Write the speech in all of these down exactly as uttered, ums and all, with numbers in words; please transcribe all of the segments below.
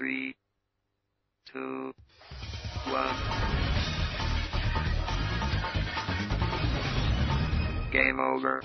three, two, one. Game over.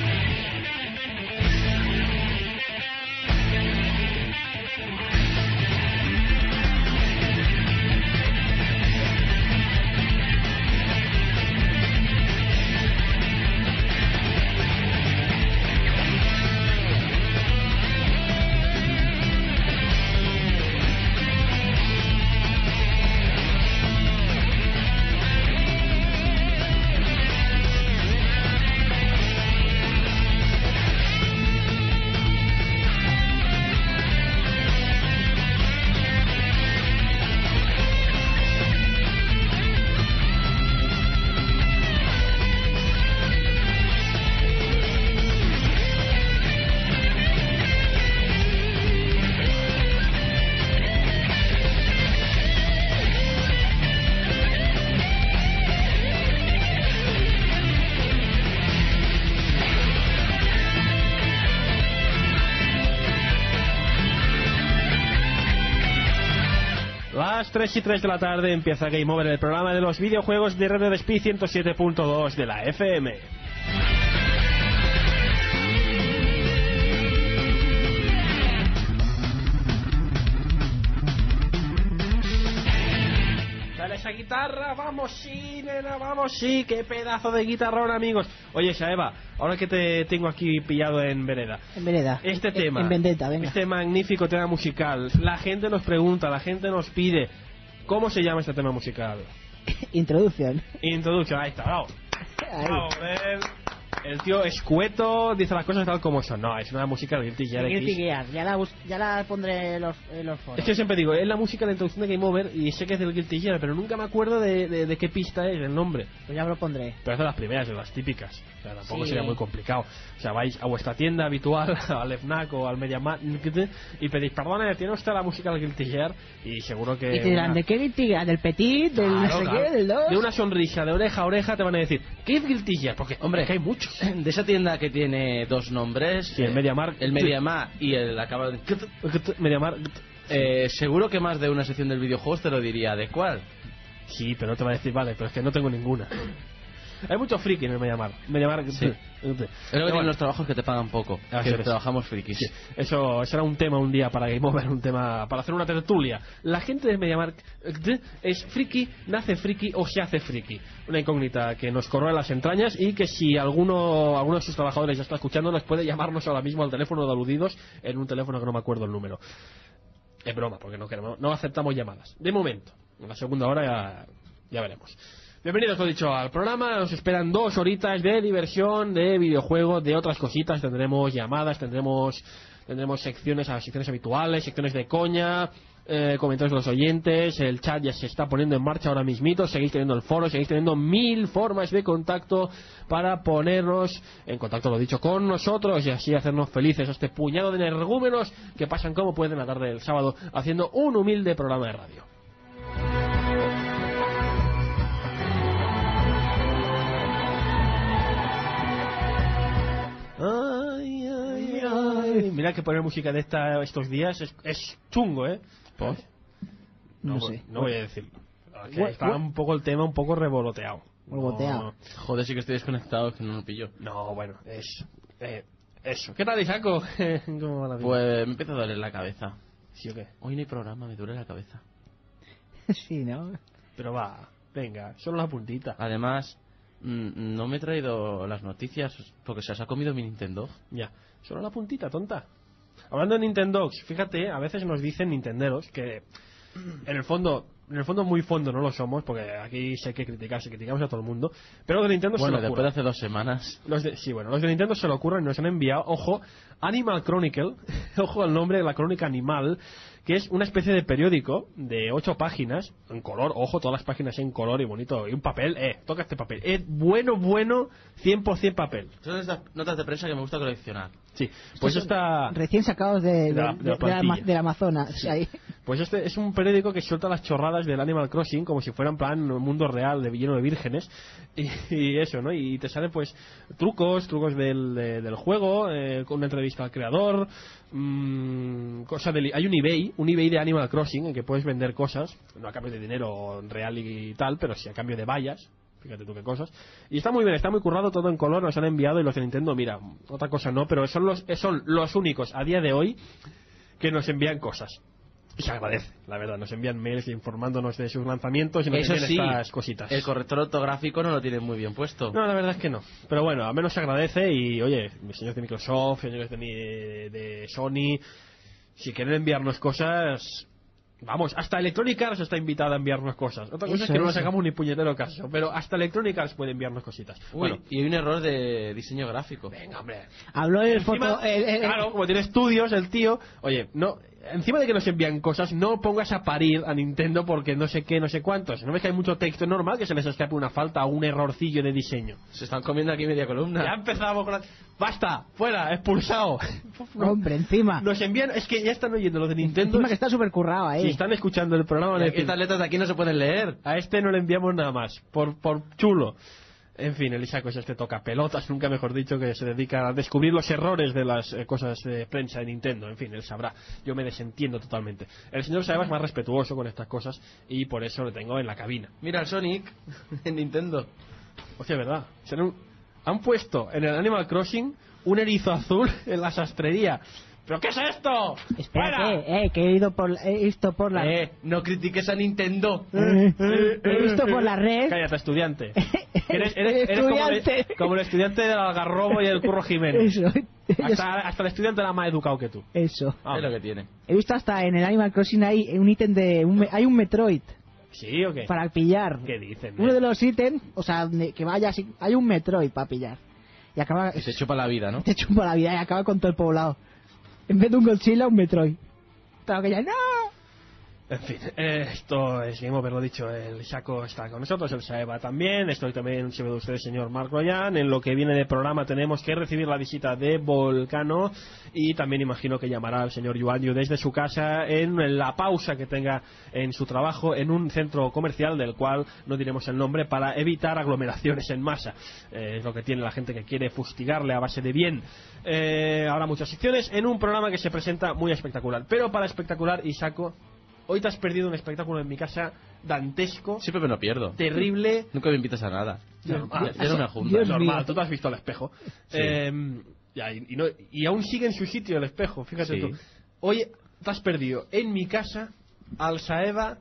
Las tres y tres de la tarde empieza Game Over, el programa de los videojuegos de Radio Despí ciento siete punto dos de la F M. Dale esa guitarra, vamos sí, nena, vamos sí, qué pedazo de guitarrón, amigos. Oye, Saeva, ahora que te tengo aquí pillado en vereda. En vereda. Este en, tema, en vendetta, venga. Este magnífico tema musical, la gente nos pregunta, la gente nos pide, ¿cómo se llama este tema musical? Introducción. Introducción, ahí está, vamos. Ahí. Vamos, ven. El tío escueto dice las cosas tal como son. No, es una música de Guilty Gear X. Guilty Gear, ya la, bus ya la pondré en los, en los foros. Es que yo siempre digo, es la música de introducción de Game Over y sé que es del Guilty Gear, pero nunca me acuerdo de, de, de qué pista es el nombre. Pues ya lo pondré. Pero es de las primeras, de las típicas. O sea, tampoco Sí. sería muy complicado. O sea, vais a vuestra tienda habitual, al FNAC o al MediaMarkt, y pedís, perdone, ¿tiene usted la música del Guilty Gear? Y seguro que... Y te dirán, una... ¿de qué Guilty Gear? ¿Del Petit? ¿Del Claro, no sé claro. qué? ¿Del dos? De una sonrisa, de oreja a oreja, te van a decir, ¿qué es Guilty Gear? Porque, Hombre, es que hay muchos. De esa tienda que tiene dos nombres, Sí, el MediaMarkt. el MediaMarkt y el acaba de... MediaMarkt. Eh, seguro que más de una sección del videojuego te lo diría. ¿De cuál? Sí, pero no te va a decir, vale, pero es que no tengo ninguna. Hay mucho friki en el MediaMarkt. MediaMarkt. Sí. Es lo que tienen bueno, los trabajos que te pagan poco, Ah, que sí, trabajamos frikis. sí, eso será un tema un día para Game Over, un tema para hacer una tertulia. La gente de MediaMarkt es friki, nace friki o se hace friki. Una incógnita que nos corroe las entrañas y que si alguno, alguno de sus trabajadores ya está escuchando, nos puede llamarnos ahora mismo al teléfono de aludidos en un teléfono que no me acuerdo el número. Es broma, porque no queremos, no aceptamos llamadas. De momento, en la segunda hora ya, ya veremos. Bienvenidos, lo dicho, al programa. Nos esperan dos horitas de diversión, de videojuegos, de otras cositas. Tendremos llamadas, tendremos tendremos secciones, secciones habituales, secciones de coña, eh, comentarios de los oyentes. El chat ya se está poniendo en marcha ahora mismito. Seguís teniendo el foro, seguís teniendo mil formas de contacto para ponernos en contacto, lo dicho, con nosotros y así hacernos felices a este puñado de energúmenos que pasan como pueden la tarde del sábado haciendo un humilde programa de radio. Ay, ay, ay. Mira que poner música de esta estos días es, es chungo, ¿eh? ¿Por? No, No, sé. no voy a decirlo. Que Gua- está gua- un poco el tema un poco revoloteado. Revoloteado. No, Joder, sí que estoy desconectado, que no lo pillo. no, bueno, es eh, eso. ¿Qué tal, Isaco? ¿Cómo va la vida? Pues me empieza a doler la cabeza. ¿Sí o qué? Hoy no hay programa, me duele la cabeza. Sí, ¿no? Pero va, venga, solo la puntita. Además, mm, no me he traído las noticias porque se las ha comido mi Nintendo. Ya, solo la puntita, tonta. Hablando de Nintendo, fíjate, a veces nos dicen nintenderos que en el fondo, en el fondo muy fondo no lo somos, porque aquí sí hay que criticar, se criticamos a todo el mundo, pero los de Nintendo Bueno, se lo después de ocurren. hace dos semanas. Los de, sí, bueno, los de Nintendo se lo ocurren y nos han enviado, ojo, Animal Chronicle, ojo al nombre de la crónica animal, que es una especie de periódico de ocho páginas, en color, ojo, todas las páginas en color y bonito, y un papel, eh, toca este papel, es bueno, bueno, cien por ciento papel. Son esas notas de prensa que me gusta coleccionar. Sí, pues Estos está... Recién sacados de, de, De la- de, de la de la Ama- plantilla. del Amazonas. Sí. Ahí. Pues este es un periódico que suelta las chorradas del Animal Crossing como si fuera en plan un mundo real de lleno de vírgenes y, y eso, ¿no? Y te salen pues trucos, trucos del, de, del juego, eh, con una entrevista al creador, mmm, cosa de, hay un eBay, un eBay de Animal Crossing en que puedes vender cosas, no a cambio de dinero real y tal, pero sí a cambio de vallas. Fíjate tú qué cosas. Y está muy bien, está muy currado, todo en color, nos han enviado y los de Nintendo, mira, otra cosa no, pero son los, son los únicos a día de hoy que nos envían cosas. Y se agradece, la verdad, nos envían mails informándonos de sus lanzamientos y nos Eso envían sí, estas cositas. el corrector ortográfico no lo tiene muy bien puesto. No, la verdad es que no. Pero bueno, al menos se agradece y, oye, mis señores de Microsoft, señores de, de, de Sony, si quieren enviarnos cosas... Vamos, hasta Electronic Arts está invitada a enviarnos cosas. Otra cosa Eso, es que no nos eso. hagamos ni puñetero caso, pero hasta Electronic Arts puede enviarnos cositas. Uy, Bueno, y hay un error de diseño gráfico. venga, hombre. Habló el Encima, foto... el- el- el- claro, como tiene estudios el tío, oye, no, encima de que nos envían cosas, no pongas a parir a Nintendo porque no sé qué, no sé cuántos. ¿No ves que hay mucho texto? Es normal que se les escape una falta o un errorcillo de diseño. Se están comiendo aquí media columna. Ya empezamos con la... ¡Basta! ¡Fuera! ¡Expulsado! No, Hombre, encima. nos envían... Es que ya están oyendo los de Nintendo. Encima que está súper currado ahí. Si están escuchando el programa, van a decir, Estas letras de aquí no se pueden leer. a este no le enviamos nada más. Por, por chulo. En fin, el Isaco es este toca pelotas, nunca mejor dicho, que se dedica a descubrir los errores de las eh, cosas de prensa de Nintendo. En fin, él sabrá. Yo me desentiendo totalmente. El señor Saeva es más respetuoso con estas cosas y por eso lo tengo en la cabina. Mira el Sonic en Nintendo. Hostia, ¿verdad? Será un- Han puesto en el Animal Crossing un erizo azul en la sastrería. ¿Pero qué es esto? Espérate, ¡Fuera! eh, que he ido por, he visto por la... Eh, no critiques a Nintendo. Eh, eh, he visto por la red... Cállate, estudiante. Eres, eres- eres como, el, Estudiante. como el estudiante del Algarrobo y el Curro Jiménez. Eso, Hasta, hasta el estudiante era más educado que tú. eso. Ah, Es lo que tiene. He visto hasta en el Animal Crossing hay un ítem de... Un, me- hay un Metroid ¿Sí o qué? para pillar. ¿Qué dicen? Uno eh? de los ítems, o sea, de- que vaya así... Hay un Metroid para pillar. Y acaba... Y se chupa la vida, ¿no? Te chupa la vida y acaba con todo el poblado. En vez de un Godzilla, un Metroid. Claro que ya... ¡No! En fin, eh, esto es Game Over, lo dicho, el Shaco está con nosotros, el Saeva también, estoy también, si ve usted, el señor Marc Royan. En lo que viene de programa tenemos que recibir la visita de Volcano y también imagino que llamará al señor Yuan Yu desde su casa en la pausa que tenga en su trabajo en un centro comercial del cual no diremos el nombre para evitar aglomeraciones en masa. Eh, es lo que tiene la gente que quiere fustigarle a base de bien. Eh, habrá muchas secciones en un programa que se presenta muy espectacular, pero para espectacular, Isako, hoy te has perdido un espectáculo en mi casa dantesco, Siempre me lo pierdo. terrible. Nunca me invitas a nada. Normal. Ya, ya no me juntas. Dios Normal, mío. tú te has visto al espejo. Sí. Eh, ya, y, y no- y aún sigue en su sitio el espejo, fíjate Sí. tú. Hoy te has perdido en mi casa al Saeva,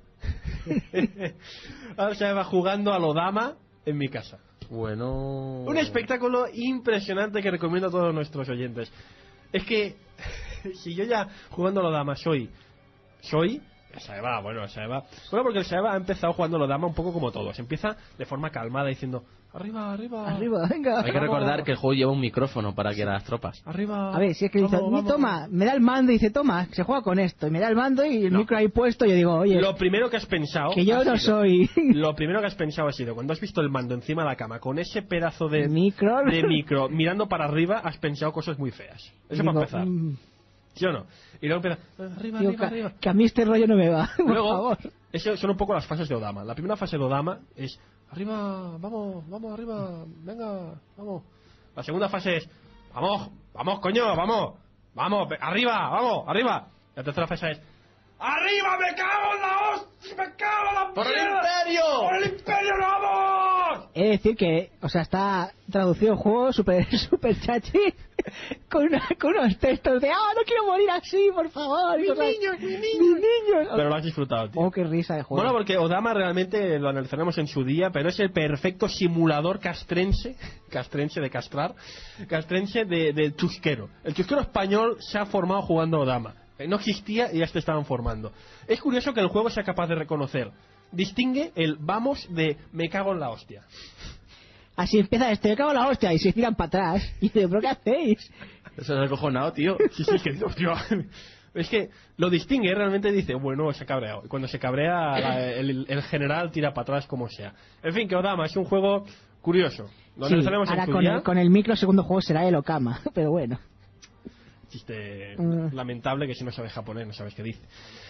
al Saeva jugando a Lodama en mi casa. Bueno... Un espectáculo impresionante que recomiendo a todos nuestros oyentes. Es que si yo ya jugando a Lodama soy, soy el Saeva, bueno, el Saeva. Bueno, porque el Saeva ha empezado jugando Lodama un poco como todos. Empieza de forma calmada diciendo, arriba, arriba, Arriba, venga. Hay que recordar que el juego lleva un micrófono para que las tropas. arriba. A ver, si es que dice, vamos, "Ni vamos". toma, me da el mando y dice, toma, se juega con esto. Y me da el mando y el No. micro ahí puesto. Y yo digo, oye, Lo primero que has pensado que yo ha no sido- soy Lo primero que has pensado ha sido cuando has visto el mando encima de la cama con ese pedazo de micro. de micro mirando para arriba, has pensado cosas muy feas. Eso Digo, para empezar. mm, ¿Sí o no? Y luego empieza arriba, digo, arriba, que, arriba. que a mí este rollo no me va, por Luego, favor. eso son un poco las fases de Odama. La primera fase de Odama es arriba, vamos, vamos arriba, venga, vamos. La segunda fase es vamos, vamos, coño, vamos, vamos, ve- arriba, vamos, arriba. La tercera fase es ¡arriba, me cago en la hostia, me cago en la ¡Por el mierda! imperio! ¡Por el imperio, vamos! He de decir que, o sea, está traducido el juego super, super chachi con, una, con unos textos de, ah, no quiero morir así, por favor. Mis cosas- niños, mis niños. Mis niños. Pero lo has disfrutado, tío. Oh, qué risa de juego. Bueno, porque Odama realmente lo analizaremos en su día, pero es el perfecto simulador castrense, castrense de castrar, castrense de, del chusquero. El chusquero español se ha formado jugando a Odama. Eh, No existía y ya se estaban formando. Es curioso que el juego sea capaz de reconocer. Distingue el vamos de me cago en la hostia. Así empieza esto, me cago en la hostia, y se tiran para atrás. Y digo, ¿pero qué hacéis? Eso es acojonado, tío. Sí, sí, es que digo, hostia. Es que lo distingue, realmente dice, bueno, se ha cabreado. Y cuando se cabrea, la- el, el general tira para atrás como sea. En fin, que Odama es un juego curioso. Lo Sí, analizaremos en ahora su con día. el, con el micro segundo juego será el Okama, pero bueno. Chiste Mm. lamentable que si no sabes japonés no sabes qué dice.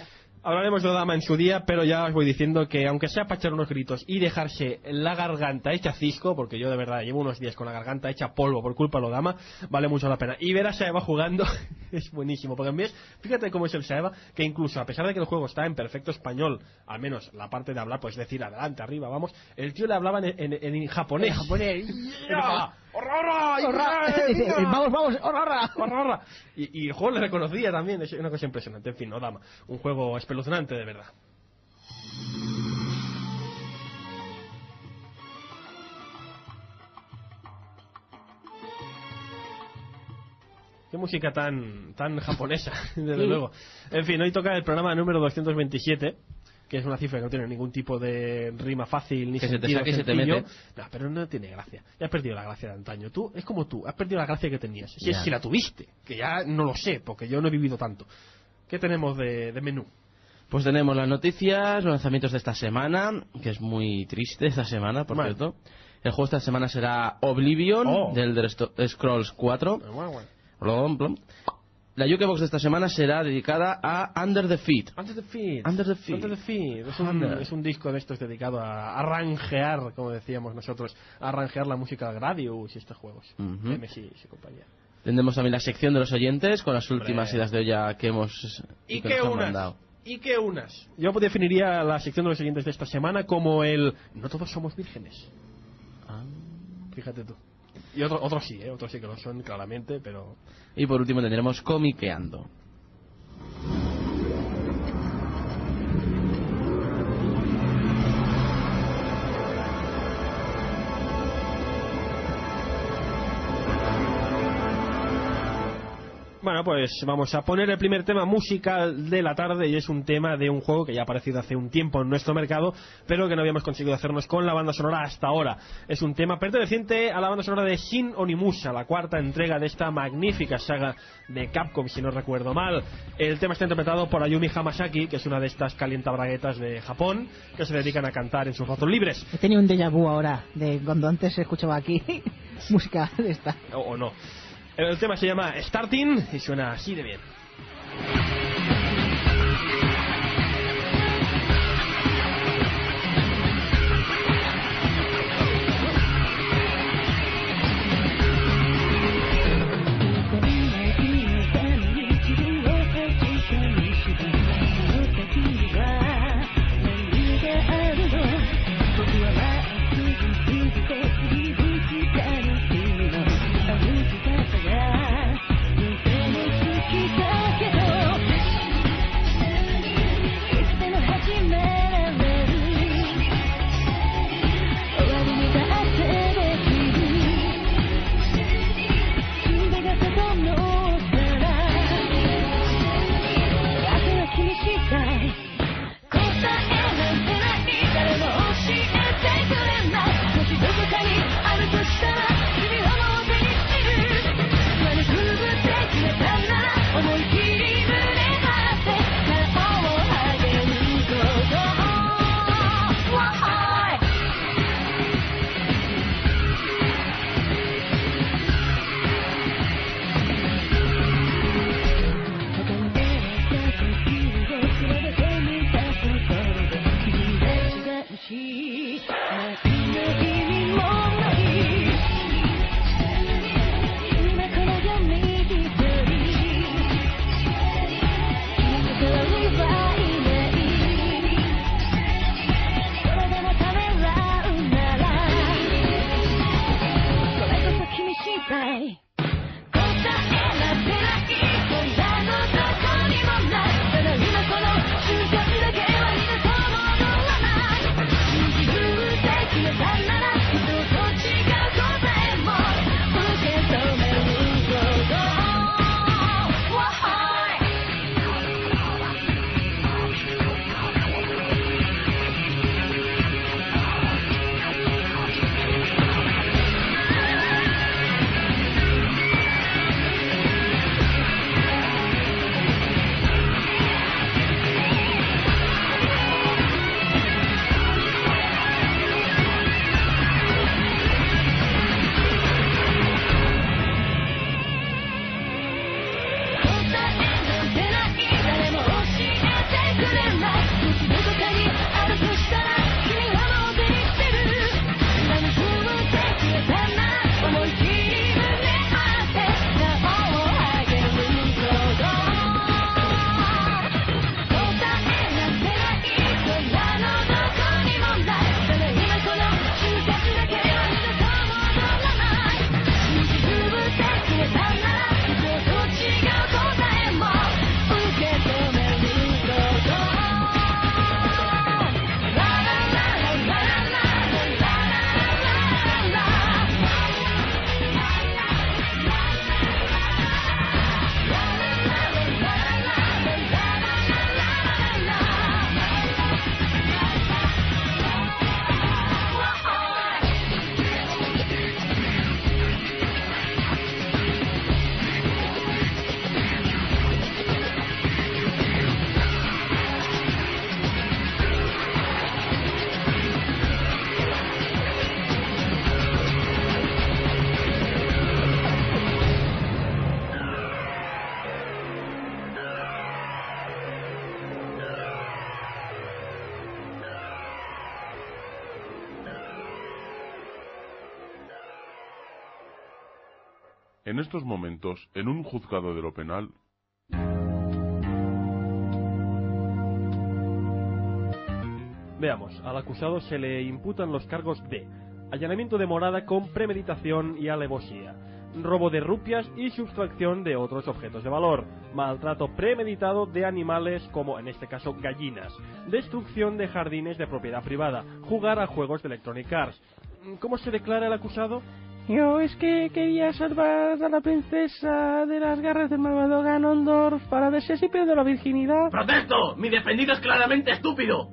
Hablaremos de Odama en su día, pero ya os voy diciendo que aunque sea para echar unos gritos y dejarse la garganta hecha cisco, porque yo de verdad llevo unos días con la garganta hecha polvo por culpa de Odama, vale mucho la pena. Y ver a Saeva jugando es buenísimo, porque en vez, fíjate cómo es el Saeva, que incluso a pesar de que el juego está en perfecto español, al menos la parte de hablar, pues decir adelante, arriba, vamos, el tío le hablaba en, en, en japonés. En japonés. Yeah. ¡Horrora! Horrora. Dice, vamos, vamos, horrora. Horrora. Y, y el juego le reconocía también, es una cosa impresionante. En fin, Odama, un juego espeluznante de verdad. Qué música tan tan japonesa, desde Sí. luego. En fin, hoy toca el programa número doscientos veintisiete, que es una cifra que no tiene ningún tipo de rima fácil ni Que se te sentido saque y se te sencillo. mete. No, pero no tiene gracia. Ya has perdido la gracia de antaño. Tú, es como tú, has perdido la gracia que tenías. Si, Ya. si la tuviste, que ya no lo sé, porque yo no he vivido tanto. ¿Qué tenemos de, de menú? Pues tenemos las noticias, los lanzamientos de esta semana, que es muy triste esta semana, por Vale. cierto. El juego esta semana será Oblivion, Oh. del Elder Sto- Scrolls cuatro. Blom, blom. La Jukebox de esta semana será dedicada a Under the Feet. Under the Feet. Under the Feet. Under the Feet. Es un, Under. es un disco de estos dedicado a arranjear, como decíamos nosotros, a arranjear la música de Gradius y estos juegos. Ujú. M S I y compañía. Tendremos también la sección de los oyentes con las Hombre. últimas ideas de olla que hemos ¿Y que qué nos han unas? mandado. ¿Y qué unas? Yo definiría la sección de los oyentes de esta semana como el no todos somos vírgenes. Ah. Fíjate tú. Y otro, otros sí, ¿eh? Otros sí que lo son claramente, pero... Y por último tendremos Comiqueando. Bueno, pues vamos a poner el primer tema musical de la tarde, y es un tema de un juego que ya ha aparecido hace un tiempo en nuestro mercado, pero que no habíamos conseguido hacernos con la banda sonora hasta ahora. Es un tema perteneciente a la banda sonora de Shin Onimusha, la cuarta entrega de esta magnífica saga de Capcom, si no recuerdo mal. El tema está interpretado por Ayumi Hamasaki, que es una de estas calientabraguetas de Japón, que se dedican a cantar en sus ratos libres. He tenido un déjà vu ahora, de cuando antes se escuchaba aquí música de esta. O, o no. El tema se llama Starting y suena así de bien. 「 En estos momentos, en un juzgado de lo penal, Veamos, al acusado se le imputan los cargos de allanamiento de morada con premeditación y alevosía, robo de rupias y sustracción de otros objetos de valor, maltrato premeditado de animales como en este caso gallinas, destrucción de jardines de propiedad privada, jugar a juegos de Electronic Arts. ¿Cómo se declara el acusado? Yo es que quería salvar a la princesa de las garras del malvado Ganondorf para ver si así pierdo la virginidad. ¡Protesto! ¡Mi defendido es claramente estúpido!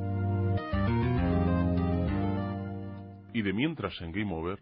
y de mientras en Game Over...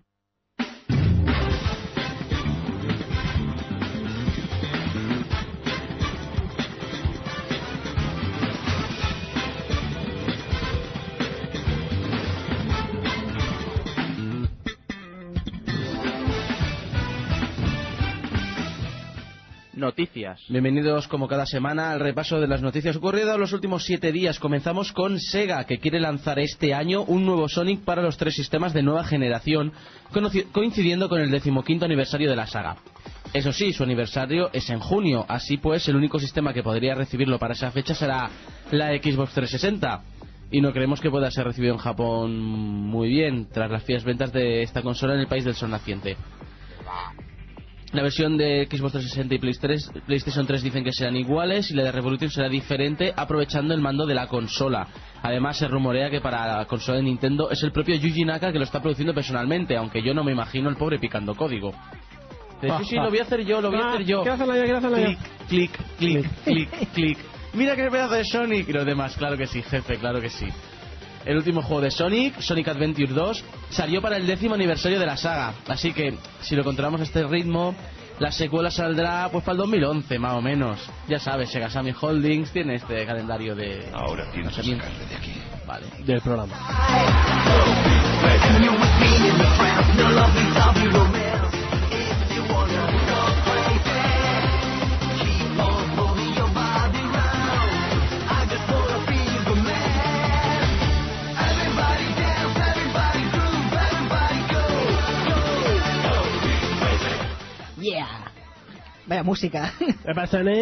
Noticias. Bienvenidos como cada semana al repaso de las noticias ocurridas en los últimos siete días. Comenzamos con Sega, que quiere lanzar este año un nuevo Sonic para los tres sistemas de nueva generación, coincidiendo con el decimoquinto aniversario de la saga. Eso sí, su aniversario es en junio, así pues el único sistema que podría recibirlo para esa fecha será la Xbox trescientos sesenta. Y no creemos que pueda ser recibido en Japón muy bien, tras las fieras ventas de esta consola en el país del sol naciente. La versión de Xbox trescientos sesenta y PlayStation tres dicen que serán iguales, y la de Revolution será diferente, aprovechando el mando de la consola. Además, se rumorea que para la consola de Nintendo es el propio Yuji Naka que lo está produciendo personalmente, aunque yo no me imagino el pobre picando código. De, sí, sí, lo voy a hacer yo, lo voy a hacer yo. Clic, clic, clic, clic, clic. Mira qué pedazo de Sonic. Y los demás, claro que sí, jefe, claro que sí. El último juego de Sonic, Sonic Adventure dos, salió para el décimo aniversario de la saga. Así que, si lo controlamos a este ritmo, la secuela saldrá pues para el dos mil once, más o menos. Ya sabes, Sega Sammy Holdings tiene este calendario de... Ahora pienso sacarle de aquí. Vale. Del programa. Yeah. Vaya música. ¿Qué pasa, ¿Qué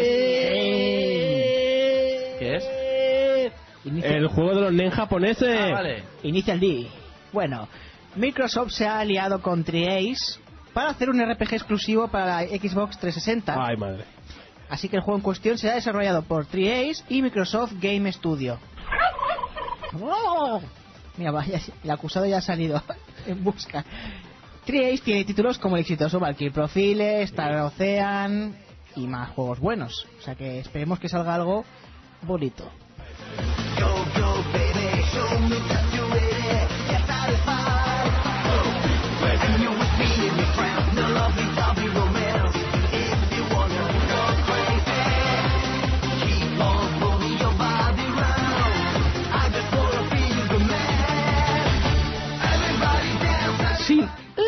es? Inicia... El juego de los nen japoneses. Ah, vale. Initial D. Bueno, Microsoft se ha aliado con Tri-Ace para hacer un R P G exclusivo para la Xbox trescientos sesenta. Ay, madre. Así que el juego en cuestión será desarrollado por Tri-Ace y Microsoft Game Studio. ¡Oh! Mira, vaya, el acusado ya ha salido en busca. Tri-Ace tiene títulos como el exitoso Valkyrie Profile, Star Ocean y más juegos buenos. O sea que esperemos que salga algo bonito. Sí.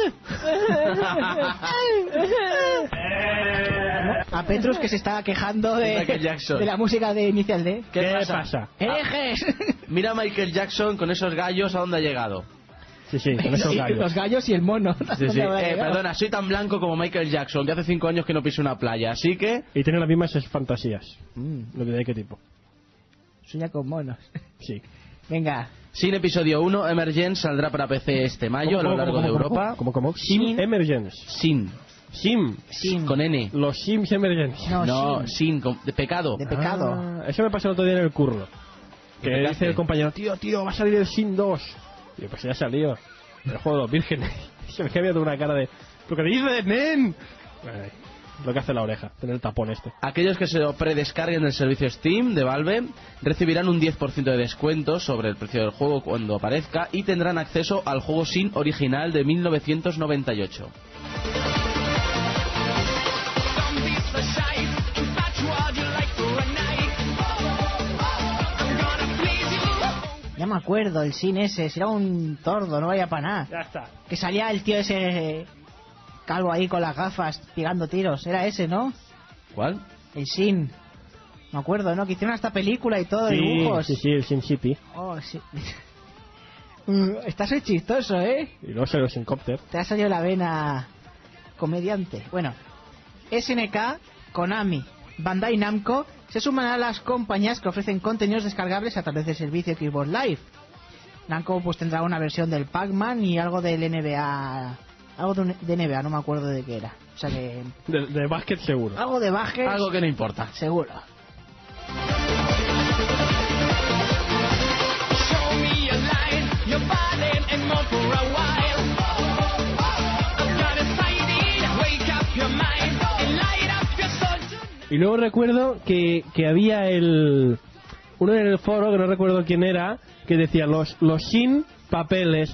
A Petrus, que se estaba quejando de, Michael Jackson. de la música de Initial D. ¿Qué, ¿Qué pasa? pasa? ¡Herejes! Mira a Michael Jackson con esos gallos a dónde ha llegado. Sí, sí, con esos gallos. Los gallos y el mono. Sí, sí. ¿Dónde habrá Eh, llegado? perdona, soy tan blanco como Michael Jackson, que hace cinco años que no piso una playa, así que... Y tiene las mismas fantasías. Mm, Lo que de qué tipo. sueña con monos. Sí. Venga. Sin episodio uno, Emergence saldrá para P C este mayo a lo largo de Europa. ¿Cómo, cómo? Sim Sin- Emergence. Sin. Sim. Sin. Con N. Los Sims Emergence. No, No, sin. sin, con- de pecado. De pecado. Ah, eso me pasó el otro día en el curro. Que ¿Qué pecaste? dice el compañero, tío, tío, va a salir el Sim dos. Y yo, pues ya salió. El juego de los vírgenes. Se me queda una cara de... ¿Pero qué dices, nen? Bueno, ahí, lo que hace la oreja, tener el tapón este. Aquellos que se lo predescarguen del servicio Steam de Valve recibirán un diez por ciento de descuento sobre el precio del juego cuando aparezca y tendrán acceso al juego Sin original de mil novecientos noventa y ocho. Ya me acuerdo, el Sin ese. Si era un tordo, no vaya para nada. Ya está. Que salía el tío ese calvo ahí con las gafas tirando tiros. Era ese, ¿no? ¿Cuál? El Sin. Me acuerdo, ¿no? Que hicieron esta película y todo, Sí, dibujos. sí, sí, el Sim City. Oh, sí. Mm, Estás muy chistoso, ¿eh? Y luego salió el Simcopter. Te ha salido la vena comediante. Bueno, S N K, Konami, Bandai Namco se suman a las compañías que ofrecen contenidos descargables a través del servicio Xbox Live. Namco pues tendrá una versión del Pac-Man y algo del N B A, algo de, un, de N B A, no me acuerdo de qué era. O sea que de, de básquet seguro. Algo de básquet. Algo que no importa. Seguro. Y luego recuerdo que, que había el uno en el foro, que no recuerdo quién era, que decía los los sin papeles.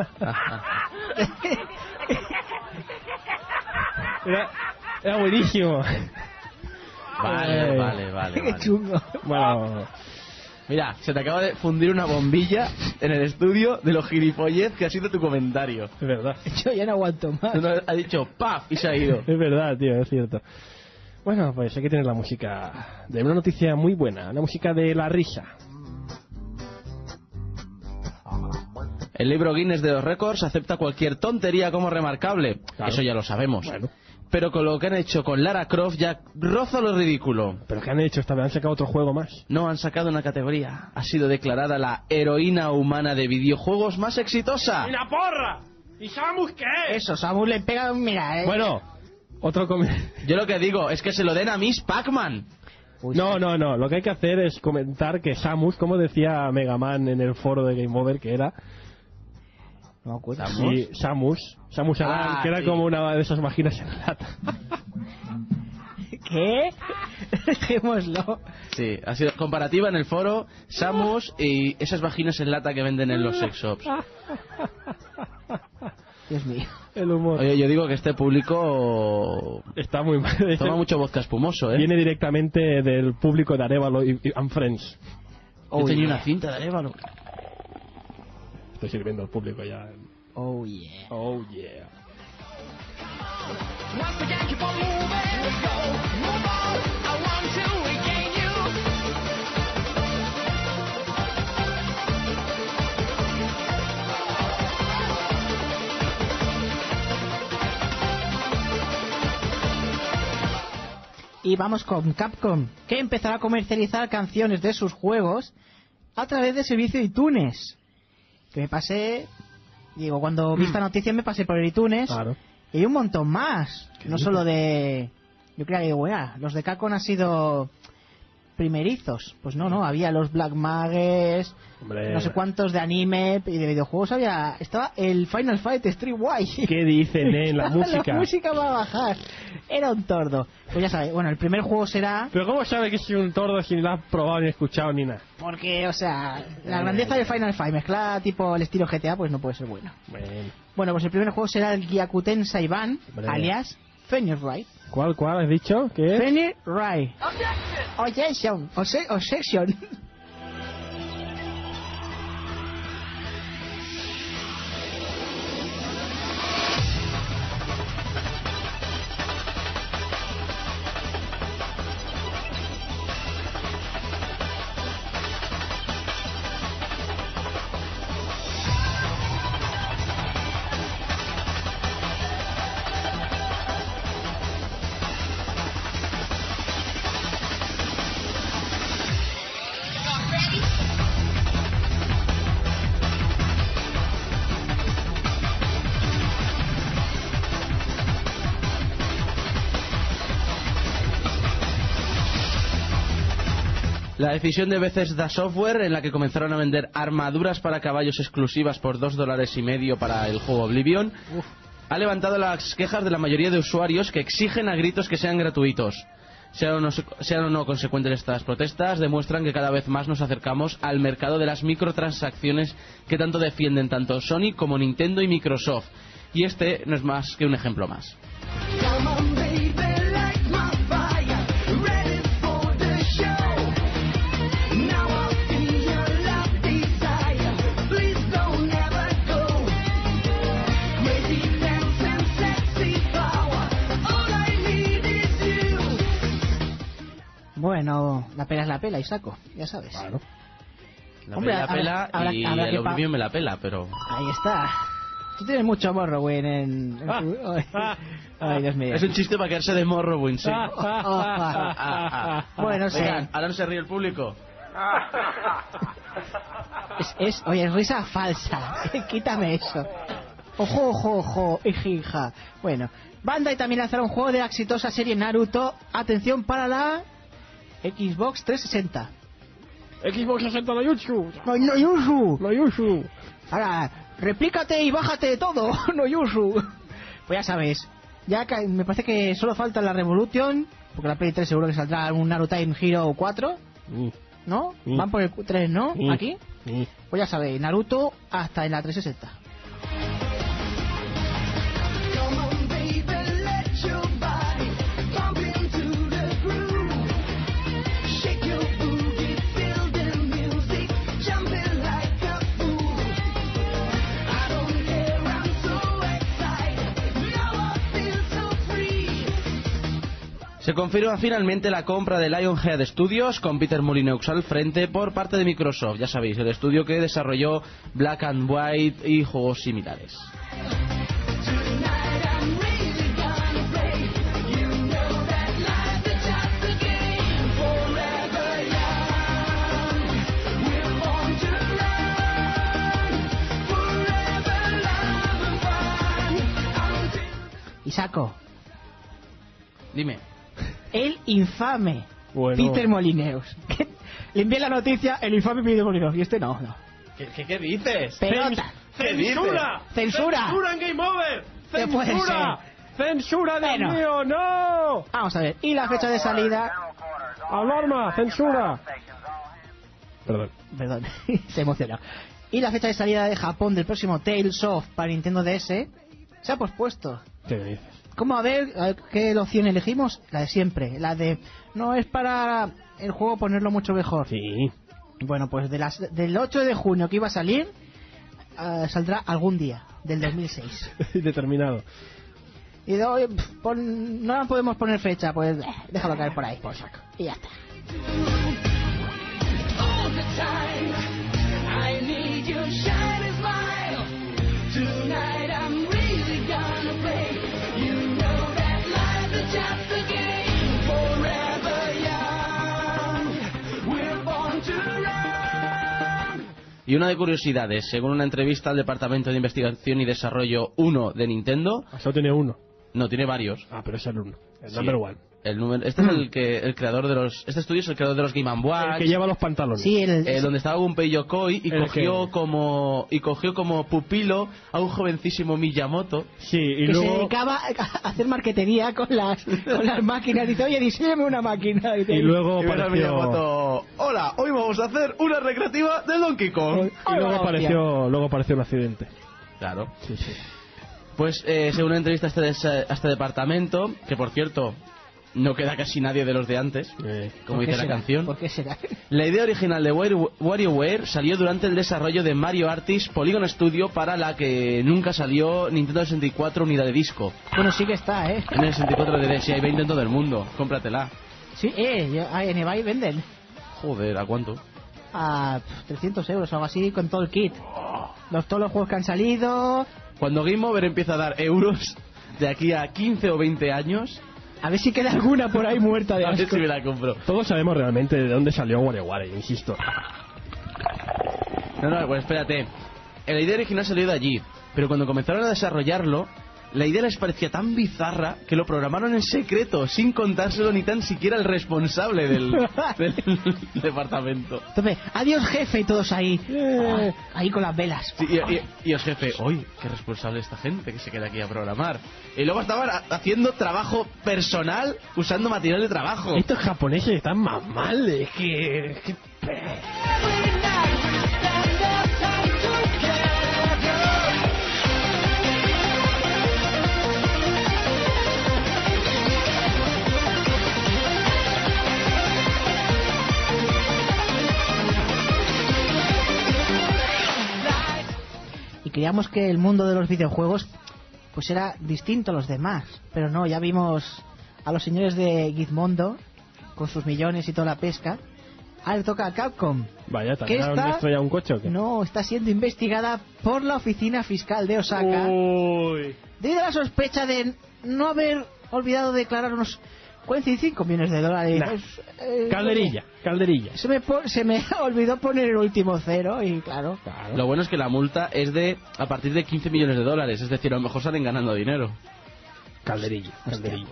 era, era buenísimo. Vale, Eh, vale, vale. Qué vale. chungo. Bueno, Mira, se te acaba de fundir una bombilla en el estudio de los gilipollez que ha sido tu comentario. es verdad. Yo ya no aguanto más. Uno ha dicho ¡paf! Y se ha ido. Es verdad, tío, es cierto. Bueno, pues hay que tener la música de una noticia muy buena, una música de la risa. El libro Guinness de los récords acepta cualquier tontería como remarcable. Claro. Eso ya lo sabemos. Bueno. Pero con lo que han hecho con Lara Croft ya roza lo ridículo. ¿Pero qué han hecho esta vez? ¿Han sacado otro juego más? No, han sacado una categoría. Ha sido declarada la heroína humana de videojuegos más exitosa. la porra! ¿Y Samus qué es? Eso, Samus le pega, mira, eh. Bueno, otro... com- Yo lo que digo es que se lo den a Miss Pac-Man. Uy, No, no, no. Lo que hay que hacer es comentar que Samus, como decía Mega Man en el foro de Game Over, que era... no me acuerdo. Samus. Sí, Samus. Samus Aran, Ah, que era sí. como una de esas máquinas en lata. ¿Qué? Dejémoslo. Sí, ha sido comparativa en el foro Samus y esas vaginas en lata que venden en los sex shops. Dios mío. El humor. Oye, yo digo que este público Está muy mal. toma mucho vodka espumoso, ¿eh? Viene directamente del público de Arévalo y, y and Friends. Yo Oh, tenía yeah. una cinta de Arévalo. Estoy sirviendo al público ya. Oh, yeah. Oh, yeah. Y vamos con Capcom, que empezará a comercializar canciones de sus juegos a través del servicio iTunes. Que me pasé, digo, cuando vi esta noticia me pasé por el iTunes Claro. y hay un montón más. ¿Qué No dices? solo de... Yo creía que, bueno, los de Capcom han sido primerizos. Pues no, no, había los Black Mages, Hombre. no sé cuántos de anime y de videojuegos había... Estaba el Final Fight Streetwise. ¿Qué dicen, eh? La música. La música va a bajar. Era un tordo. Pues ya sabéis, bueno, el primer juego será... Pero ¿cómo sabe que soy un tordo si ni lo has probado ni escuchado ni nada? Porque, o sea, la grandeza de Final Fight mezclada tipo el estilo G T A, pues no puede ser bueno. Bueno. Bueno, pues el primer juego será el Gyakuten Saiban, Hombre. alias Fenrir Rai. ¿Cuál, cuál has dicho? ¿Qué es? Fenrir Rai. Objection. Obse- Objection. La decisión de Bethesda Software, en la que comenzaron a vender armaduras para caballos exclusivas por dos dólares y medio para el juego Oblivion, ha levantado las quejas de la mayoría de usuarios que exigen a gritos que sean gratuitos. Sean o, no, sean o no consecuentes estas protestas, demuestran que cada vez más nos acercamos al mercado de las microtransacciones que tanto defienden tanto Sony como Nintendo y Microsoft. Y este no es más que un ejemplo más. Bueno, la pela es la pela, Isaco, ya sabes. Claro. La Hombre, pela habrá- pela habrá- y habrá el que pa- Oblivion me la pela, pero... Ahí está. Tú tienes mucho Morrowind en... en Ah, tu- ah, Ay, Dios mío. Es un chiste para quedarse de Morrowind, sí. Bueno, sí. Venga, ahora no se ríe el público. Es, es, oye, es risa falsa. Quítame eso. Ojo, ojo, ojo, hija, hija. Bueno, Bandai también lanzará un juego de la exitosa serie Naruto. Atención para la Xbox trescientos sesenta. Xbox sesenta no Yusu. No, no, Yusu. No Yusu. Ahora, replícate y bájate todo. No, Yusu. Pues ya sabéis. Ya ca- me parece que solo falta la Revolution. Porque la Play tres seguro que saldrá un Naruto Time Hero cuatro. Mm, ¿No? Mm. Van por el tres, ¿no? Mm. Aquí. mm. Pues ya sabéis, Naruto hasta en la trescientos sesenta. Se confirma finalmente la compra de Lionhead Studios con Peter Molyneux al frente por parte de Microsoft. Ya sabéis, el estudio que desarrolló Black and White y juegos similares. Y saco. Dime. El infame Bueno. Peter Molyneux. Que le envié la noticia, el infame Peter Molyneux. Y este no, no. ¿Qué, qué, qué dices? Pelota. ¿Qué dices? ¡Censura! ¡Censura! ¡Censura en Game Over! ¿Qué puede ¡Censura! ¡Censura, Dios Bueno. mío! ¡No! Vamos a ver. Y la fecha de salida. ¡Alarma! ¡Censura! Perdón. Perdón, se emocionó. Y la fecha de salida de Japón del próximo Tales of para Nintendo D S se ha pospuesto. ¿Qué dices? ¿Cómo? A ver, a ver, ¿qué opción elegimos? La de siempre. La de. No es para el juego ponerlo mucho mejor. Sí. Bueno, pues de las, del ocho de junio que iba a salir, eh, saldrá algún día, del dos mil seis. Determinado. Y de hoy, pf, pon- no podemos poner fecha, pues eh, déjalo caer por ahí. Pues saca. Y ya está. Y una de curiosidades, según una entrevista al Departamento de Investigación y Desarrollo uno de Nintendo, Solo tiene uno. no, tiene varios. Ah, pero es el uno. El Sí. number one. El número, este es el que el creador de los, este estudio es el creador de los Game and El Watch, que lleva los pantalones. Sí, el, eh, donde estaba Gunpei Yokoi y El cogió que- como y cogió como pupilo a un jovencísimo Miyamoto. Sí, y que se luego... dedicaba a hacer marquetería con las, con las máquinas. Dice, oye, diseñame una máquina. Y luego Y ven a apareció... Miyamoto, hola, hoy vamos a hacer una recreativa de Donkey Kong. Y luego Hostia. apareció, luego apareció un accidente. Claro. Sí, sí. Pues eh, según una entrevista a este, des- a este departamento, que por cierto no queda casi nadie de los de antes, Eh, como ¿Por qué dice la será? canción. ¿Por qué será? La idea original de Wario- WarioWare salió durante el desarrollo de Mario Artist Polygon Studio, para la que nunca salió Nintendo sesenta y cuatro unidad de disco. Bueno, sí que está, ¿eh? En el sesenta y cuatro D D, si hay veinte en todo el mundo, cómpratela. Sí, eh, yo- ah, en eBay venden Joder, ¿a cuánto? a pf, trescientos euros o algo así con todo el kit. Los, todos los juegos que han salido. Cuando Game Over empieza a dar euros de aquí a quince o veinte años, A ver si queda alguna por ahí muerta de a ver asco. si me la compro. Todos sabemos realmente de dónde salió WarioWare, insisto. No, no, pues espérate. La idea original salió de allí, pero cuando comenzaron a desarrollarlo, la idea les parecía tan bizarra que lo programaron en secreto, sin contárselo ni tan siquiera al responsable del, del departamento. Entonces, adiós jefe y todos ahí. Eh. Ah, ahí con las velas. Sí, y, y, y os jefe, oye, qué responsable esta gente que se queda aquí a programar. Y luego estaban ha- haciendo trabajo personal usando material de trabajo. Estos japoneses están más mal, es que... es que- Y creíamos que el mundo de los videojuegos pues era distinto a los demás. Pero no, ya vimos a los señores de Gizmondo con sus millones y toda la pesca. Ahora le toca a Capcom Vaya, ¿te que han está- estrellado un coche o qué? No, está siendo investigada por la oficina fiscal de Osaka Uy. debido a la sospecha de no haber olvidado declarar unos cuarenta y cinco millones de dólares. Nah. Es- eh, Calderilla, calderilla. Se me, po- se me olvidó poner el último cero y claro. Claro. Lo bueno es que la multa es de a partir de quince millones de dólares, es decir, a lo mejor salen ganando dinero. Calderilla, calderilla.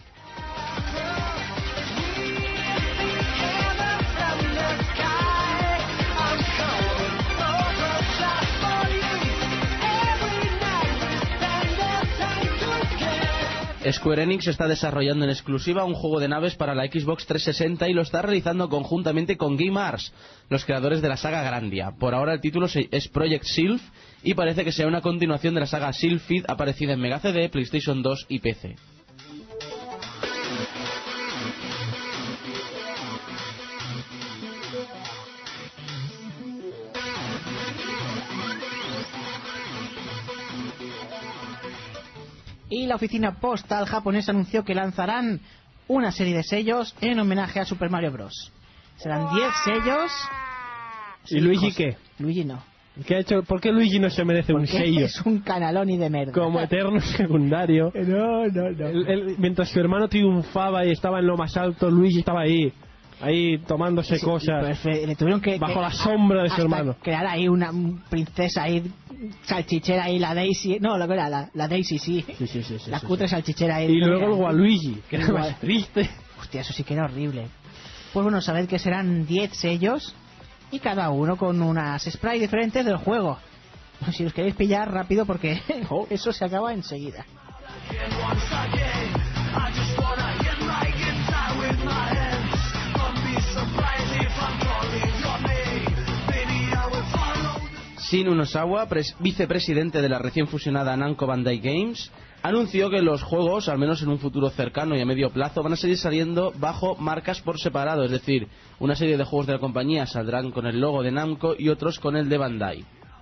Square Enix está desarrollando en exclusiva un juego de naves para la Xbox trescientos sesenta y lo está realizando conjuntamente con Game Arts, los creadores de la saga Grandia. Por ahora el título se- es Project Sylph y parece que sea una continuación de la saga Sylphid aparecida en Mega C D, PlayStation dos y P C. Y la oficina postal japonesa anunció que lanzarán una serie de sellos en homenaje a Super Mario Bros. Serán diez sellos. ¿Y Luigi José- qué? Luigi no. ¿Qué ha hecho? ¿Por qué Luigi no se merece un Porque sello es un canaloni de merda. como eterno secundario? No, no, no. El- el- mientras su hermano triunfaba y estaba en lo más alto, Luigi estaba ahí, ahí tomándose Sí, cosas. pues, eh, le tuvieron que bajo que- la sombra de su hasta hermano. crear ahí una un princesa ahí salchichera ahí, la Daisy, no, lo que era la, la Daisy sí, Sí, sí, sí, sí, la sí, cutre sí. salchichera ahí. Y ¿no? luego el Waluigi, que era Igual. más triste. Hostia, eso sí que era horrible. Pues bueno, sabed que serán diez sellos y cada uno con unas sprites diferentes del juego. Si os queréis pillar rápido porque eso se acaba enseguida. Shin Unosawa, pres- vicepresidente de la recién fusionada Namco Bandai Games, anunció que los juegos, al menos en un futuro cercano y a medio plazo, van a seguir saliendo bajo marcas por separado, es decir, una serie de juegos de la compañía saldrán con el logo de Namco y otros con el de Bandai.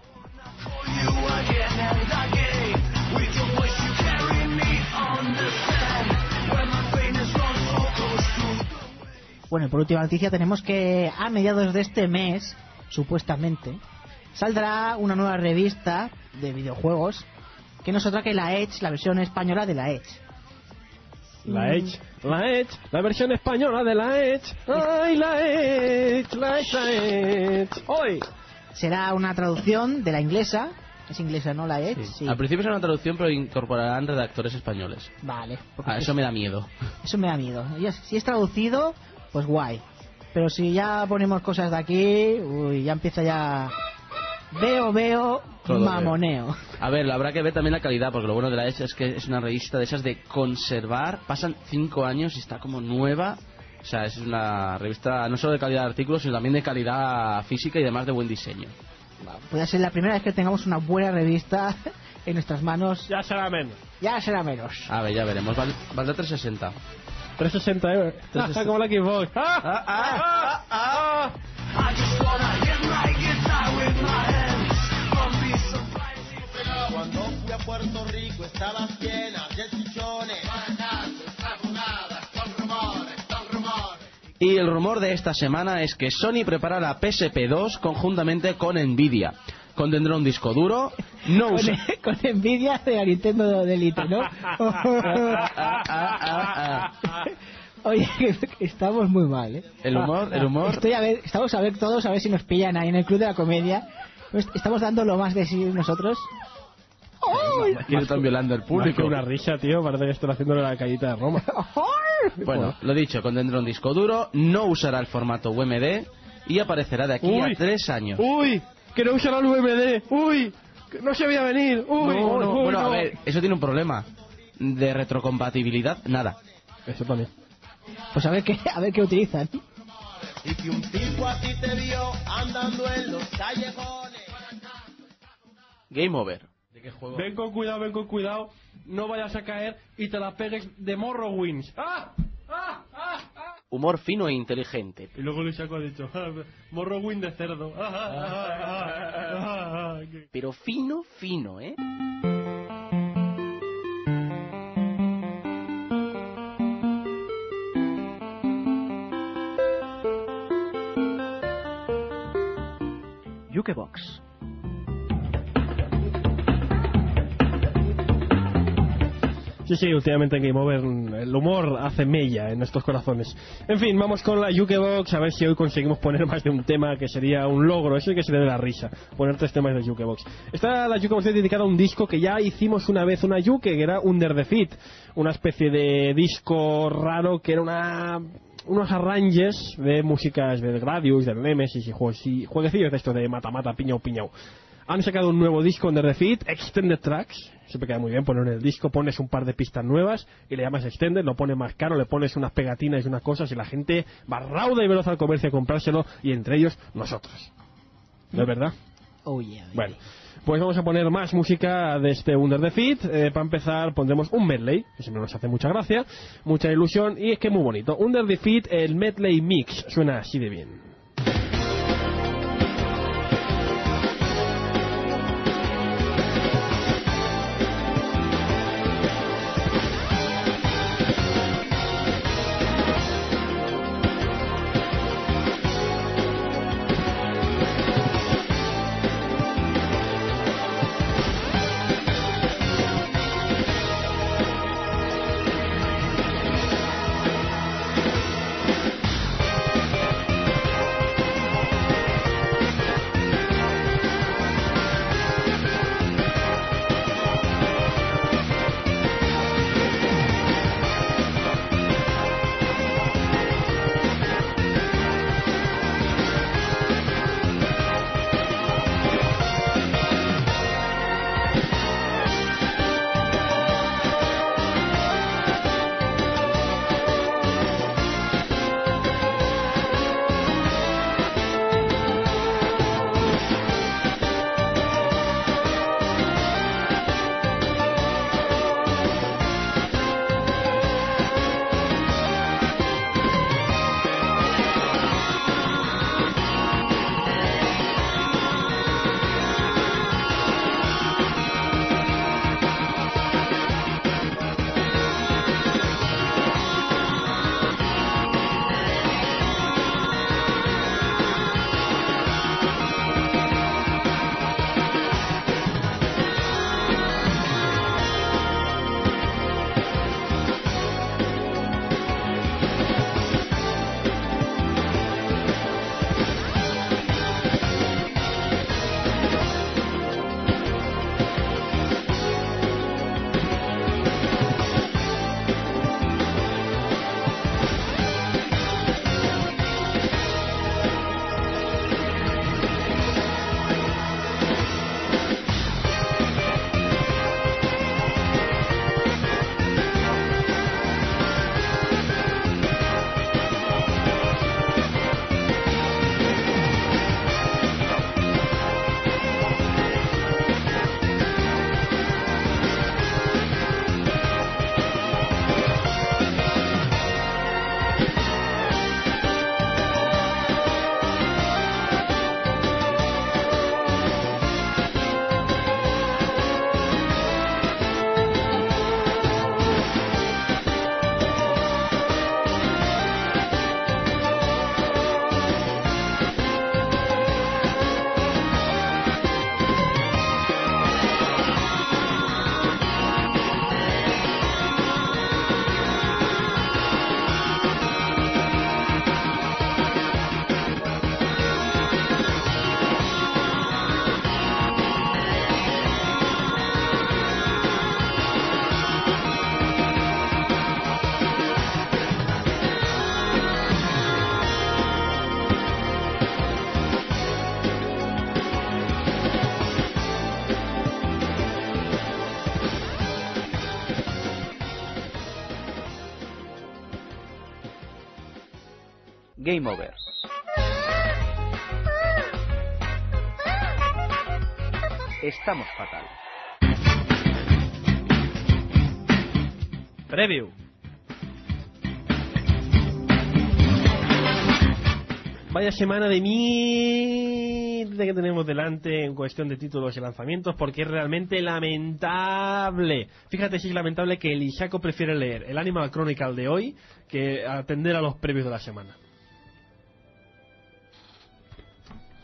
Bueno, y por última noticia tenemos que a mediados de este mes, supuestamente, saldrá una nueva revista de videojuegos que no es otra que la Edge, la versión española de la Edge. La Edge, la Edge, la versión española de la Edge. ¡Ay, la Edge, la Edge, la Edge! ¡Hoy! Será una traducción de la inglesa. Es inglesa, ¿no? La Edge. Sí. Al principio es una traducción, pero incorporarán redactores españoles. Vale. porque Ah, eso me da miedo. eso me da miedo. Ya, si es traducido, pues guay. Pero si ya ponemos cosas de aquí, uy, ya empieza ya... Veo, veo, Todo mamoneo. A ver, habrá que ver también la calidad, porque lo bueno de la Edge es que es una revista de esas de conservar. Pasan cinco años y está como nueva. O sea, es una revista no solo de calidad de artículos, sino también de calidad física y además de buen diseño. Puede ser la primera vez que tengamos una buena revista en nuestras manos. Ya será menos. Ya será menos. A ver, ya veremos. Val- Valdrá trescientos sesenta. trescientos sesenta euros. trescientos sesenta. Como la Xbox. ¡Ah! Ah, ah, ah, ah. Cuando fui a Puerto Rico estaban llenas de chichones. Y el rumor de esta semana es que Sony prepara la P S P dos conjuntamente con Nvidia. Contendrá un disco duro, no Con, usa... con envidia de la Nintendo de Elite, ¿no? Ah, ah, ah. Oye, estamos muy mal, ¿eh? El humor, el humor... Estoy a ver, estamos a ver todos a ver si nos pillan ahí en el Club de la Comedia. Pues estamos dando lo más de sí nosotros. ¡Ay! Que están violando el Más público. que una risa, tío. Parece que están haciendo la callita de Roma. Bueno, lo dicho, contendrá un disco duro, no usará el formato U M D y aparecerá de aquí Uy. a tres años. ¡Uy! ¡Que no usará el U M D! ¡Uy! ¡Que no se veía venir! ¡Uy! No, no, uy, bueno, no! a ver, eso tiene un problema. De retrocompatibilidad, nada. Eso también. Pues a ver qué, a ver qué utilizan. Y que un tipo a ti te vio andando en los callejones. Game over. ¿De qué juego? Ven con cuidado, ven con cuidado. No vayas a caer y te la pegues de Morrowinds. ¡Ah! ¡Ah! ¡Ah! ¡Ah! Humor fino e inteligente. Y luego Luisako ha dicho, ah, Morrowind de cerdo. Ah, ah, ah, ah, ah, ah. Pero fino, fino, ¿eh? Jukebox. Sí, sí, últimamente en Game Over el humor hace mella en nuestros corazones. En fin, vamos con la Jukebox, a ver si hoy conseguimos poner más de un tema, que sería un logro, eso y que se le dé la risa, poner tres temas de Jukebox. Esta, la Jukebox es dedicada a un disco que ya hicimos una vez una Juke, que era Under the Feet, una especie de disco raro que era una... unos arranges de músicas del Gradius, del Nemesis y, juegos, y jueguecillos de esto de mata-mata, piñao, piñao. Han sacado un nuevo disco Under the Feet, Extended Tracks. Siempre queda muy bien poner en el disco, pones un par de pistas nuevas y le llamas Extended, lo pones más caro, le pones unas pegatinas y unas cosas y la gente va rauda y veloz al comercio a comprárselo, y entre ellos nosotros. ¿No es verdad? Oh yeah, yeah. Bueno, pues vamos a poner más música de este Under the Feet. Eh, para empezar pondremos un medley, que siempre nos hace mucha gracia, mucha ilusión, y es que es muy bonito. Under the Feet, el medley mix, suena así de bien. Game Over. Estamos fatal. Preview. Vaya semana de mierda que tenemos delante en cuestión de títulos y lanzamientos, porque es realmente lamentable. Fíjate si es lamentable que el Ishaco prefiere leer el Animal Chronicle de hoy que atender a los previews de la semana.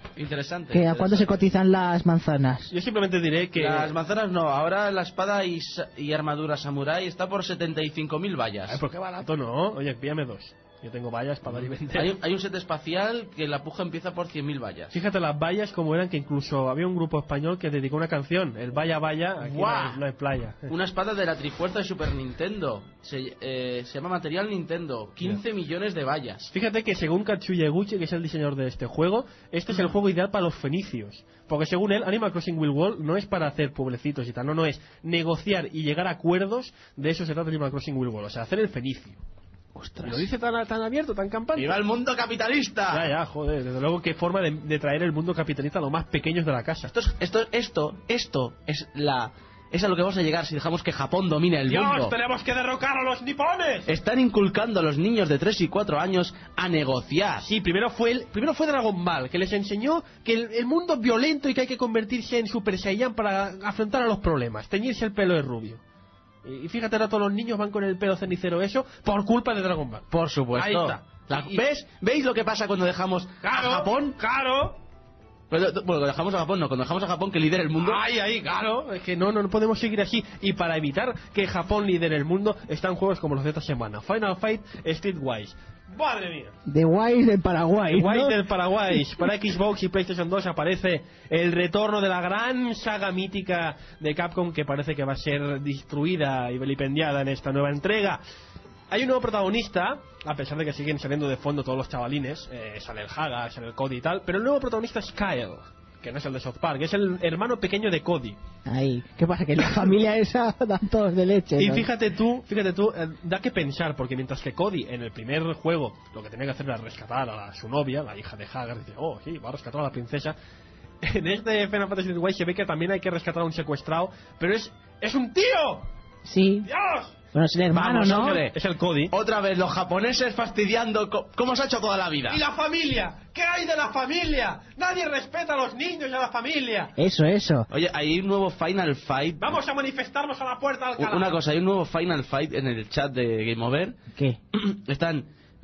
Interesante. ¿Que ¿A cuánto se interesante. cotizan las manzanas? Yo simplemente diré que... Las manzanas no, ahora la espada y, sa- y armadura samurai está por setenta y cinco mil vallas. Ay, ¿por qué barato no? Oye, píllame dos. Yo tengo vallas para dar y vender. Hay, un- hay un set espacial que la puja empieza por cien mil vallas. Fíjate las vallas como eran, que incluso había un grupo español que dedicó una canción, el Vaya Vaya, aquí no ¡Guau! hay, no hay playa. Una espada de la Trifuerza de Super Nintendo. Se, eh, se llama Material Nintendo. quince millones de vallas. Fíjate que según Katsuya Eguchi, que es el diseñador de este juego, este es el juego ideal para los fenicios. Porque según él, Animal Crossing Wild World no es para hacer pueblecitos y tal, no, no, es negociar y llegar a acuerdos. De eso se trata Animal Crossing Wild World, o sea, hacer el fenicio. Y lo dice tan, tan abierto, tan campante. ¡Viva el mundo capitalista! Ya, ya, joder, desde luego qué forma de, de traer el mundo capitalista a los más pequeños de la casa. Esto, es- esto, esto, esto es la... Es a lo que vamos a llegar si dejamos que Japón domine el ¡Dios, mundo. tenemos que derrocar a los nipones! Están inculcando a los niños de tres y cuatro años a negociar. Sí, primero fue el, primero fue Dragon Ball, que les enseñó que el, el mundo es violento y que hay que convertirse en Super Saiyan para afrontar a los problemas, teñirse el pelo de rubio. Y, y fíjate, ahora todos los niños van con el pelo cenicero eso por culpa de Dragon Ball. Por supuesto. Ahí está. La- Y- ¿Ves? ¿Veis lo que pasa cuando dejamos Claro, a Japón? claro. Bueno, cuando dejamos a Japón, no, cuando dejamos a Japón que lidere el mundo. Ahí, ahí, claro. Es que no, no, no podemos seguir así. Y para evitar que Japón lidere el mundo, están juegos como los de esta semana. Final Fight, Streetwise. ¡Madre mía! De Wise del Paraguay, White ¿no? del Paraguay. Para Xbox y PlayStation dos aparece el retorno de la gran saga mítica de Capcom, que parece que va a ser destruida y vilipendiada en esta nueva entrega. Hay un nuevo protagonista, a pesar de que siguen saliendo de fondo todos los chavalines. Eh, sale el Haga, sale el Cody y tal. Pero el nuevo protagonista es Kyle, que no es el de South Park, es el hermano pequeño de Cody. Ahí, ¿qué pasa? Que en la familia esa dan todos de leche, Y ¿no? fíjate tú, fíjate tú, eh, da que pensar, porque mientras que Cody en el primer juego lo que tenía que hacer era rescatar a su novia, la hija de Hagar, dice, oh, sí, va a rescatar a la princesa. En este Final Fantasy Wild se ve que también hay que rescatar a un secuestrado, pero es es un tío. Sí. ¡Dios! Bueno, es el hermano, Vamos, ¿no? hombre. Es el Cody. Otra vez los japoneses fastidiando co- cómo se ha hecho toda la vida. ¿Y la familia? ¿Qué hay de la familia? Nadie respeta a los niños y a la familia. Eso, eso. Oye, hay un nuevo Final Fight. Vamos a manifestarnos a la puerta del Alcalá. Una cosa, hay un nuevo Final Fight en el chat de Game Over. ¿Qué? Están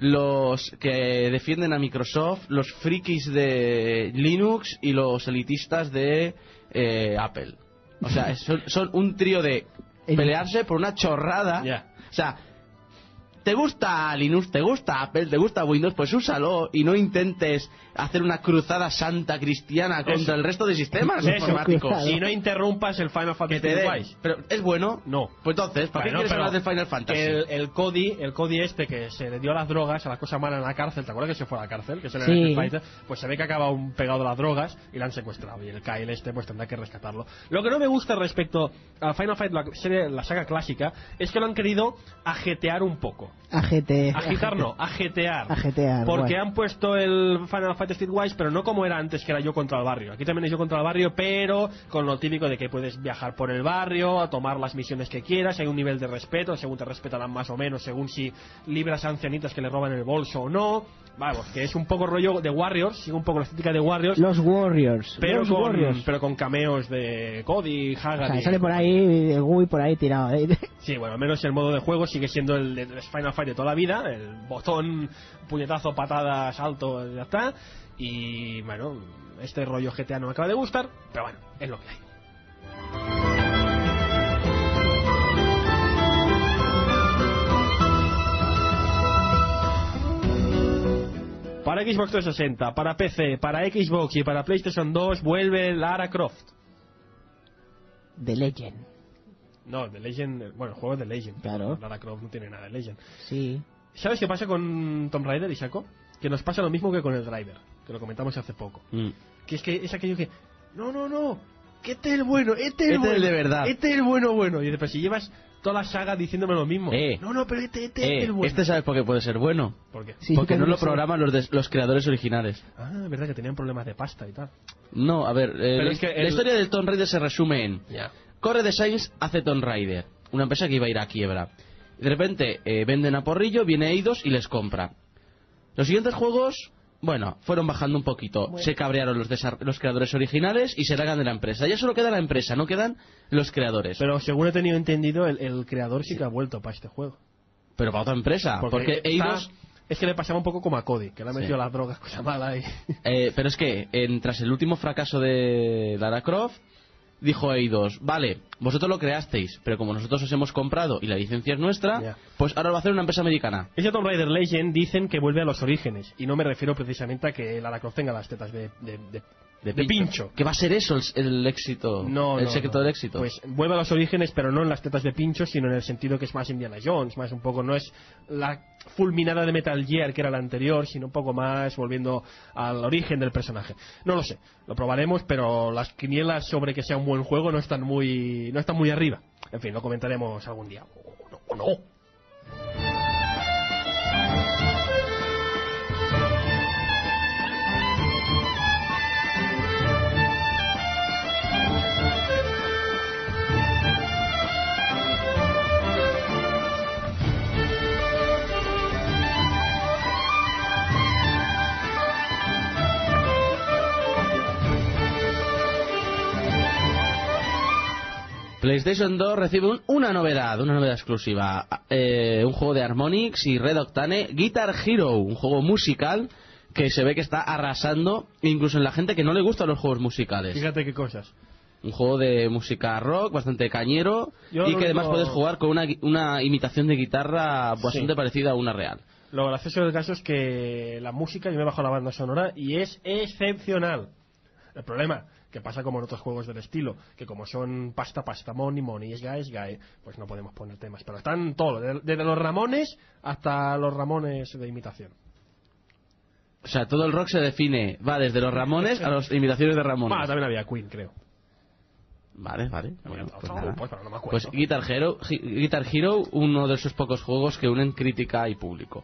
los que defienden a Microsoft, los frikis de Linux y los elitistas de eh, Apple. O sea, son, son un trío de pelearse por una chorrada. Ya. O sea, ¿te gusta Linux? ¿Te gusta Apple? ¿Te gusta Windows? Pues úsalo y no intentes hacer una cruzada santa cristiana contra Eso. el resto de sistemas Eso, informáticos. cruzada. Y no interrumpas el Final Que Fantasy te den. Wild. Pero ¿es bueno? No. Pues entonces, ¿para Bueno, qué quieres pero hablar del Final Fantasy? que El, el Cody, el Cody este que se le dio a las drogas, a la cosa mala en la cárcel, ¿te acuerdas que se fue a la cárcel? Que se le Sí. Street Fighter, pues se ve que acaba un pegado a las drogas y le han secuestrado. Y el Kyle este pues tendrá que rescatarlo. Lo que no me gusta respecto a Final Fight, la, serie, la saga clásica, es que lo han querido ajetear un poco. A G T. Agitar no, ajetear. Ajetear, Porque guay. han puesto el Final Fight Streetwise, pero no como era antes, que era yo contra el barrio. Aquí también es yo contra el barrio, pero con lo típico de que puedes viajar por el barrio, a tomar las misiones que quieras, hay un nivel de respeto, según te respetarán más o menos, según si libras a ancianitas que le roban el bolso o no. Vamos, que es un poco rollo de Warriors, sigue un poco la estética de Warriors, Los Warriors. pero los con, Warriors. pero con cameos de Cody, O Hagar sea, y- sale por ahí el Gui por ahí tirado. ¿eh? Sí, bueno, al menos el modo de juego sigue siendo el de Final Fight de toda la vida, el botón, puñetazo, patada, salto, ya está. Y bueno, este rollo G T A no me acaba de gustar, pero bueno, es lo que hay. Para Xbox trescientos sesenta, para P C, para Xbox y para PlayStation dos vuelve Lara Croft. The Legend. No, The Legend, bueno, el juego es The Legend. Claro. Lara Croft no tiene nada de Legend. Sí. ¿Sabes qué pasa con Tomb Raider, Isako? Que nos pasa lo mismo que con el Driver, que lo comentamos hace poco. Mm. Que es que es aquello que, no, no, no, que este es el bueno, este es el Este bueno. es el de verdad. Este es el bueno, bueno. Y dice, pero si llevas toda la saga diciéndome lo mismo. Eh. No, no, pero este, este Eh, es el bueno. este sabes por qué puede ser bueno. ¿Por qué? Sí, Porque sí, no lo sí. programan los, de- los creadores originales. Ah, es verdad que tenían problemas de pasta y tal. No, a ver, eh, Pero la, es que la el- historia del Tomb Raider se resume en Ya. Core Designs hace Tomb Raider, una empresa que iba a ir a quiebra. Y de repente eh, venden a porrillo, viene Eidos y les compra. Los siguientes juegos, bueno, fueron bajando un poquito. Se cabrearon los, desa- los creadores originales y se largan de la empresa. Ya solo queda la empresa, no quedan los creadores. Pero según he tenido entendido, el, el creador sí que ha vuelto para este juego. Pero para otra empresa, porque, está, Eidos... Es que le pasaba un poco como a Cody, que le ha metido Sí. las drogas, cosa mala. Y... Eh, pero es que, en, tras el último fracaso de Lara Croft, dijo Eidos, vale, vosotros lo creasteis, pero como nosotros os hemos comprado y la licencia es nuestra, Ya. pues ahora lo va a hacer una empresa americana. Ese Tomb Raider Legend dicen que vuelve a los orígenes, y no me refiero precisamente a que Lara Croft tenga las tetas de, de, de, de pincho. ¿Qué va a ser eso, el, el éxito? No, el no, secreto no. del éxito. Pues vuelve a los orígenes, pero no en las tetas de pincho, sino en el sentido que es más Indiana Jones, más un poco, no es la fulminada de Metal Gear que era la anterior, sino un poco más volviendo al origen del personaje. No lo sé, lo probaremos, pero las quinielas sobre que sea un buen juego no están muy, no están muy arriba. En fin, lo comentaremos algún día. O no, o no. PlayStation dos recibe un- una novedad, una novedad exclusiva. Eh, un juego de Harmonix y Red Octane, Guitar Hero, un juego musical que se ve que está arrasando incluso en la gente que no le gustan los juegos musicales. Fíjate qué cosas. Un juego de música rock, bastante cañero, Yo y lo que además único- puedes jugar con una, gui- una imitación de guitarra bastante Sí. parecida a una real. Lo gracioso del caso es que la música, yo me bajo la banda sonora y es excepcional. El problema, que pasa como en otros juegos del estilo, que como son pasta, pasta, money, money, es guy, es guy, pues no podemos poner temas. Pero están todos, de- desde los Ramones hasta los Ramones de imitación. O sea, todo el rock se define, va desde los Ramones a las imitaciones de Ramones. Ah, también había Queen, creo. Vale, vale. Bueno, Había pues, otros nada. grupos, pero no me acuerdo. Pues Guitar Hero, Gi- Guitar Hero, uno de esos pocos juegos que unen crítica y público.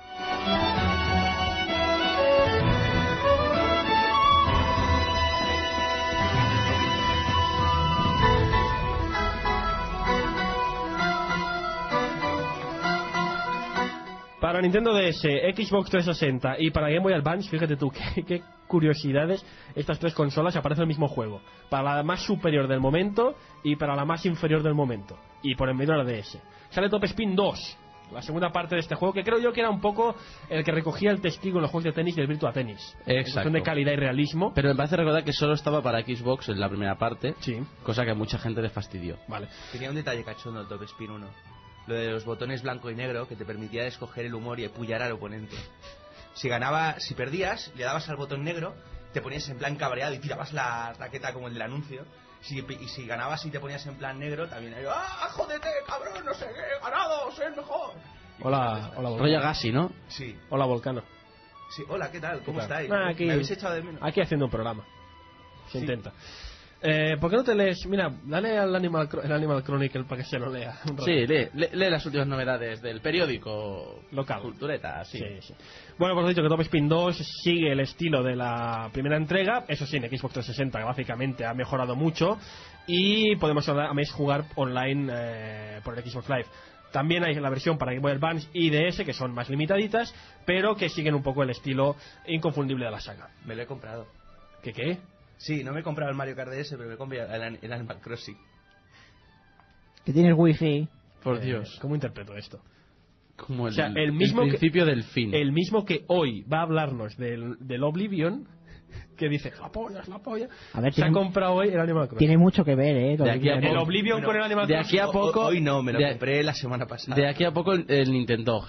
Para Nintendo D S, Xbox trescientos sesenta y para Game Boy Advance, fíjate tú, qué, qué curiosidades, estas tres consolas aparece el mismo juego. Para la más superior del momento y para la más inferior del momento. Y por en medio de la D S. Sale Top Spin dos, la segunda parte de este juego, que creo yo que era un poco el que recogía el testigo en los juegos de tenis del Virtua Tennis. En Exacto. cuestión de calidad y realismo. Pero me parece recordar que solo estaba para Xbox en la primera parte, Sí, cosa que a mucha gente le fastidió. vale. Tenía un detalle cachondo el Top Spin uno. Lo de los botones blanco y negro que te permitía escoger el humor y apoyar al oponente. Si ganaba, si perdías, le dabas al botón negro, te ponías en plan cabreado y tirabas la raqueta como el del anuncio. Si, y si ganabas y te ponías en plan negro, también era, ¡ah, jódete, cabrón, no sé qué, ganado, soy el mejor! Y Hola, cosas de hola, estas. Rollo Gassi, ¿no? Sí, Hola, Volcano. sí, hola, ¿qué tal? ¿Cómo ¿Qué tal? estáis? Ah, aquí, ¿Me habéis echado de menos? aquí haciendo un programa. Se Sí. intenta. Eh, ¿Por qué no te lees? Mira, dale al Animal, Cro- el Animal Chronicle para que se lo lea. un rato. Sí, lee, lee, lee las últimas novedades del periódico Local. Cultureta, sí. Sí, sí. Bueno, pues he dicho que Top Spin dos sigue el estilo de la primera entrega. Eso sí, en Xbox trescientos sesenta gráficamente ha mejorado mucho. Y podemos ahora a mes jugar online eh, por el Xbox Live. También hay la versión para Game Boy Advance y D S, que son más limitaditas, pero que siguen un poco el estilo inconfundible de la saga. Me lo he comprado. ¿Qué qué? Sí, no me he comprado el Mario Kart D S, pero me he comprado el, el Animal Crossing. Que tienes wifi. Por Eh, Dios. ¿Cómo interpreto esto? Como el, O sea, el mismo que- principio del fin. El mismo que hoy va a hablarnos del, del Oblivion, que dice, la polla, es la polla, A ver, se ha tiene- comprado hoy el Animal Crossing. Tiene mucho que ver, ¿eh? De aquí a El poco- Oblivion Bueno, con el Animal de Crossing. aquí a poco- Hoy no, me lo de- compré la semana pasada. De aquí a poco el, el Nintendo.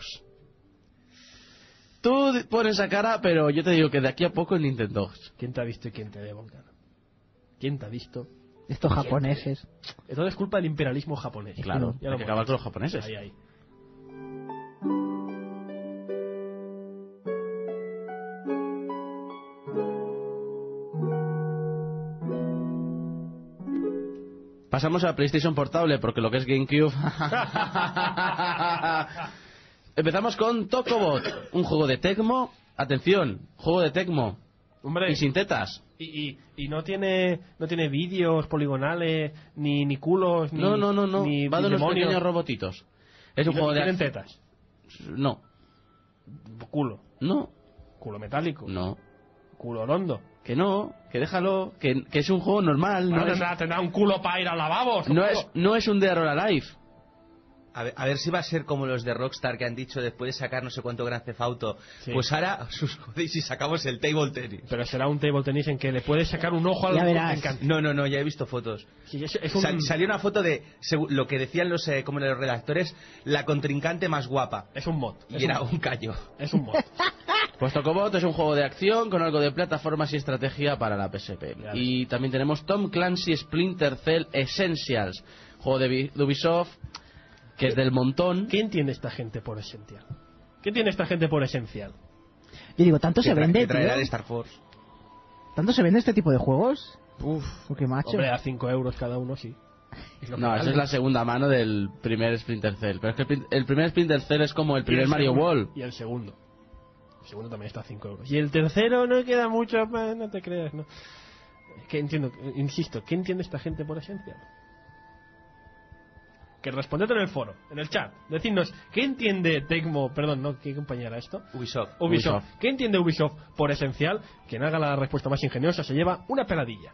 Tú di- pones esa cara, pero yo te digo que de aquí a poco el Nintendo. ¿Quién te ha visto y quién te ve, Volcano? ¿Quién te ha visto? Estos japoneses. Todo es culpa del imperialismo japonés. Claro, Ya lo hay que hemos acabar dicho. con los japoneses. Ahí, ahí. Pasamos a PlayStation Portable, porque lo que es GameCube... Empezamos con Tokobot, un juego de Tecmo. Atención, juego de Tecmo. Hombre, Y sin tetas. y, y, y no tiene no tiene vídeos poligonales, ni, ni culos, ni No, no, no, no. ni, Va ni de unos demonios. pequeños robotitos. Es Y un no- juego y de... tienen ac- tetas. No, Culo. no, Culo metálico. no. Culo hondo. Que no, que déjalo, que, que es un juego normal. No, Bueno, es, tendrá, tendrá un culo para ir al lavabo. no, es, no es un Dead or Alive. A ver, a ver si va a ser como los de Rockstar que han dicho después de sacar no sé cuánto Grand Theft Auto. Sí. Pues ahora sus jodéis y sacamos el table tennis. Pero será un table tennis en que le puedes sacar un ojo al Ya verás. contrincante. No, no, no, ya he visto fotos. Sí, es, es un... Sal- salió una foto de segu- lo que decían los eh, como los redactores, la contrincante más guapa. es un mod. Y Es era un, un caño. es un mod. Pues Tokobot es un juego de acción con algo de plataformas y estrategia para la P S P. Ya Y también tenemos Tom Clancy Splinter Cell Essentials, juego de Vi- de Ubisoft, que es del montón. ¿Qué entiende esta gente por esencial? ¿Qué entiende esta gente por esencial? Yo digo, ¿tanto se Que tra- vende, que traerá tío? el Star Force. ¿Tanto se vende este tipo de juegos? Uf, Porque macho. hombre, a cinco euros cada uno, sí. Es lo que No, vale. esa es la segunda mano del primer Splinter Cell. Pero es que el, prin- el primer Splinter Cell es como el Y primer el Mario segundo- World. Y el segundo. El segundo también está a cinco euros. Y el tercero no queda mucho, pa- no te creas, ¿no? Que entiendo, insisto, ¿qué entiende esta gente por esencial? Que responded en el foro, en el chat. Decidnos, ¿qué entiende Tecmo, perdón, no, ¿qué compañía era esto? Ubisoft. Ubisoft. Ubisoft. ¿Qué entiende Ubisoft por esencial? Quien haga la respuesta más ingeniosa se lleva una peladilla.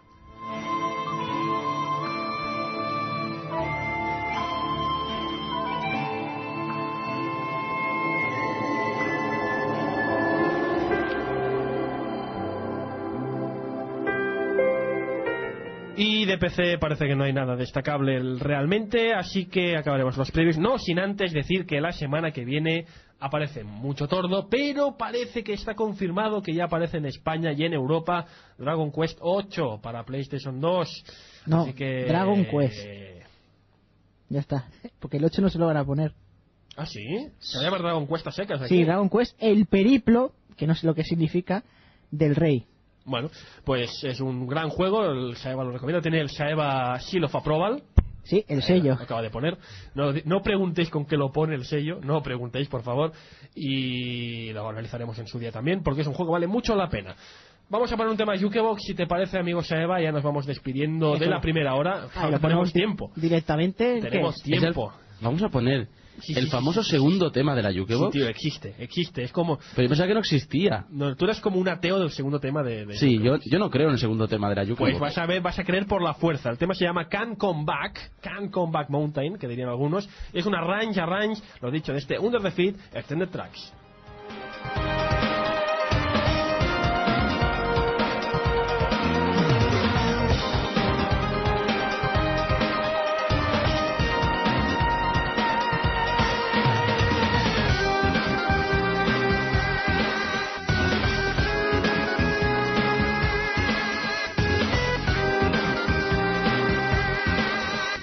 Y de P C parece que no hay nada destacable realmente, así que acabaremos los previews. No sin antes decir que la semana que viene aparece mucho tordo, pero parece que está confirmado que ya aparece en España y en Europa Dragon Quest ocho para PlayStation dos. No, Así que... Dragon Quest. Ya está. Porque el ocho no se lo van a poner. ¿Ah, sí? ¿Se llama Dragon Quest a secas aquí? Sí, Dragon Quest, el periplo, que no sé lo que significa, del rey. Bueno, pues es un gran juego, el Saeva lo recomiendo, tiene el Saeva Seal of Approval. Sí, el sello. Lo acaba de poner. No, no preguntéis con qué lo pone el sello, no preguntéis, por favor. Y lo analizaremos en su día también, porque es un juego que vale mucho la pena. Vamos a poner un tema de Jukebox, si te parece, amigo Saeva, ya nos vamos despidiendo de la primera hora. Ah, lo tenemos ponemos tiempo. Directamente. ¿qué? Tenemos Es el- tiempo. Vamos a poner Sí, el sí, famoso sí, sí, sí, segundo sí. tema de la Sí, Jukebox. tío, existe, existe. Es como... Pero yo pensaba que no existía. No, tú eres como un ateo del segundo tema de... de Sí, yo, Jukebox. yo no creo en el segundo tema de la Jukebox. Pues vas a ver, vas a creer por la fuerza. El tema se llama Can Come Back, Can Come Back Mountain, que dirían algunos. Es una arrange, arrange, lo dicho, de este Under the Feet Extended Tracks.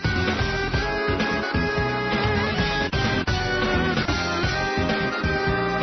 Thank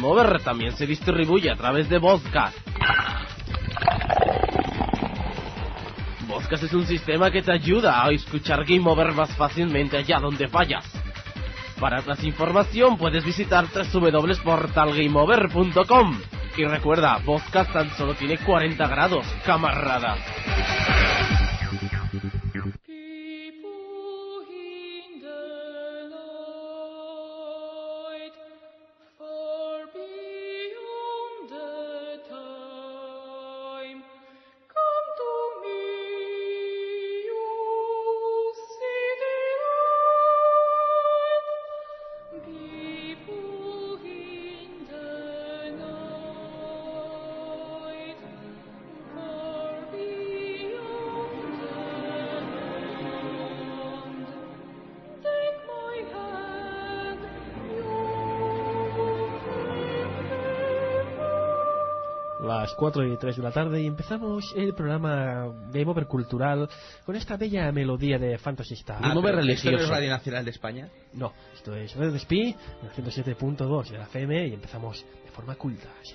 Game Over también se distribuye a través de Vodcast. Vodcast es un sistema que te ayuda a escuchar Game Over más fácilmente allá donde vayas. Para más información puedes visitar doble u doble u doble u punto portal game over punto com. Y recuerda, Vodcast tan solo tiene cuarenta grados, camarada. Las cuatro y tres de la tarde y empezamos el programa Game Over Cultural con esta bella melodía de Phantasy Star. Ah, Game Over pero religioso. ¿Esto no es Radio Nacional de España? No, esto es Radio Despí, en el ciento siete punto dos de la F M y empezamos de forma culta, sí.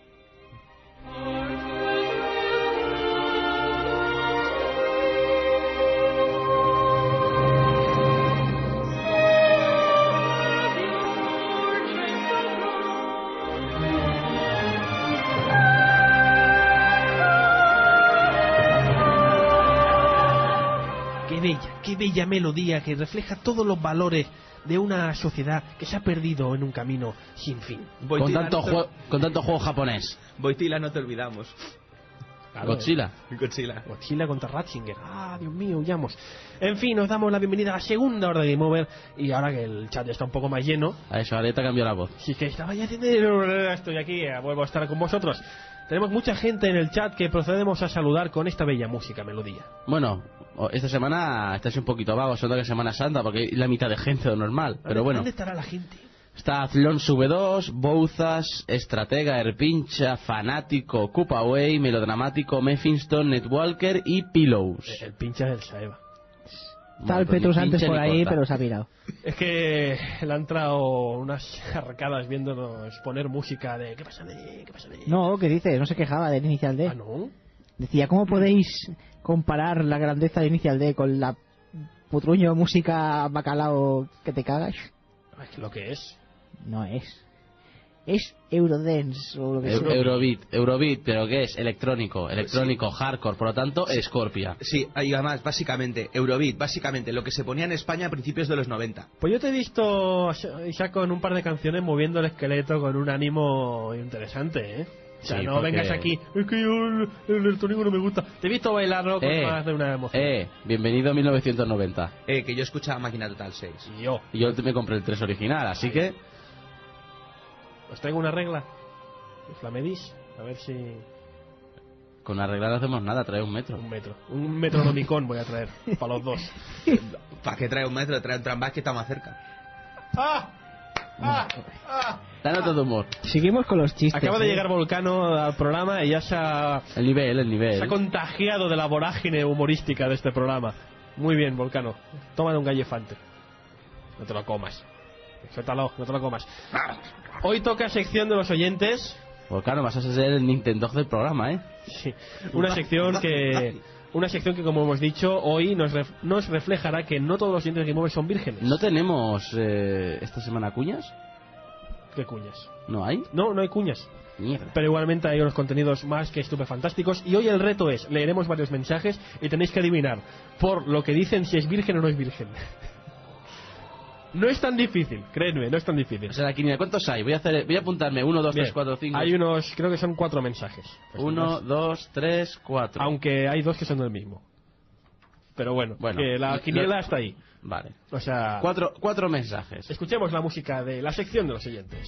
Qué bella melodía que refleja todos los valores de una sociedad que se ha perdido en un camino sin fin. Con tanto, no te... jue- con tanto juego japonés. Boitila, no te olvidamos. Claro, Godzilla. Godzilla. Godzilla contra Ratzinger. Ah, Dios mío, huyamos. En fin, nos damos la bienvenida a la segunda hora de Game Over. Y ahora que el chat ya está un poco más lleno, A eso, Areta cambió la voz. sí que estaba ya haciendo... Estoy aquí, eh, vuelvo a estar con vosotros. Tenemos mucha gente en el chat que procedemos a saludar con esta bella música, melodía. Bueno, o- esta semana estáis un poquito vagos, sobre todo que es Semana Santa, porque hay la mitad de gente de lo normal. Pero bueno, ¿Dónde estará la gente? está Athlon V dos, Bouzas, Estratega, Erpincha, Fanático, Cupaway, Melodramático, Mephiston, Netwalker y Pillows. El pincha del Saeva. Está el Bueno, Petrus ni antes pincha por ni ahí, corta. pero se ha pirado. Es que le han entrado unas arcadas viéndonos poner música de... ¿Qué pasa de...? ¿Qué pasa de...? No, ¿qué dices? No se quejaba del Inicial D. Ah, ¿no? Decía, ¿cómo podéis comparar la grandeza de Inicial D con la putruño música bacalao que te cagas? Ay, ¿lo que es? No es. Es Eurodance o lo que Eu- sea. Eurobeat, Eurobeat, pero ¿qué es? Electrónico, electrónico, hardcore, por lo tanto, Scorpia. Sí, y además, básicamente, Eurobeat, básicamente, lo que se ponía en España a principios de los noventa. Pues yo te he visto, Isaac, con un par de canciones moviendo el esqueleto con un ánimo interesante, ¿eh? O sea, Sí, no porque- vengas aquí, es que yo el, el electrónico no me gusta. Te he visto bailarlo con Eh, más de una emoción. Eh, bienvenido a mil novecientos noventa. Eh, que yo escuchaba Máquina Total seis. Y yo, Y yo me compré el tres original, así que... os traigo una regla. ¿Os la medís? A ver si... Con arreglar no hacemos nada, trae un metro. Un metro. Un metronomicón voy a traer, para los dos. ¿Para qué trae un metro? Trae un tramvay que está más cerca. ¡Ah! ¡Ah! ¡Ah! Da nota de humor. Seguimos con los chistes. Acaba de ¿eh? llegar Volcano al programa y ya se ha, El nivel, el nivel. se ha contagiado de la vorágine humorística de este programa. Muy bien, Volcano. Tómate un gallefante. No te lo comas. Suéltalo, no te lo comas. Hoy toca sección de los oyentes. Volcano, vas a ser el Nintendo del programa, ¿eh? Sí, una sección que... Una sección que, como hemos dicho, hoy nos, ref- nos reflejará que no todos los oyentes de Game Over son vírgenes. ¿No tenemos eh, esta semana cuñas? ¿Qué cuñas? ¿No hay? No, no hay cuñas. Mierda. Pero igualmente hay unos contenidos más que estupefantásticos. Y hoy el reto es, leeremos varios mensajes y tenéis que adivinar por lo que dicen si es virgen o no es virgen. No es tan difícil, créeme, no es tan difícil. O sea, la quiniela, ¿cuántos hay? Voy a hacer, voy a apuntarme uno, dos, Bien, tres, cuatro, cinco. hay unos, creo que son cuatro mensajes. Pues Uno, más. dos, tres, cuatro. Aunque hay dos que son del mismo. Pero bueno, Bueno, que la lo- quiniela está ahí. Vale. O sea, Cuatro, cuatro mensajes. escuchemos la música de la sección de los oyentes.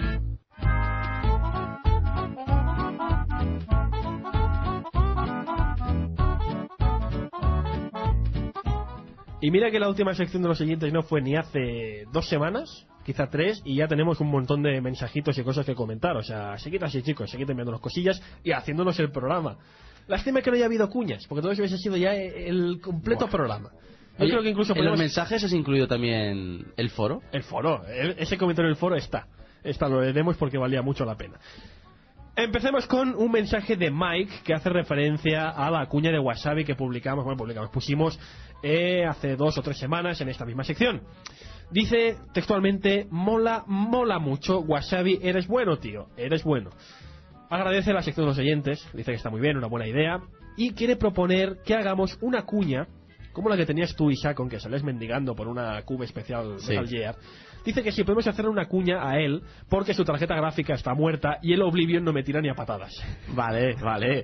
Y mira que la última sección de los oyentes no fue ni hace dos semanas, quizá tres, y ya tenemos un montón de mensajitos y cosas que comentar. O sea, seguid así, chicos, seguid enviándonos cosillas y haciéndonos el programa. Lástima que no haya habido cuñas, porque todo eso hubiese sido ya el completo Buah. programa. Yo Oye, creo que incluso en los podemos... mensajes has incluido también el foro. El foro, el- ese comentario del foro está. esta lo leeremos porque valía mucho la pena. Empecemos con un mensaje de Mike que hace referencia a la cuña de Wasabi que publicamos, bueno, publicamos, pusimos eh, hace dos o tres semanas en esta misma sección. Dice textualmente: mola, mola mucho, Wasabi, eres bueno, tío, eres bueno. Agradece la sección de los oyentes, dice que está muy bien, una buena idea, y quiere proponer que hagamos una cuña como la que tenías tú, Isaac, con que sales mendigando por una cube especial Sí. Metal Gear. Dice que si podemos hacerle una cuña a él porque su tarjeta gráfica está muerta y el Oblivion no me tira ni a patadas. Vale, vale.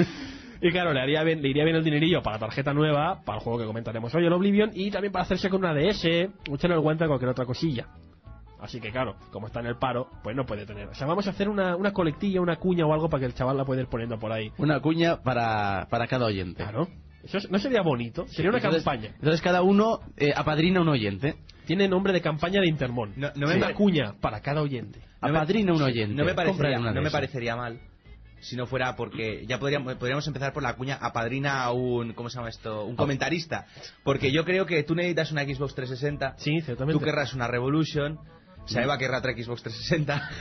Y claro, le, haría bien, le iría bien el dinerillo para la tarjeta nueva, para el juego que comentaremos hoy, el Oblivion, y también para hacerse con una D S, echarle el guante a cualquier otra cosilla. Así que claro, como está en el paro, pues no puede tener. O sea, vamos a hacer una, una colectilla, una cuña o algo para que el chaval la pueda ir poniendo por ahí. Una cuña para, para cada oyente. Claro. Eso es- no sería bonito, sería una Entonces- campaña. Entonces cada uno eh, apadrina un oyente. Tiene nombre de campaña de Intermon. No- no Es me una pare- cuña para cada oyente. No me- Apadrina un oyente. No me Compra parecería, una de no me esas. parecería mal si no fuera porque ya podríamos, podríamos empezar por la cuña apadrina a un, ¿cómo se llama esto? Un comentarista. Porque yo creo que tú necesitas una Xbox trescientos sesenta. Sí, ciertamente. Tú querrás una Revolution. Saeva querrá otra Xbox trescientos sesenta.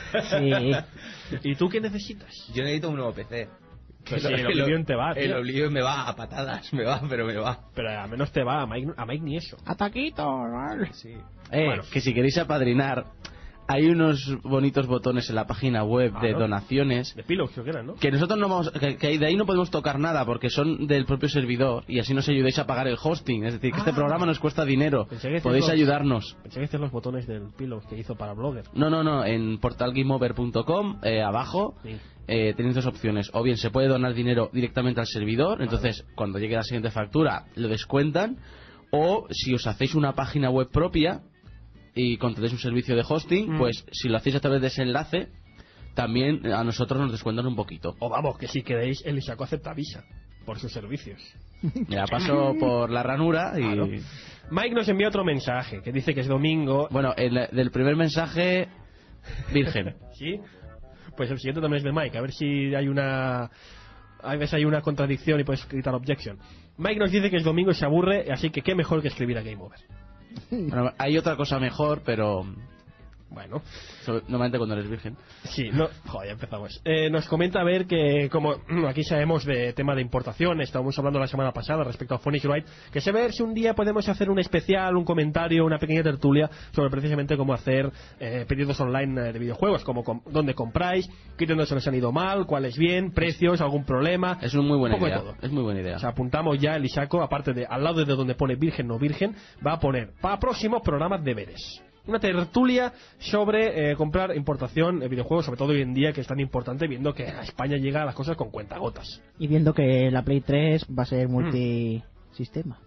Sí. ¿Y tú qué necesitas? Yo necesito un nuevo P C. Pues sí, el Oblivion te va, tío. El Oblivion me va a patadas, me va, pero me va. Pero a menos te va, a Mike, a Mike ni eso. Ataquito, vale. Sí. Eh, Bueno. que si queréis apadrinar, hay unos bonitos botones en la página web de Claro. donaciones. De Pilos, creo que era, ¿no? Que nosotros no vamos, que, que de ahí no podemos tocar nada porque son del propio servidor y así nos ayudéis a pagar el hosting. Es decir, que este Ah. programa nos cuesta dinero. Pensé que Podéis decías los- ayudarnos. Pensé que decías los botones del Pilos que hizo para Blogger. No, no, no. En portal game over punto com, eh, abajo, Sí. eh, tenéis dos opciones. O bien se puede donar dinero directamente al servidor, entonces cuando llegue la siguiente factura lo descuentan. O si os hacéis una página web propia y contratéis un servicio de hosting, Mm. pues si lo hacéis a través de ese enlace, también a nosotros nos descuentan un poquito. O vamos, que si queréis, el Isaco acepta Visa por sus servicios. Ya paso por la ranura y... Claro. Mike nos envía otro mensaje que dice que es domingo. Bueno, el, del primer mensaje, virgen. ¿Sí? Pues el siguiente también es de Mike. A ver si hay una... A veces hay una contradicción y puedes gritar objection. Mike nos dice que es domingo y se aburre, así que qué mejor que escribir a Game Over. Bueno, hay otra cosa mejor, pero... Bueno, sobre- normalmente cuando eres virgen. sí, no, joder, ya empezamos. Eh, nos comenta a ver que, como mm, aquí sabemos de tema de importación, estábamos hablando la semana pasada respecto a Phoenix Wright, que se ve si un día podemos hacer un especial, un comentario, una pequeña tertulia sobre precisamente cómo hacer eh, pedidos online eh, de videojuegos, como com- dónde compráis, qué tiendas se les han ido mal, cuáles bien, precios, algún problema. Es una muy buena un poco idea. de todo. Es muy buena idea. O sea, apuntamos ya el Isaco, aparte de al lado de donde pone virgen no virgen, va a poner para próximos programas deberes. Una tertulia sobre eh, comprar importación de videojuegos, sobre todo hoy en día que es tan importante, viendo que a España llega las cosas con cuentagotas. Y viendo que la Play tres va a ser multisistema.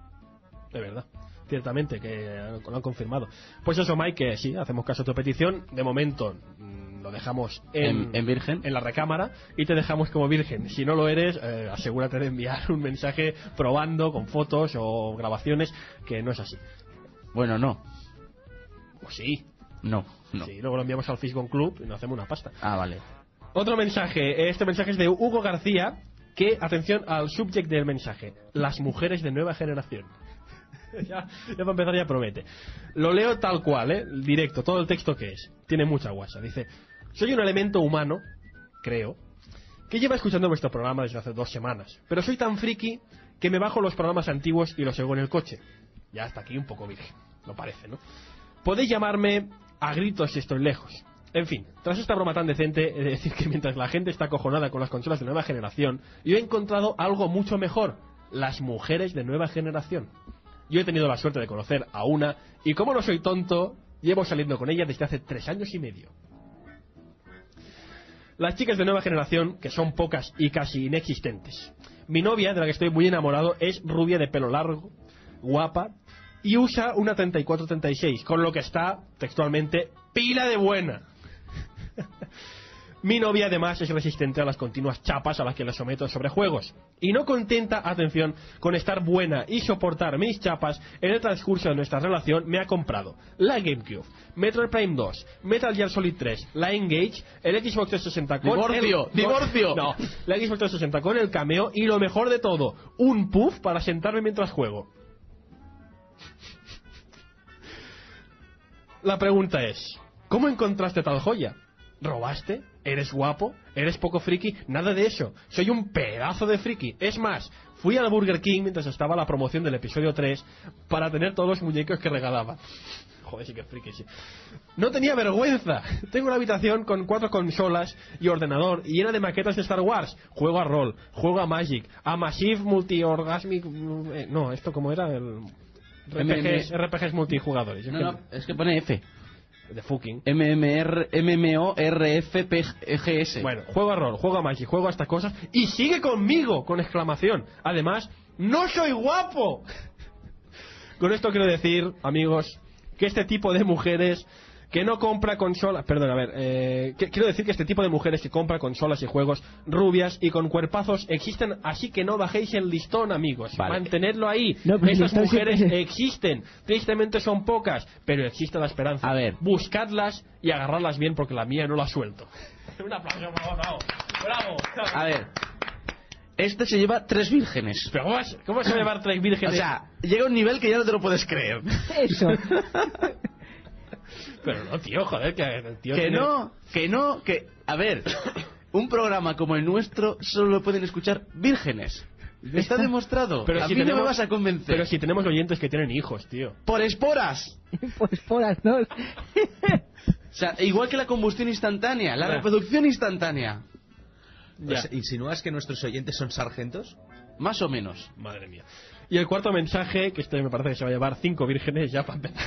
De verdad. Ciertamente, que lo han confirmado. Pues eso, Mike, que sí, hacemos caso a tu petición. De momento mm, lo dejamos en, En- en virgen. en la recámara y te dejamos como virgen. Si no lo eres, eh, asegúrate de enviar un mensaje probando con fotos o grabaciones que no es así. Bueno, no. Pues sí, No, no. sí, luego lo enviamos al Fisgon Club y nos hacemos una pasta. Ah, vale. Otro mensaje, este mensaje es de Hugo García, que, atención al subject del mensaje, las mujeres de nueva generación. ya, ya para empezar ya promete. Lo leo tal cual, eh, directo, todo el texto que es. Tiene mucha guasa. Dice, soy un elemento humano, creo, que lleva escuchando vuestro programa desde hace dos semanas, pero soy tan friki que me bajo los programas antiguos y los oigo en el coche. Ya hasta aquí un poco virgen, no parece, ¿no? Podéis llamarme a gritos si estoy lejos. En fin, tras esta broma tan decente, he de decir que mientras la gente está acojonada con las consolas de nueva generación, yo he encontrado algo mucho mejor, las mujeres de nueva generación. Yo he tenido la suerte de conocer a una, y como no soy tonto, llevo saliendo con ella desde hace tres años y medio. Las chicas de nueva generación, que son pocas y casi inexistentes. Mi novia, de la que estoy muy enamorado, es rubia de pelo largo, guapa, y usa una treinta y cuatro treinta y seis, con lo que está, textualmente, pila de buena. Mi novia además es resistente a las continuas chapas a las que le someto sobre juegos. Y no contenta, atención, con estar buena y soportar mis chapas, en el transcurso de nuestra relación me ha comprado la GameCube, Metroid Prime dos, Metal Gear Solid tres, la Engage, el Xbox trescientos sesenta con ¡Divorcio! el... ¡Divorcio! No, la Xbox trescientos sesenta con el cameo y lo mejor de todo, un puff para sentarme mientras juego. La pregunta es, ¿Cómo encontraste tal joya? ¿Robaste? ¿Eres guapo? ¿Eres poco friki? Nada de eso. Soy un pedazo de friki. Es más, fui al Burger King mientras estaba la promoción del episodio tres para tener todos los muñecos que regalaban. Joder, sí que friki, sí. No tenía vergüenza. Tengo una habitación con cuatro consolas y ordenador y llena de maquetas de Star Wars. Juego a rol, juego a Magic, a Massive Multi-Orgasmic... Eh, no, ¿esto cómo era? El... R P Gs, R P Gs multijugadores. No, no, es que pone F. De fucking. M M R, M M O R F P G S. Bueno, juego a rol, juego a Magic, juego a estas cosas y sigue conmigo, con exclamación. Además, ¡no soy guapo! Con esto quiero decir, amigos, que este tipo de mujeres que no compra consolas... Perdón, a ver, eh, que, quiero decir que este tipo de mujeres que compra consolas y juegos rubias y con cuerpazos existen, así que no bajéis el listón, amigos. Vale. Mantenedlo ahí. No, pero Estas está mujeres siempre- existen. Tristemente son pocas, pero existe la esperanza. A ver. Buscadlas y agarrarlas bien porque la mía no la suelto. Un aplauso, por favor, bravo. Bravo. A ver. Este se lleva tres vírgenes. Pero ¿cómo, es- cómo se me va a tres vírgenes? O sea, llega a un nivel que ya no te lo puedes creer. Eso. Pero no, tío, joder, que el tío Que tiene- no, que no, que... A ver, un programa como el nuestro solo lo pueden escuchar vírgenes. Está demostrado. Pero a si mí tenemos, no me vas a convencer. Pero si tenemos oyentes que tienen hijos, tío. Por esporas. Pues por las dos. O sea, igual que la combustión instantánea, la Ya. reproducción instantánea. Ya. Pues, ¿insinúas que nuestros oyentes son sargentos? Más o menos. Madre mía. Y el cuarto mensaje, que este me parece que se va a llevar cinco vírgenes ya para empezar.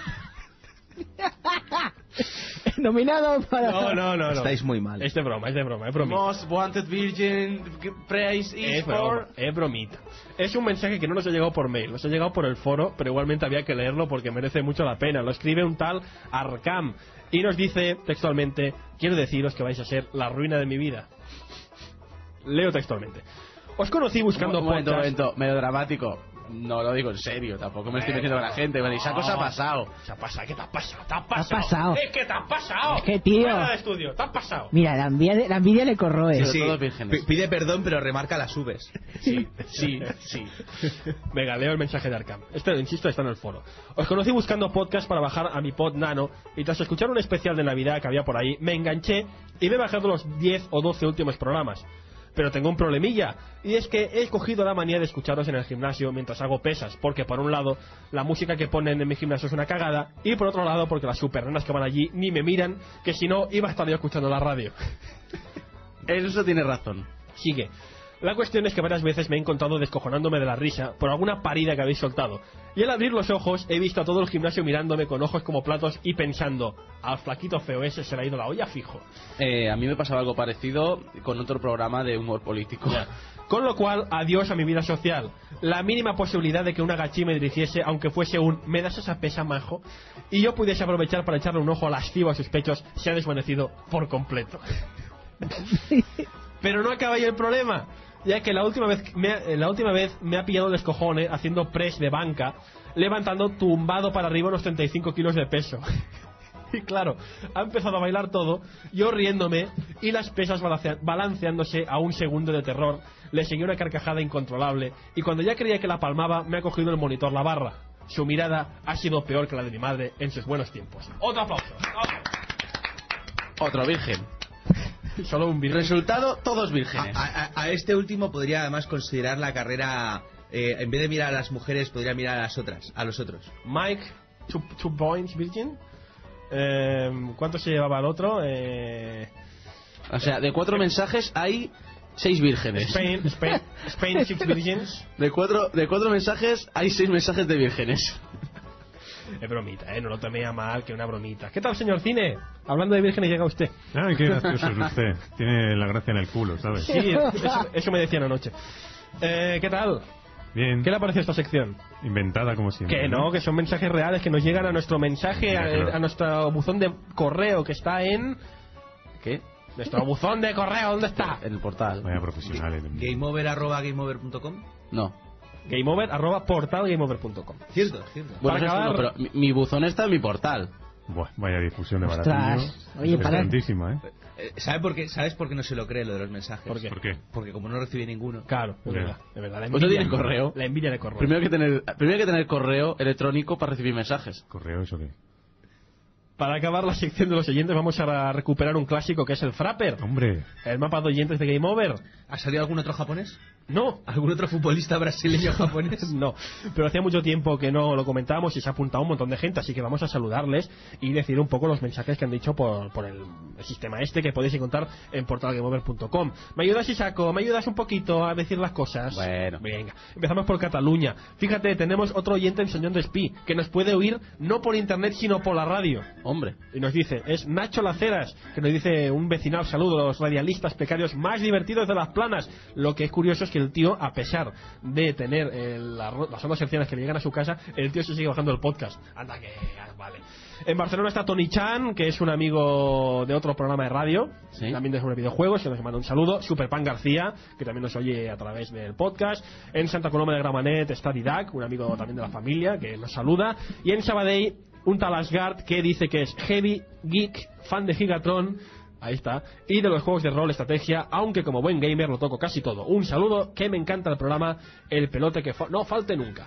Nominado para... No, no, no, no. Estáis muy mal. Es de broma, es de broma, es bromita. Most wanted virgin price is Es, broma, for... es bromita. Es un mensaje que no nos ha llegado por mail, nos ha llegado por el foro, pero igualmente había que leerlo porque merece mucho la pena. Lo escribe un tal Arkham y nos dice textualmente: quiero deciros que vais a ser la ruina de mi vida. Leo textualmente. Os conocí buscando un momento, un podcast. momento, medio dramático. No lo digo en serio, tampoco me estoy metiendo con la gente. Me esa cosa ha pasado. ¿Qué ha pasado? ¿Qué te ha pasado? ¿Te ha ha pasado? pasado? Es que te ha pasado. Es que, tío. Fuera del estudio, te ha pasado. Mira, la envidia, la envidia le corroe. Sí, todos vírgenes. P- Pide perdón, pero remarca las ubes. Sí, sí, sí. Venga, leo el mensaje de Arkham. Este, insisto, está en el foro. Os conocí buscando podcast para bajar a mi pod nano y tras escuchar un especial de Navidad que había por ahí, me enganché y me he bajado los diez o doce últimos programas. Pero tengo un problemilla, y es que he cogido la manía de escucharos en el gimnasio mientras hago pesas, porque por un lado la música que ponen en mi gimnasio es una cagada, y por otro lado porque las supernenas que van allí ni me miran, que si no iba a estar yo escuchando la radio. Eso tiene razón. Sigue. La cuestión es que varias veces me he encontrado descojonándome de la risa por alguna parida que habéis soltado. Y al abrir los ojos he visto a todo el gimnasio mirándome con ojos como platos y pensando: al flaquito feo ese se le ha ido la olla fijo. Eh, a mí me pasaba algo parecido con otro programa de humor político. Ya. Con lo cual, adiós a mi vida social. La mínima posibilidad de que una gachí me dirigiese, aunque fuese un ¿me das esa pesa, majo? Y yo pudiese aprovechar para echarle un ojo lascivo a sus pechos, se ha desvanecido por completo. Pero no acaba ahí el problema, ya que la última vez me ha, la última vez me ha pillado el descojone haciendo press de banca, levantando tumbado para arriba unos treinta y cinco kilos de peso. Y claro, ha empezado a bailar todo, yo riéndome y las pesas balancea- balanceándose a un segundo de terror. Le seguí una carcajada incontrolable y cuando ya creía que la palmaba me ha cogido el monitor la barra. Su mirada ha sido peor que la de mi madre en sus buenos tiempos. Otro aplauso. Otro virgen. Solo un virgen. Resultado, todos vírgenes. A, a- a este último podría además considerar la carrera, eh, en vez de mirar a las mujeres, podría mirar a las otras, a los otros. Mike, two, two points, virgin. Eh, ¿Cuánto se llevaba el otro? Eh, O sea, de cuatro mensajes hay seis vírgenes. Spain, Spain, Spain, six virgins. De cuatro, de cuatro mensajes hay seis mensajes de vírgenes. Es bromita, ¿eh? No lo tomé a mal, que una bromita. ¿Qué tal, señor Cine? Hablando de vírgenes llega usted. Ay, qué gracioso es usted. Tiene la gracia en el culo, ¿sabes? Sí, eso, eso me decían anoche. Eh, ¿Qué tal? Bien. ¿Qué le parece esta sección? Inventada como siempre. Que no, que son mensajes reales que nos llegan a nuestro mensaje, Ya, claro. a, a nuestro buzón de correo que está en... ¿Qué? Nuestro buzón de correo, ¿dónde está? En el portal. Vaya profesionales. Gameover arroba gameover punto com. No. Gameover, arroba portal gameover punto com. Cierto, cierto. Bueno, Para eso es acabar- uno, pero mi, mi buzón está en mi portal. Buah, vaya difusión de Ostras. baratillo. Oye, para- Interesantísima, ¿eh? Eh, ¿sabe por qué? ¿Sabes por qué no se lo cree lo de los mensajes? ¿Por qué? ¿Por qué? Porque como no recibe ninguno. Claro, es Ya. verdad, es verdad. La Pues no envidia, tiene correo. La envidia de correo. Primero hay que tener, primero hay que tener correo electrónico para recibir mensajes. ¿Correo eso qué? Para acabar la sección de los oyentes vamos a recuperar un clásico que es el Frapper. Hombre. El mapa de oyentes de Game Over. ¿Ha salido algún otro japonés? No. ¿Algún otro futbolista brasileño japonés? No, pero hacía mucho tiempo que no lo comentábamos y se ha apuntado un montón de gente, así que vamos a saludarles y decir un poco los mensajes que han dicho por, por el, el sistema este que podéis encontrar en portal game over punto com. ¿Me ayudas, Isaco? ¿Me ayudas un poquito a decir las cosas? Bueno. Venga, empezamos por Cataluña. Fíjate, tenemos otro oyente en Soñón de Espí que nos puede oír no por internet sino por la radio. Hombre. Y nos dice, es Nacho Laceras, que nos dice un vecinal saludo, los radialistas precarios más divertidos de las planas. Lo que es curioso es que el tío, a pesar de tener eh, la, las ondas hercianas que le llegan a su casa, el tío se sigue bajando el podcast. Anda que, vale. En Barcelona está Tony Chan, que es un amigo de otro programa de radio, ¿sí? También de sobre videojuegos, que nos manda un saludo. Superpan García, que también nos oye a través del podcast. En Santa Coloma de Gramenet está Didac, un amigo también de la familia, que nos saluda. Y en Sabadell, un tal Asgard, que dice que es heavy, geek, fan de Gigatron. Ahí está. Y de los juegos de rol, estrategia, aunque como buen gamer lo toco casi todo. Un saludo, que me encanta el programa El Pelote que fa no falte nunca.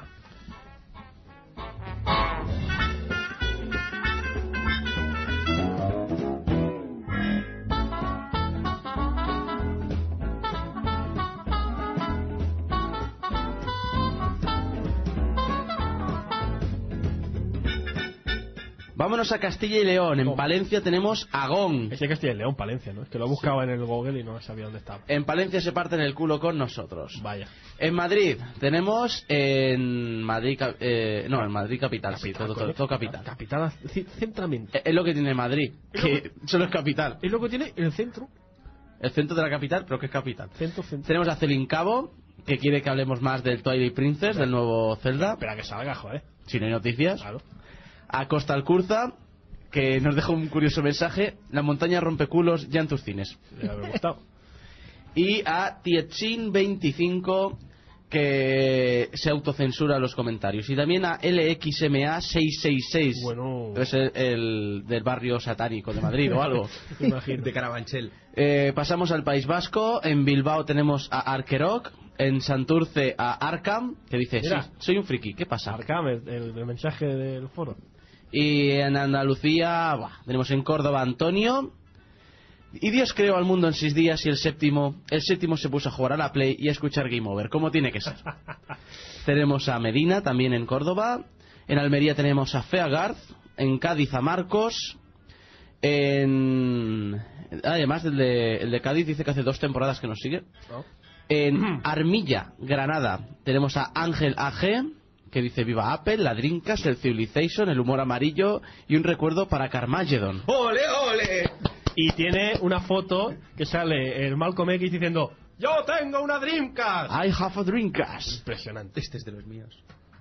Vámonos a Castilla y León. En Palencia tenemos a Gon. Es de Castilla y León, Palencia, ¿no? Es que lo buscaba sí. en el Google y no sabía dónde estaba. En Palencia se parten el culo con nosotros. Vaya. En Madrid tenemos en Madrid eh, no, en Madrid capital, capital sí, todo, todo, todo capital. Capital, centramente. Es lo que tiene Madrid, que solo es capital. Es lo que tiene el centro. El centro de la capital, pero que es capital. Centro, centro. Tenemos a Celín Cabo, que quiere que hablemos más del Twilight Princess, Espera. del nuevo Zelda. Espera que salga, joder. Si no hay noticias. Claro. A Costa Alcurza, que nos deja un curioso mensaje: la montaña rompeculos ya en tus cines. Le habrá gustado. Y a Tietchin veinticinco, que se autocensura los comentarios. Y también a L X M A seiscientos sesenta y seis. Bueno. Es el, el del barrio satánico de Madrid o algo. De Carabanchel. Eh, pasamos al País Vasco. En Bilbao tenemos a Arqueroc. En Santurce a Arkham, que dice: sí, soy un friki. ¿Qué pasa? Arkham, el, el, el mensaje del foro. Y en Andalucía, bah, tenemos en Córdoba a Antonio. Y Dios creó al mundo en seis días y el séptimo, el séptimo se puso a jugar a la Play y a escuchar Game Over, como tiene que ser. Tenemos a Medina, también en Córdoba. En Almería tenemos a Feagarth. En Cádiz a Marcos. En... Además, el de, el de Cádiz dice que hace dos temporadas que nos sigue. ¿No? En Armilla, Granada, tenemos a Ángel A G, que dice: viva Apple, la Dreamcast, el Civilization, el humor amarillo y un recuerdo para Carmageddon. ¡Ole, ole! Y tiene una foto que sale el Malcolm X diciendo: ¡yo tengo una Dreamcast! I have a Dreamcast. Impresionante. Este es de los míos.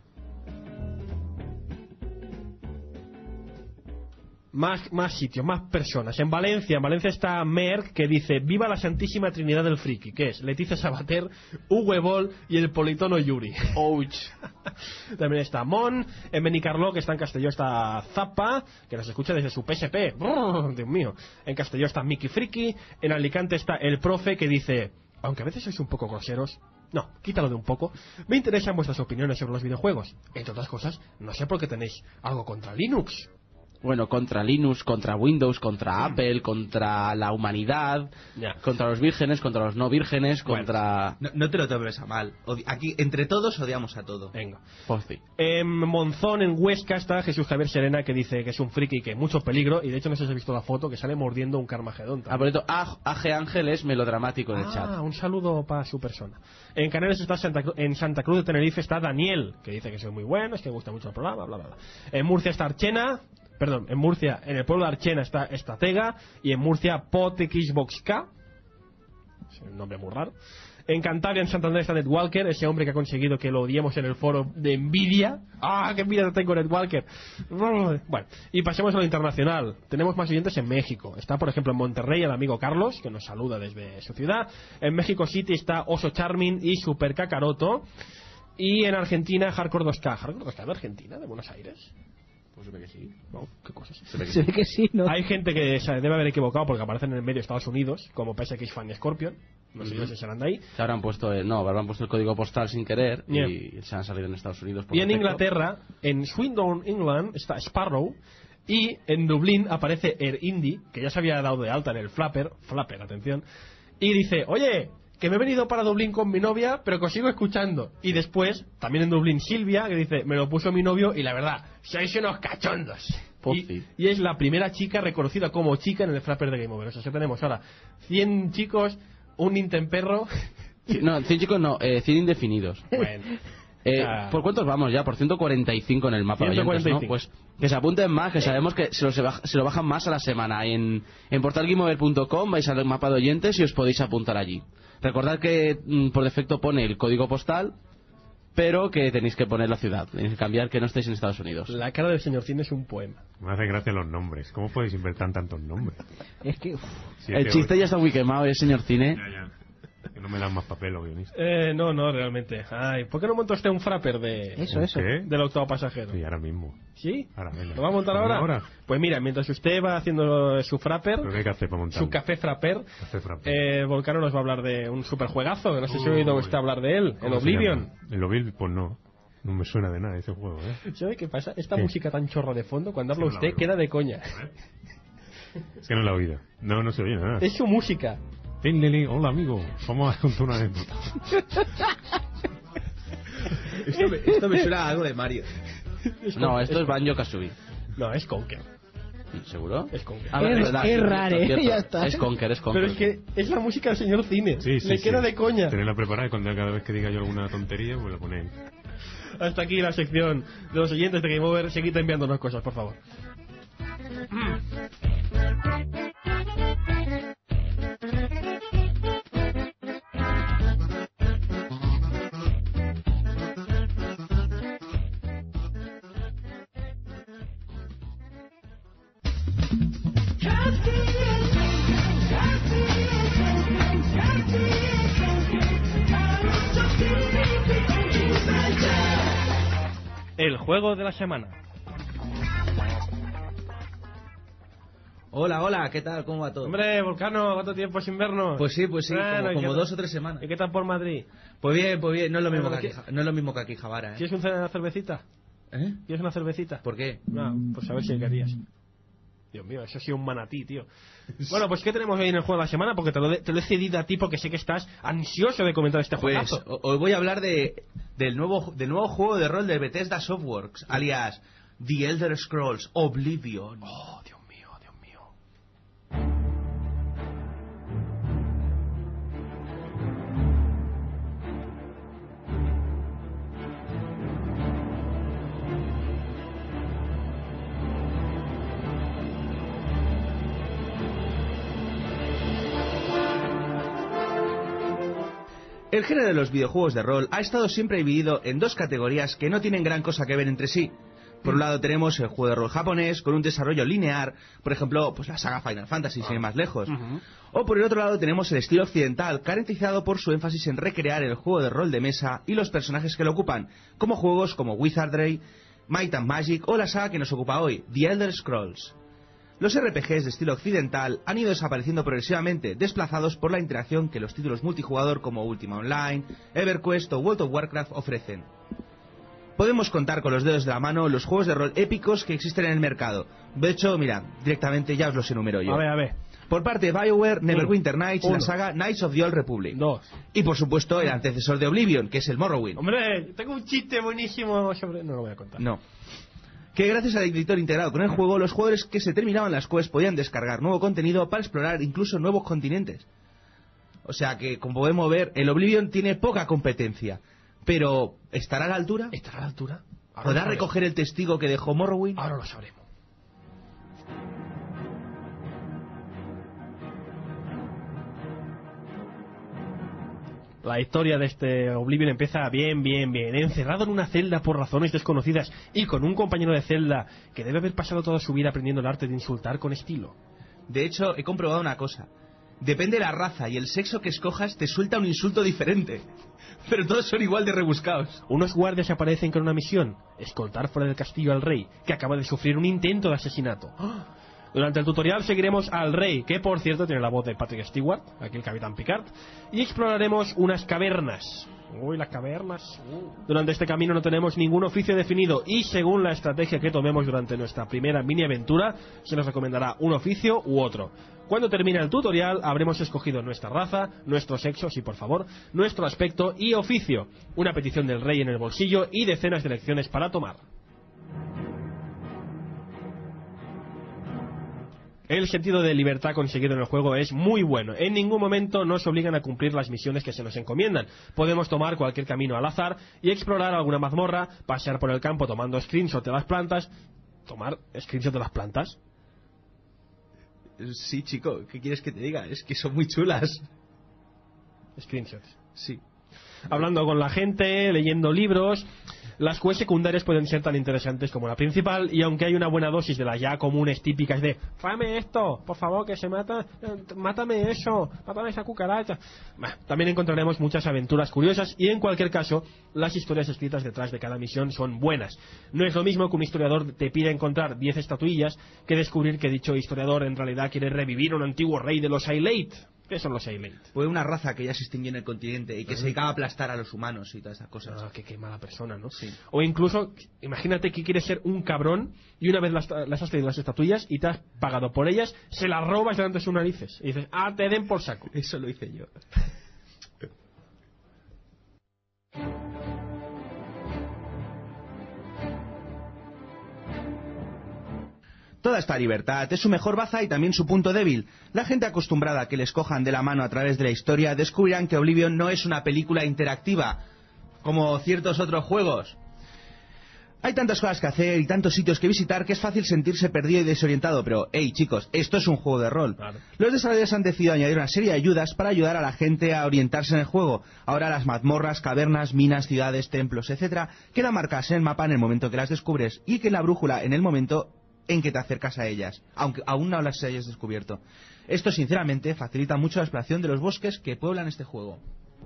Más, más sitios, más personas. En Valencia, en Valencia está Merck, que dice: viva la Santísima Trinidad del Friki, que es Leticia Sabater, Uwe Boll y el politono Yuri. Ouch. También está Mon. En Benicarló, que está en Castelló, está Zappa, que nos escucha desde su P S P. Brrr, Dios mío. En Castelló está Mickey Friki. En Alicante está el profe, que dice: aunque a veces sois un poco groseros, no, quítalo de un poco, me interesan vuestras opiniones sobre los videojuegos. Entre otras cosas, no sé por qué tenéis algo contra Linux. Bueno, contra Linux, contra Windows, contra Apple, contra la humanidad, ya. contra los vírgenes, contra los no vírgenes, contra... Bueno, no, no te lo tomes a mal. Odi aquí, entre todos, odiamos a todo. Venga. Pues sí. En Monzón, en Huesca, está Jesús Javier Serena, que dice que es un friki y que mucho peligro. Y de hecho, no sé si has visto la foto, que sale mordiendo un Carmagedón. Ah, por cierto, A G Ángel es melodramático en el ah, chat. Un saludo para su persona. En Canarias está Santa Cru en Santa Cruz de Tenerife está Daniel, que dice que soy muy bueno, es que me gusta mucho el programa, bla, bla, bla. En Murcia está Archena. Perdón, en Murcia, en el pueblo de Archena está Estratega. Y en Murcia, Pot Xbox K. Es un nombre muy raro. En Cantabria, en Santander, está Netwalker, ese hombre que ha conseguido que lo odiemos en el foro de Nvidia. ¡Ah, qué envidia tengo, Netwalker! Bueno, y pasemos a lo internacional. Tenemos más oyentes en México. Está, por ejemplo, en Monterrey el amigo Carlos, que nos saluda desde su ciudad. En México City está Oso Charming y Super Kakaroto. Y en Argentina, Hardcore dos K. ¿Hardcore dos K de Argentina, de Buenos Aires? Pues se ve que sí. No, ¿qué cosas? Se ve que, se sí. Ve que sí, ¿no? Hay gente que se debe haber equivocado porque aparecen en el medio de Estados Unidos, como P S X Fan y Scorpion. No sé uh-huh. si serán de ahí. Se habrán puesto, eh, no, habrán puesto el código postal sin querer yeah. y se han salido en Estados Unidos. Por y en defecto. Inglaterra, en Swindon, England, está Sparrow. Y en Dublín aparece Air Indie, que ya se había dado de alta en el Flapper, Flapper, atención, y dice, oye, que me he venido para Dublín con mi novia, pero que os sigo escuchando. Y después, también en Dublín, Silvia, que dice, me lo puso mi novio y la verdad, sois unos cachondos. Y, y es la primera chica reconocida como chica en el Flapper de Game Over. O sea, que tenemos ahora cien chicos, un Nintenperro. No, cien chicos no, eh, cien indefinidos. Bueno. Eh, Ah. ¿Por cuántos vamos ya? Por ciento cuarenta y cinco en el mapa de ciento cuarenta y oyentes, cinco. ¿no? Pues que se apunten más, que sabemos que se lo, se baja- se lo bajan más a la semana. En, en portal game over punto com vais al mapa de oyentes y os podéis apuntar allí. Recordad que mm, por defecto pone el código postal, pero que tenéis que poner la ciudad. Tenéis que cambiar que no estéis en Estados Unidos. La cara del señor Cine es un poema. Me hace gracia los nombres. ¿Cómo podéis inventar tantos nombres? Es que... uf, Siete, El chiste ocho. ya está muy quemado, ¿eh, señor Cine? Ya, ya. Que no me dan más papel los guionistas. Eh, no, no, realmente. Ay, ¿por qué no monta usted un Frapper de, Eso, ¿Un eso. qué? del octavo pasajero? Sí, ahora mismo. ¿Sí? Ahora, venga. ¿Lo va a montar ¿Una ahora? hora? Pues mira, mientras usted va haciendo su Frapper, ¿Pero qué hay que hacer para montarlo? su café Frapper, Café Frapper. eh, Volcano nos va a hablar de un superjuegazo, que no sé si ha oído Uy. usted hablar de él, el ¿Cómo se Oblivion. llama? El Oblivion, pues no. No me suena de nada ese juego, ¿eh? ¿Sabe qué pasa? Esta ¿Qué? música tan chorra de fondo, cuando habla Sí, no la usted, oigo. queda de coña. Es que no la he oído. No, no se oye nada. Es su música. Tin, Lili, hola amigo, vamos a contar una anécdota. Esto me, esto me suena a algo de Mario. No, esto es Banjo Kazooie. No, es Conker. ¿Seguro? Es Conker. Ah, Es- verdad, es cierto, raro, cierto. ya está. Es Conker, es Conker. Pero es que es la música del señor Cine. Sí, sí, Le sí. queda de coña. Tenerla preparada y cuando cada vez que diga yo alguna tontería, pues la ponéis. Hasta aquí la sección de los oyentes de Game Over. Seguid enviándonos cosas, por favor. El juego de la semana. Hola, hola, ¿qué tal? ¿Cómo va todo? Hombre, Volcano, ¿cuánto tiempo sin vernos? Pues sí, pues sí, Bueno, como, ¿y como qué- dos o tres semanas. ¿Y qué tal por Madrid? Pues bien, pues bien, no es lo mismo, Bueno, que, aquí, ¿qué- no es lo mismo que aquí Javara, ¿eh? ¿Quieres una cervecita? ¿Eh? ¿Quieres una cervecita? ¿Por qué? No, pues a ver si querías. Dios mío, eso ha sido un manatí, tío. Bueno, pues ¿qué tenemos hoy en el juego de la semana? Porque te lo, he- te lo he cedido a ti porque sé que estás ansioso de comentar este Pues juegazo. ho- hoy voy a hablar de del nuevo del nuevo juego de rol de Bethesda Softworks, alias The Elder Scrolls Oblivion. Oh, Dios mío, Dios mío. El género de los videojuegos de rol ha estado siempre dividido en dos categorías que no tienen gran cosa que ver entre sí. Por un lado tenemos el juego de rol japonés con un desarrollo lineal, por ejemplo, pues la saga Final Fantasy, sin ir más lejos. O por el otro lado tenemos el estilo occidental, caracterizado por su énfasis en recrear el juego de rol de mesa y los personajes que lo ocupan, como juegos como Wizardry, Might and Magic o la saga que nos ocupa hoy, The Elder Scrolls. Los R P Gs de estilo occidental han ido desapareciendo progresivamente, desplazados por la interacción que los títulos multijugador como Ultima Online, EverQuest o World of Warcraft ofrecen. Podemos contar con los dedos de la mano los juegos de rol épicos que existen en el mercado. De hecho, mirad, directamente ya os los enumero yo. A ver, a ver. Por parte de BioWare, Neverwinter Nights y Uno. la saga Knights of the Old Republic. Dos. Y por supuesto el antecesor de Oblivion, que es el Morrowind. Hombre, tengo un chiste buenísimo sobre... No lo voy a contar. No. Que gracias al editor integrado con el juego, los jugadores que se terminaban las quests podían descargar nuevo contenido para explorar incluso nuevos continentes. O sea que, como podemos ver, el Oblivion tiene poca competencia. Pero, ¿estará a la altura? ¿Estará a la altura? Ahora lo ¿Podrá sabremos. recoger el testigo que dejó Morrowind? Ahora lo sabremos. La historia de este Oblivion empieza bien, bien, bien. Encerrado en una celda por razones desconocidas y con un compañero de celda que debe haber pasado toda su vida aprendiendo el arte de insultar con estilo. De hecho, he comprobado una cosa. Depende de la raza y el sexo que escojas, te suelta un insulto diferente. Pero todos son igual de rebuscados. Unos guardias aparecen con una misión: escoltar fuera del castillo al rey, que acaba de sufrir un intento de asesinato. Durante el tutorial seguiremos al rey, que por cierto tiene la voz de Patrick Stewart, aquí el Capitán Picard, y exploraremos unas cavernas, Uy, las cavernas. Durante este camino no tenemos ningún oficio definido y según la estrategia que tomemos durante nuestra primera mini aventura, se nos recomendará un oficio u otro. Cuando termine el tutorial habremos escogido nuestra raza, nuestro sexo, sí por favor, nuestro aspecto y oficio, una petición del rey en el bolsillo y decenas de lecciones para tomar. El sentido de libertad conseguido en el juego es muy bueno. En ningún momento nos obligan a cumplir las misiones que se nos encomiendan. Podemos tomar cualquier camino al azar y explorar alguna mazmorra, pasear por el campo tomando screenshots de las plantas. ¿Tomar screenshots de las plantas? Sí, chico, ¿qué quieres que te diga? Es que son muy chulas. Screenshots. Sí. Hablando con la gente, leyendo libros. Las quests secundarias pueden ser tan interesantes como la principal, y aunque hay una buena dosis de las ya comunes típicas de tráeme esto, por favor, que se mata, mátame eso, mátame esa cucaracha, bah, también encontraremos muchas aventuras curiosas y en cualquier caso las historias escritas detrás de cada misión son buenas. No es lo mismo que un historiador te pida encontrar diez estatuillas que descubrir que dicho historiador en realidad quiere revivir a un antiguo rey de los Aelate. ¿Qué son los Aelate? Fue una raza que ya se extinguió en el continente y que se dedicaba a aplastar a los humanos y todas esas cosas. Ah, qué, qué mala persona, ¿no? Sí. O incluso, imagínate que quieres ser un cabrón y una vez las, las has traído las estatuillas y te has pagado por ellas, se las robas delante de sus narices. Y dices, ah, te den por saco. Eso lo hice yo. Toda esta libertad es su mejor baza y también su punto débil. La gente acostumbrada a que les cojan de la mano a través de la historia descubrirán que Oblivion no es una película interactiva, como ciertos otros juegos. Hay tantas cosas que hacer y tantos sitios que visitar que es fácil sentirse perdido y desorientado, pero, hey chicos, esto es un juego de rol. Claro. Los desarrolladores han decidido añadir una serie de ayudas para ayudar a la gente a orientarse en el juego. Ahora las mazmorras, cavernas, minas, ciudades, templos, etcétera, quedan marcadas en el mapa en el momento que las descubres y que en la brújula en el momento en que te acercas a ellas, aunque aún no las hayas descubierto. Esto sinceramente facilita mucho la exploración de los bosques que pueblan este juego.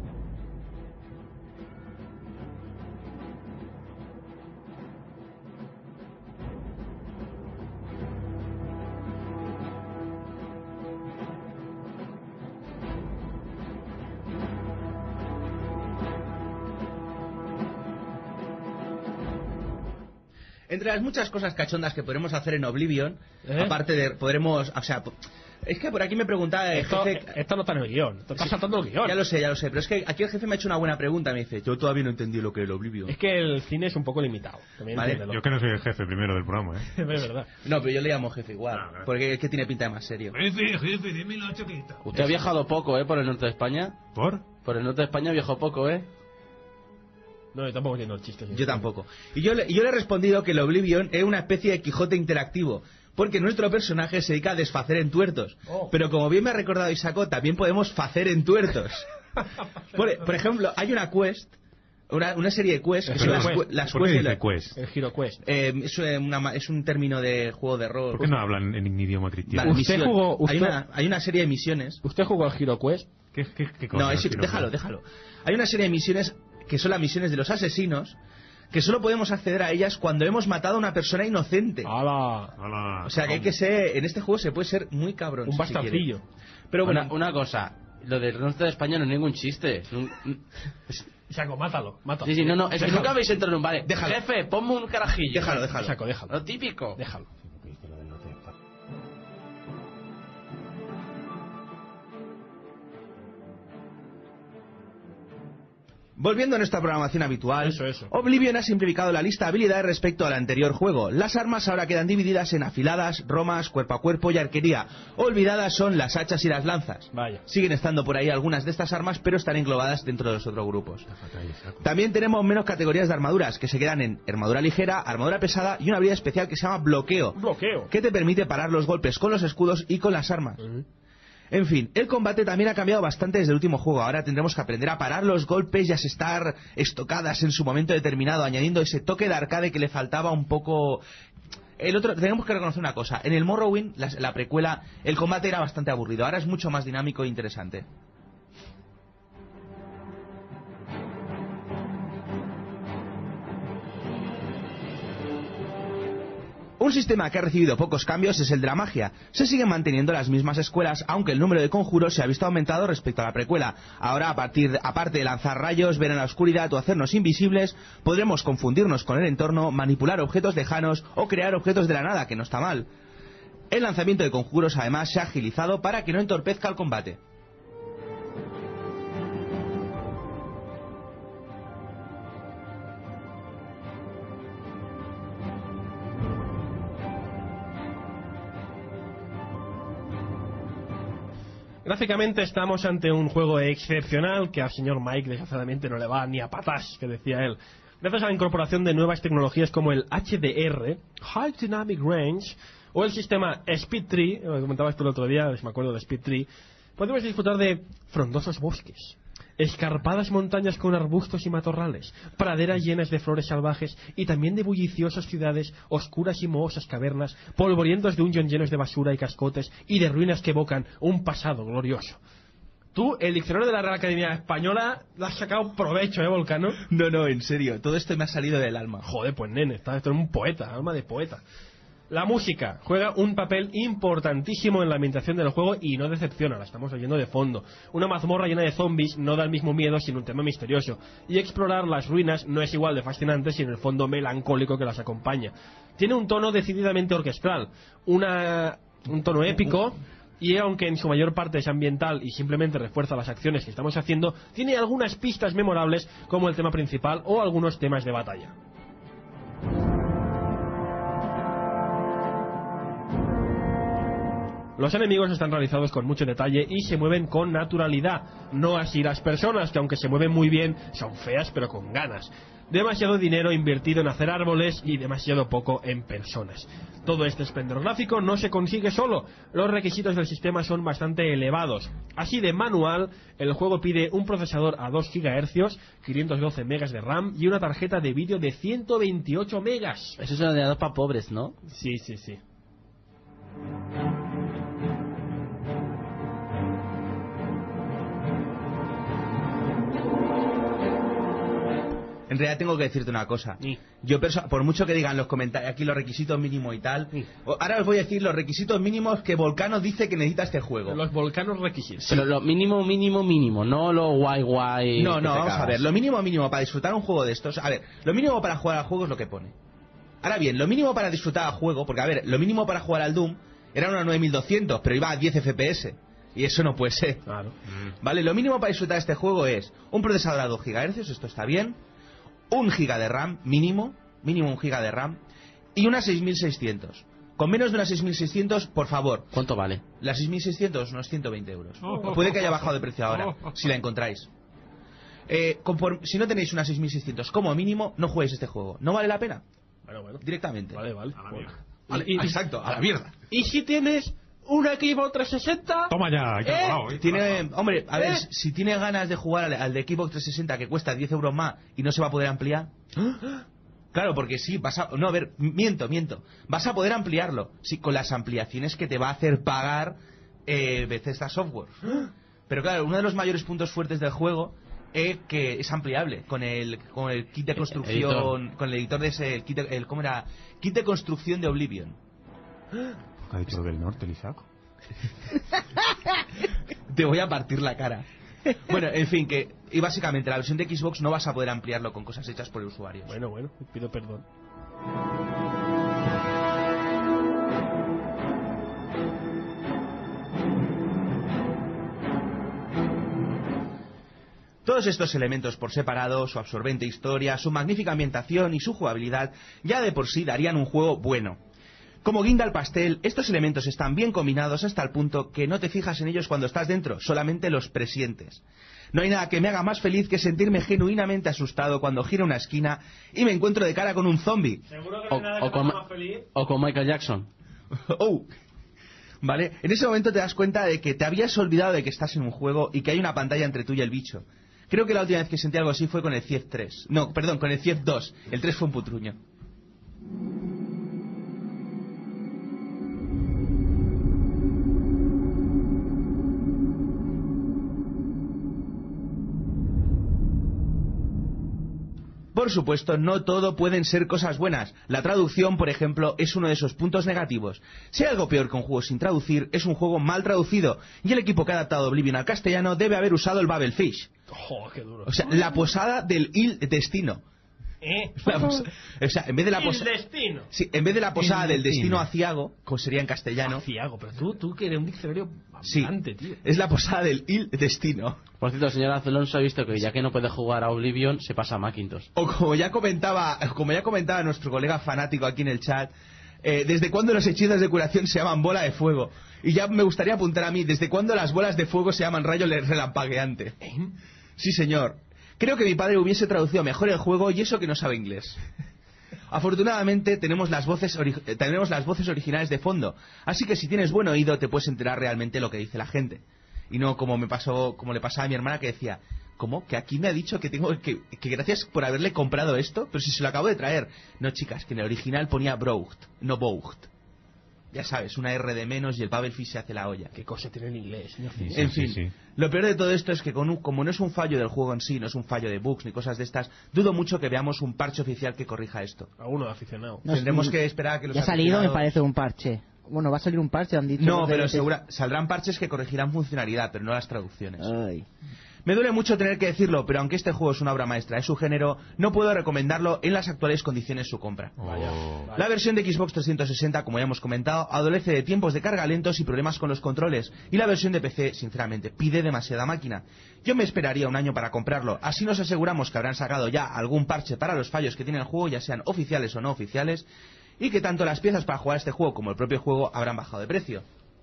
Entre las muchas cosas cachondas que podremos hacer en Oblivion, ¿Eh? aparte de, podremos, o sea, es que por aquí me preguntaba el Esto, jefe... esto no está en el guión, te estás saltando el guión. Ya lo sé, ya lo sé, pero es que aquí el jefe me ha hecho una buena pregunta, me dice, yo todavía no entendí lo que es el Oblivion. Es que el cine es un poco limitado, también Vale. entiéndelo. Yo que no soy el jefe primero del programa, ¿eh? Es verdad. No, pero yo le llamo jefe igual, Ah, vale. porque es que tiene pinta de más serio. Jefe, jefe, dime la chaqueta. Usted ha viajado poco, ¿eh? Por el norte de España. ¿Por? Por el norte de España viajó poco, ¿eh? No, yo tampoco entiendo el chiste. Yo tampoco. Y yo le, y yo le he respondido que el Oblivion es una especie de Quijote interactivo, porque nuestro personaje se dedica a desfacer en tuertos. Oh. Pero como bien me ha recordado Isaco, también podemos facer en tuertos. por, por ejemplo, hay una quest, una, una serie de quests, que Pero son las, quest. que- las ¿Por qué quests de dice la- quest? El Hero Quest. Eh, es, eh, una- es un término de juego de rol. ¿Por qué no hablan en idioma cristiano? Vale, Usted misión. jugó- Hay, usted- una, hay una serie de misiones. ¿Usted jugó al Hero Quest? ¿Qué, qué, qué cosa No, es- quiero déjalo, ver? déjalo. Hay una serie de misiones que son las misiones de los asesinos, que solo podemos acceder a ellas cuando hemos matado a una persona inocente. ¡Hala! Hola, O sea que hay que ser, en este juego se puede ser muy cabrón. Un si se quiere. bastarcillo. Pero bueno, Una, una cosa, lo del norte de España no es ningún chiste. Es un- Saco, mátalo, mátalo. Sí, sí, no, no, es que Déjalo. nunca habéis entrado en un vale. Déjalo. Jefe, ponme un carajillo. déjalo, déjalo. Saco, déjalo. Lo típico. Déjalo. Volviendo a nuestra programación habitual, Eso, eso. Oblivion ha simplificado la lista de habilidades respecto al anterior juego. Las armas ahora quedan divididas en afiladas, romas, cuerpo a cuerpo y arquería. Olvidadas son las hachas y las lanzas. Vaya. Siguen estando por ahí algunas de estas armas, pero están englobadas dentro de los otros grupos. También tenemos menos categorías de armaduras, que se quedan en armadura ligera, armadura pesada y una habilidad especial que se llama bloqueo, Bloqueo. que te permite parar los golpes con los escudos y con las armas. Ujú. En fin, el combate también ha cambiado bastante desde el último juego. Ahora tendremos que aprender a parar los golpes y a estar estocadas en su momento determinado, añadiendo ese toque de arcade que le faltaba un poco. El otro, tenemos que reconocer una cosa. En el Morrowind, la, la precuela, el combate era bastante aburrido. Ahora es mucho más dinámico e interesante. Un sistema que ha recibido pocos cambios es el de la magia. Se siguen manteniendo las mismas escuelas, aunque el número de conjuros se ha visto aumentado respecto a la precuela. Ahora, a partir de, aparte de lanzar rayos, ver en la oscuridad o hacernos invisibles, podremos confundirnos con el entorno, manipular objetos lejanos o crear objetos de la nada, que no está mal. El lanzamiento de conjuros además se ha agilizado para que no entorpezca el combate. Gráficamente estamos ante un juego excepcional que al señor Mike desgraciadamente no le va ni a patas, que decía él. Gracias a la incorporación de nuevas tecnologías como el H D R, High Dynamic Range, o el sistema Speed Tree, lo comentabas tú el otro día, me acuerdo de Speed Tree, podemos disfrutar de frondosos bosques, escarpadas montañas con arbustos y matorrales, praderas llenas de flores salvajes y también de bulliciosas ciudades, oscuras y mohosas cavernas, polvorientos dungeons llenos de basura y cascotes y de ruinas que evocan un pasado glorioso. Tú, el diccionario de la Real Academia Española, le has sacado provecho, ¿eh, Volcano? No, no, en serio, todo esto me ha salido del alma. Joder, pues nene, estás esto es un poeta, alma de poeta. La música juega un papel importantísimo en la ambientación del juego y no decepciona, la estamos oyendo de fondo. Una mazmorra llena de zombies no da el mismo miedo sin un tema misterioso, y explorar las ruinas no es igual de fascinante sin el fondo melancólico que las acompaña. Tiene un tono decididamente orquestral, una, un tono épico, y aunque en su mayor parte es ambiental y simplemente refuerza las acciones que estamos haciendo, tiene algunas pistas memorables como el tema principal o algunos temas de batalla. Los enemigos están realizados con mucho detalle y se mueven con naturalidad, no así las personas, que aunque se mueven muy bien, son feas pero con ganas. Demasiado dinero invertido en hacer árboles y demasiado poco en personas. Todo este esplendor gráfico no se consigue solo, los requisitos del sistema son bastante elevados. Así de manual, el juego pide un procesador a dos gigahercios, quinientos doce megas de RAM y una tarjeta de vídeo de ciento veintiocho megas. Eso es ordenador para pobres, ¿no? Sí, sí, sí. En realidad tengo que decirte una cosa. Sí. Yo perso- por mucho que digan los comentarios aquí los requisitos mínimos y tal, sí. Ahora os voy a decir los requisitos mínimos que Volcano dice que necesita este juego. Los Volcanos requisitos. Sí. Pero lo mínimo, mínimo, mínimo, no lo guay guay. No, no, vamos cagas. a ver, lo mínimo mínimo para disfrutar un juego de estos, a ver, lo mínimo para jugar al juego es lo que pone. Ahora bien, lo mínimo para disfrutar al juego, porque a ver, lo mínimo para jugar al Doom era una nueve mil doscientos, pero iba a diez F P S. Y eso no puede ser. Claro. Vale, lo mínimo para disfrutar este juego es un procesador a dos gigahercios, esto está bien. Un giga de RAM, mínimo, mínimo un giga de RAM, y una seis mil seiscientos. Con menos de una seis mil seiscientos, por favor. ¿Cuánto vale? La seis mil seiscientos, unos ciento veinte euros. Puede que haya bajado de precio ahora, si la encontráis. Eh, conforme, si no tenéis una seis mil seiscientos como mínimo, no juguéis este juego. ¿No vale la pena? Bueno, bueno. Directamente. Vale, vale. A la mierda. Vale, y, exacto, a la mierda. ¿Y si tienes una Xbox trescientos sesenta? Toma ya, ¿qué ¿Eh? colado, ¿eh? Tiene, hombre, a ver, ¿Eh? si tiene ganas de jugar al, al de Xbox trescientos sesenta que cuesta diez euros más y no se va a poder ampliar. Claro, porque sí, vas a... No, a ver, miento, miento. Vas a poder ampliarlo, sí, con las ampliaciones que te va a hacer pagar eh, Bethesda Software. Pero claro, uno de los mayores puntos fuertes del juego es que es ampliable con el con el kit de construcción, editor. con el editor de ese, el kit de, el, ¿cómo era? Kit de construcción de Oblivion. ¿Ha dicho del norte, Lisaco? Te voy a partir la cara. Bueno, en fin, que y básicamente la versión de Xbox no vas a poder ampliarlo con cosas hechas por el usuario. Bueno, bueno, pido perdón. Todos estos elementos por separado, su absorbente historia, su magnífica ambientación y su jugabilidad, ya de por sí darían un juego bueno. Como guinda al pastel, estos elementos están bien combinados hasta el punto que no te fijas en ellos cuando estás dentro, solamente los presientes. No hay nada que me haga más feliz que sentirme genuinamente asustado cuando giro una esquina y me encuentro de cara con un zombie. ¿Seguro que no hay nada O, o, que con, me haga más feliz? o con Michael Jackson. Oh. Vale, en ese momento te das cuenta de que te habías olvidado de que estás en un juego y que hay una pantalla entre tú y el bicho. Creo que la última vez que sentí algo así fue con el C I E F tres. No, perdón, con el C I E F dos. El tres fue un putruño. Por supuesto, no todo pueden ser cosas buenas. La traducción, por ejemplo, es uno de esos puntos negativos. Si hay algo peor que un juego sin traducir, es un juego mal traducido. Y el equipo que ha adaptado Oblivion al castellano debe haber usado el Babelfish. Oh, qué duro. O sea, la posada del Il Destino. ¿Eh? La posa- o sea, en vez de la El posada... destino. Sí, en vez de la posada Il del Destino. destino aciago, como sería en castellano... Aciago, pero tú, tú que eres un diccionario Sí, ambulante, tío. es la posada del Il Destino. Por cierto, el señor Alonso ha visto que ya que no puede jugar a Oblivion, se pasa a Macintosh. O como ya comentaba, como ya comentaba nuestro colega fanático aquí en el chat, eh, ¿desde cuándo los hechizos de curación se llaman bola de fuego? Y ya me gustaría apuntar a mí, ¿desde cuándo las bolas de fuego se llaman rayo relampagueante? Sí, señor. Creo que mi padre hubiese traducido mejor el juego y eso que no sabe inglés. Afortunadamente tenemos las voces ori- eh, tenemos las voces originales de fondo, así que si tienes buen oído te puedes enterar realmente lo que dice la gente. Y no como me pasó, como le pasaba a mi hermana que decía, ¿cómo? Que aquí me ha dicho que tengo que, que gracias por haberle comprado esto, pero si se lo acabo de traer. No, chicas, que en el original ponía Braucht, no Boucht. Ya sabes, una R de menos y el Babelfish se hace la olla. ¿Qué cosa tiene en inglés, señor? Sí, sí, En sí, fin, sí. lo peor de todo esto es que con un- como no es un fallo del juego en sí, no es un fallo de bugs ni cosas de estas, dudo mucho que veamos un parche oficial que corrija esto. A uno de aficionado. No, Tendremos sí, que esperar a que los Ya ha salido, me aficionados- parece, un parche. Bueno, va a salir un parche, han dicho. No, los pero de- segura- saldrán parches que corregirán funcionalidad, pero no las traducciones. Ay. Me duele mucho tener que decirlo, pero aunque este juego es una obra maestra de su género, no puedo recomendarlo en las actuales condiciones su compra. Oh. La versión de Xbox trescientos sesenta, como ya hemos comentado, adolece de tiempos de carga lentos y problemas con los controles, y la versión de P C, sinceramente, pide demasiada máquina. Yo me esperaría un año para comprarlo, así nos aseguramos que habrán sacado ya algún parche para los fallos que tiene el juego, ya sean oficiales o no oficiales, y que tanto las piezas para jugar este juego como el propio juego habrán bajado de precio.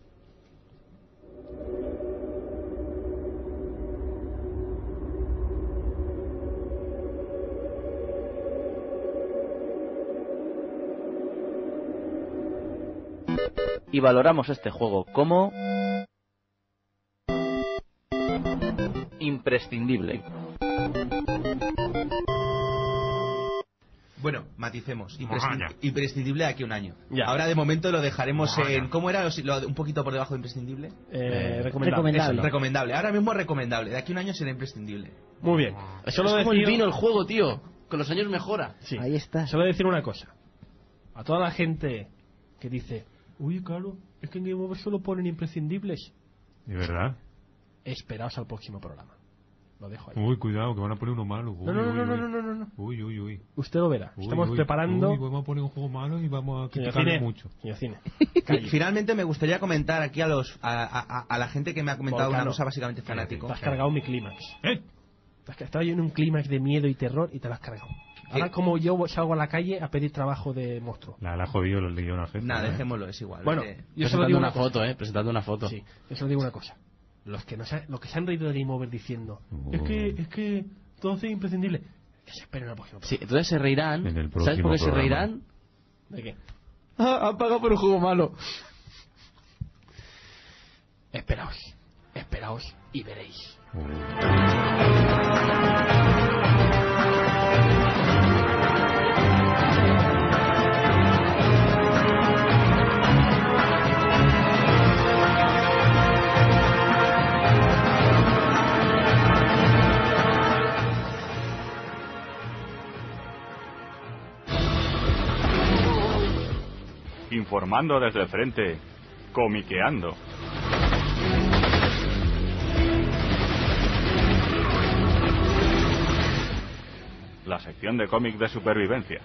Y valoramos este juego como imprescindible. Bueno, maticemos. Imprescin- Vaya. imprescindible de aquí a un año. Ya. Ahora de momento lo dejaremos Vaya. en... ¿Cómo era? Lo- lo- un poquito por debajo de imprescindible. Eh, recomendable. Recomendable. Eso. Recomendable. Ahora mismo es recomendable. De aquí a un año será imprescindible. Muy bien. Solo es como el decir- vino, el juego, tío. Con los años mejora. Sí. Ahí está. Solo decir una cosa. A toda la gente que dice, uy, claro, es que en Game Over solo ponen imprescindibles. ¿De verdad? Esperaos al próximo programa. Lo dejo ahí. Uy, cuidado, que van a poner uno malo. Uy, No, no, no, uy, no, no, uy. no, no, no, no. Uy, uy, uy. Usted lo verá. Uy, Estamos uy, preparando... Uy, vamos a poner un juego malo y vamos a Señor criticarlo Cine, mucho. señor Cine. Fi- Finalmente me gustaría comentar aquí a los a, a- a- a la gente que me ha comentado Volcano. una cosa básicamente fanático. Te has cargado mi clímax. ¿Eh? Te has- Estaba yo en un clímax de miedo y terror y te lo has cargado. Ahora como yo salgo a la calle a pedir trabajo de monstruo. La, la ha jodido los guiones, jefe. Nada, ¿eh? dejémoslo, es igual. Bueno, Eh, yo solo Presentando digo una una cosa. foto, eh. Presentando una foto. Sí, yo solo digo una cosa. Los que, no se, los que se han reído de Game Over diciendo, Oh. es que, es que todo es imprescindible, que se esperen al próximo. Sí, entonces se reirán. En el ¿Sabes próximo por qué se programa. reirán? ¿De qué? Ah, han pagado por un juego malo. Esperaos, esperaos y veréis. Informando desde el frente, comiqueando. La sección de cómic de supervivencia.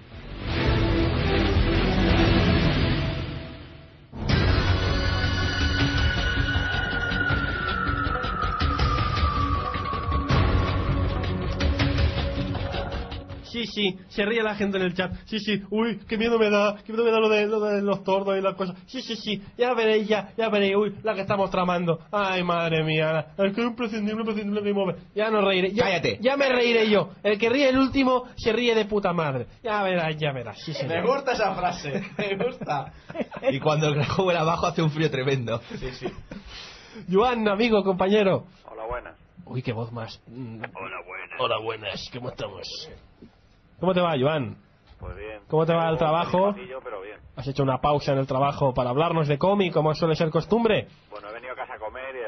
Sí, sí, se ríe la gente en el chat. Sí, sí, uy, qué miedo me da, qué miedo me da lo de, lo de los tordos y las cosas. Sí, sí, sí, ya veréis, ya, ya veréis, uy, la que estamos tramando. Ay, madre mía, el que es imprescindible, imprescindible Game Over. Ya no reiré, ya, Cállate. ya me reiré yo. El que ríe el último se ríe de puta madre. Ya verás, ya verás, sí, Me señor. gusta esa frase, me gusta. Y cuando el grajo vuela abajo hace un frío tremendo. Sí, sí. Joan, amigo, compañero. Hola, buenas. Uy, qué voz más. mm, Hola, buenas. Hola, buenas, ¿cómo estamos? ¿Cómo te va, Joan? Pues bien. ¿Cómo te va el Tengo trabajo? un pasillo, pero bien. ¿Has hecho una pausa en el trabajo para hablarnos de cómic, como suele ser costumbre? Bueno, he venido a casa a comer y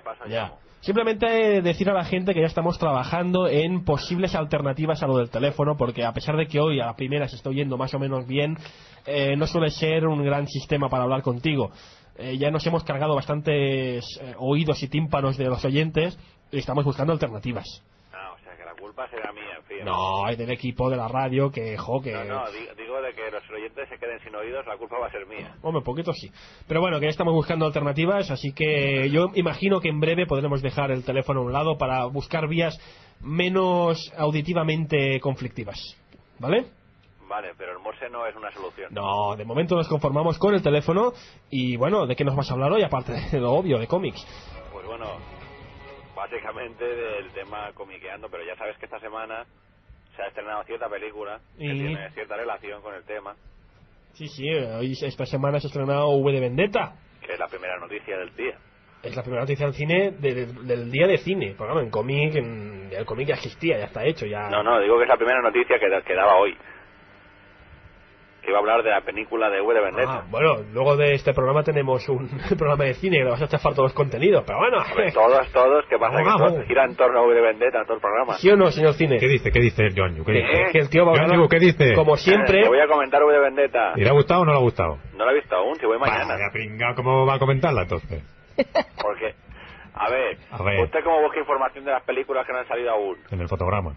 de paso Ya. llamo. Simplemente decir a la gente que ya estamos trabajando en posibles alternativas a lo del teléfono, porque a pesar de que hoy a la primera se está oyendo más o menos bien, eh, no suele ser un gran sistema para hablar contigo. Eh, ya nos hemos cargado bastantes eh, oídos y tímpanos de los oyentes y estamos buscando alternativas. Ah, o sea que la culpa será mía, en fin. No, es del equipo de la radio que, jo, que... No, no, digo, digo de que los oyentes se queden sin oídos, la culpa va a ser mía. Hombre, poquito sí. Pero bueno, que ya estamos buscando alternativas, así que yo imagino que en breve podremos dejar el teléfono a un lado para buscar vías menos auditivamente conflictivas. ¿Vale? Vale, pero el Morse no es una solución. No, de momento nos conformamos con el teléfono y bueno, ¿de qué nos vas a hablar hoy? Aparte de lo obvio, de cómics. Pues bueno, básicamente del tema comiqueando, pero ya sabes que esta semana se ha estrenado cierta película que Y- tiene cierta relación con el tema, Sí, sí, hoy esta semana se ha estrenado V de Vendetta. que es la primera noticia del día. Es la primera noticia del cine de- de- del día de cine. Porque bueno, en cómic, en- el cómic ya existía, ya está hecho, ya... No, no, digo que es la primera noticia que, da- que daba hoy. Que iba a hablar de la película de V de Vendetta. Ah, bueno, luego de este programa tenemos un programa de cine que le vas a chafar todos los contenidos, pero bueno. Hombre, todos, todos, ¿qué pasa? Vamos, que todo vamos. gira en torno a V de Vendetta, todo el programa. ¿Sí o no, señor cine? ¿Qué dice? ¿Qué dice el Joan Yu? ¿Qué Que, dice? que el tío va a Joan hablar, Yu, ¿qué dice? como siempre... Te voy a comentar V de Vendetta. ¿Y le ha gustado o no le ha gustado? No la he visto aún, si voy mañana. Vaya pringao, ¿cómo va a comentarla entonces? Porque, a ver, A ver. ¿usted cómo busca información de las películas que no han salido aún? En el fotograma.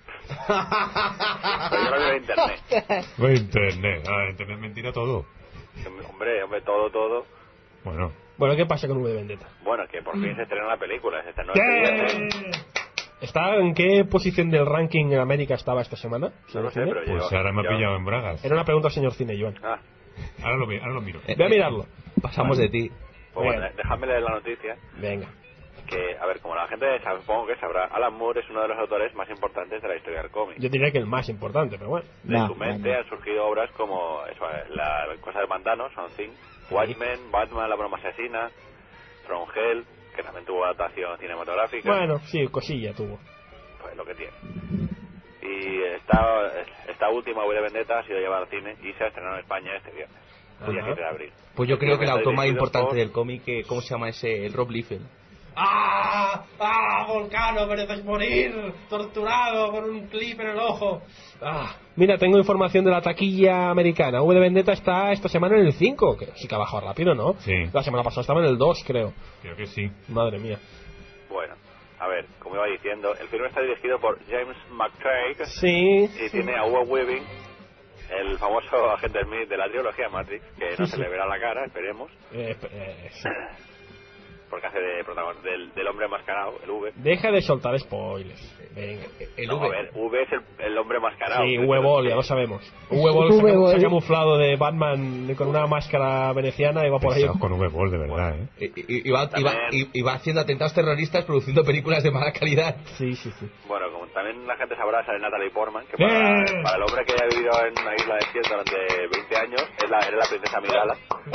Pero yo lo veo en internet. Ve internet. Ah, internet mentira todo. Hombre, hombre, todo, todo. Bueno. Bueno, ¿qué pasa con V de Vendetta? Bueno, que por fin se estrenó la película. Se estrenó este día. ¿Está en qué posición del ranking en América estaba esta semana? No lo sé, Cine? pero Pues yo... ahora me ha yo- pillado en bragas. Era una pregunta al señor Cine, Joan. Ah, Ahora lo, mi- ahora lo miro. Voy a mirarlo. Pasamos de ti. pues bueno, Venga. déjame leer la noticia. Venga. Que, a ver, como la gente sabe, supongo que sabrá, Alan Moore es uno de los autores más importantes de la historia del cómic. Yo diría que el más importante, pero bueno. De su mente han surgido obras como eso, La cosa del pantano, Son Thing, Watchmen, Batman, La broma asesina, From Hell, que también tuvo adaptación cinematográfica. Bueno, sí, cosilla tuvo. Pues lo que tiene. Y esta, esta última, V de Vendetta, ha sido llevada al cine y se ha estrenado en España este viernes, el día Ajá. siete de abril. Pues yo creo que el Está autor más dirigido importante por- del cómic, que- ¿cómo se llama ese? El Rob Liefeld. ¡Ah! ¡Ah! Volcano, mereces morir, torturado con un clip en el ojo. Ah. Mira, tengo información de la taquilla americana. V de Vendetta está esta semana en el cinco, que sí que ha bajado rápido, ¿no? Sí. La semana pasada estaba en el dos, creo. Creo que sí. Madre mía. Bueno, a ver, como iba diciendo, el filme está dirigido por James McTighe Sí. y tiene a Hugo Weaving, el famoso agente Smith de la trilogía Matrix, que no Sí, se sí. le verá la cara, esperemos, Eh, eh, sí. porque hace de protagonista del, del hombre mascarado, el V. Deja de soltar spoilers. Venga. El No, a ver, V es el, el hombre mascarado. Sí, que- Huevol, ya lo sabemos. Huevol se, ha- se ha camuflado de Batman con una máscara veneciana y va por ahí. Pesados con V-Ball, de verdad, ¿eh? Y, y- y va, y va- y- y va haciendo atentados terroristas produciendo películas de mala calidad. Sí, sí, sí. Bueno, como también la gente sabrá, sale Natalie Portman, que para, ¡Eh! para el hombre que haya vivido en una isla desierta durante veinte años, es la, era la princesa Amidala.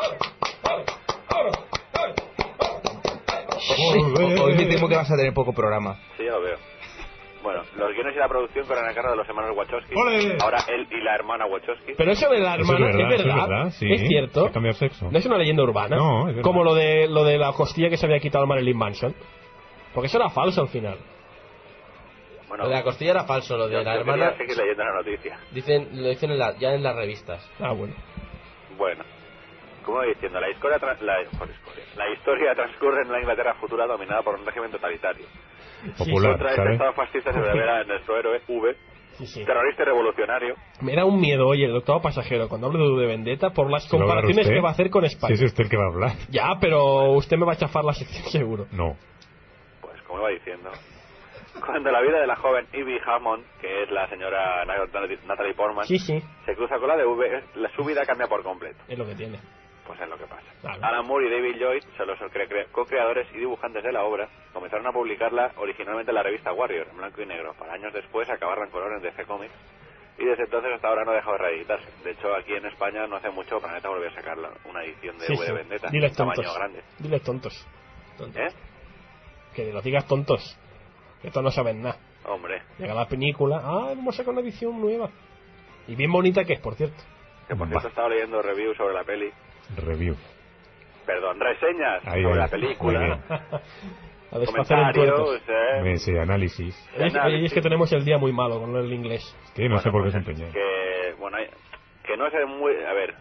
Hoy, hoy me temo que vas a tener poco programa. Sí, ya lo veo. Bueno, los guiones y la producción corren a cargo de los hermanos Wachowski. ¡Ole! Ahora él y la hermana Wachowski. Pero eso de la Eso es hermana verdad, es eso es verdad, verdad, sí. es cierto. Se ha cambiado sexo. No es una leyenda urbana. No, es verdad. Como lo de lo de la costilla que se había quitado Marilyn Manson. Porque eso era falso al final. Bueno, Lo de la costilla era falso, lo de yo- la yo hermana quería seguir leyendo la noticia. dicen, lo dicen en la- ya en las revistas. Ah, bueno. Bueno, como iba diciendo, la historia, tra- la, joder, historia, la historia transcurre en la Inglaterra futura dominada por un régimen totalitario. Popular, Contra este ¿sabes? estado fascista se revela nuestro héroe V, Sí, sí. terrorista y revolucionario. Me da un miedo, oye, el octavo pasajero, cuando hablo de V de Vendetta, por las ¿Se lo va a dar comparaciones usted? que va a hacer con España. Si es usted el que va a hablar. Ya, pero usted me va a chafar la sección seguro. No. Pues como iba diciendo, cuando la vida de la joven Ivy Hammond, que es la señora Natalie Portman, Sí, sí, se cruza con la de V, la, su vida cambia por completo. es lo que tiene. Pues es lo que pasa. Claro. Alan Moore y David Lloyd son los cre- cre- co-creadores y dibujantes de la obra. Comenzaron a publicarla originalmente en la revista Warrior, en blanco y negro, para años después acabarla en color en D C Comics. Y desde entonces hasta ahora no ha dejado de reeditarse. De hecho, aquí en España no hace mucho Planeta volvió a sacarla, una edición de Sí, V de sí. Vendetta, Diles de tamaño tontos. grande. Diles tontos. ¿Eh? Que lo digas tontos. Que estos no saben nada. Hombre, Llega la película. Ah, vamos a sacar una edición nueva. Y bien bonita que es, por cierto. que por Bah. cierto estaba leyendo reviews sobre la peli. Review. Perdón, reseñas Ahí, sobre ahí. la película. Muy bien. A desfacer en comentarios, tuertos. eh, Sí, análisis. Oye, es, oye, es que tenemos el día muy malo con el inglés. Que no sé por qué se empeña. que, bueno, hay- que no es muy... A ver,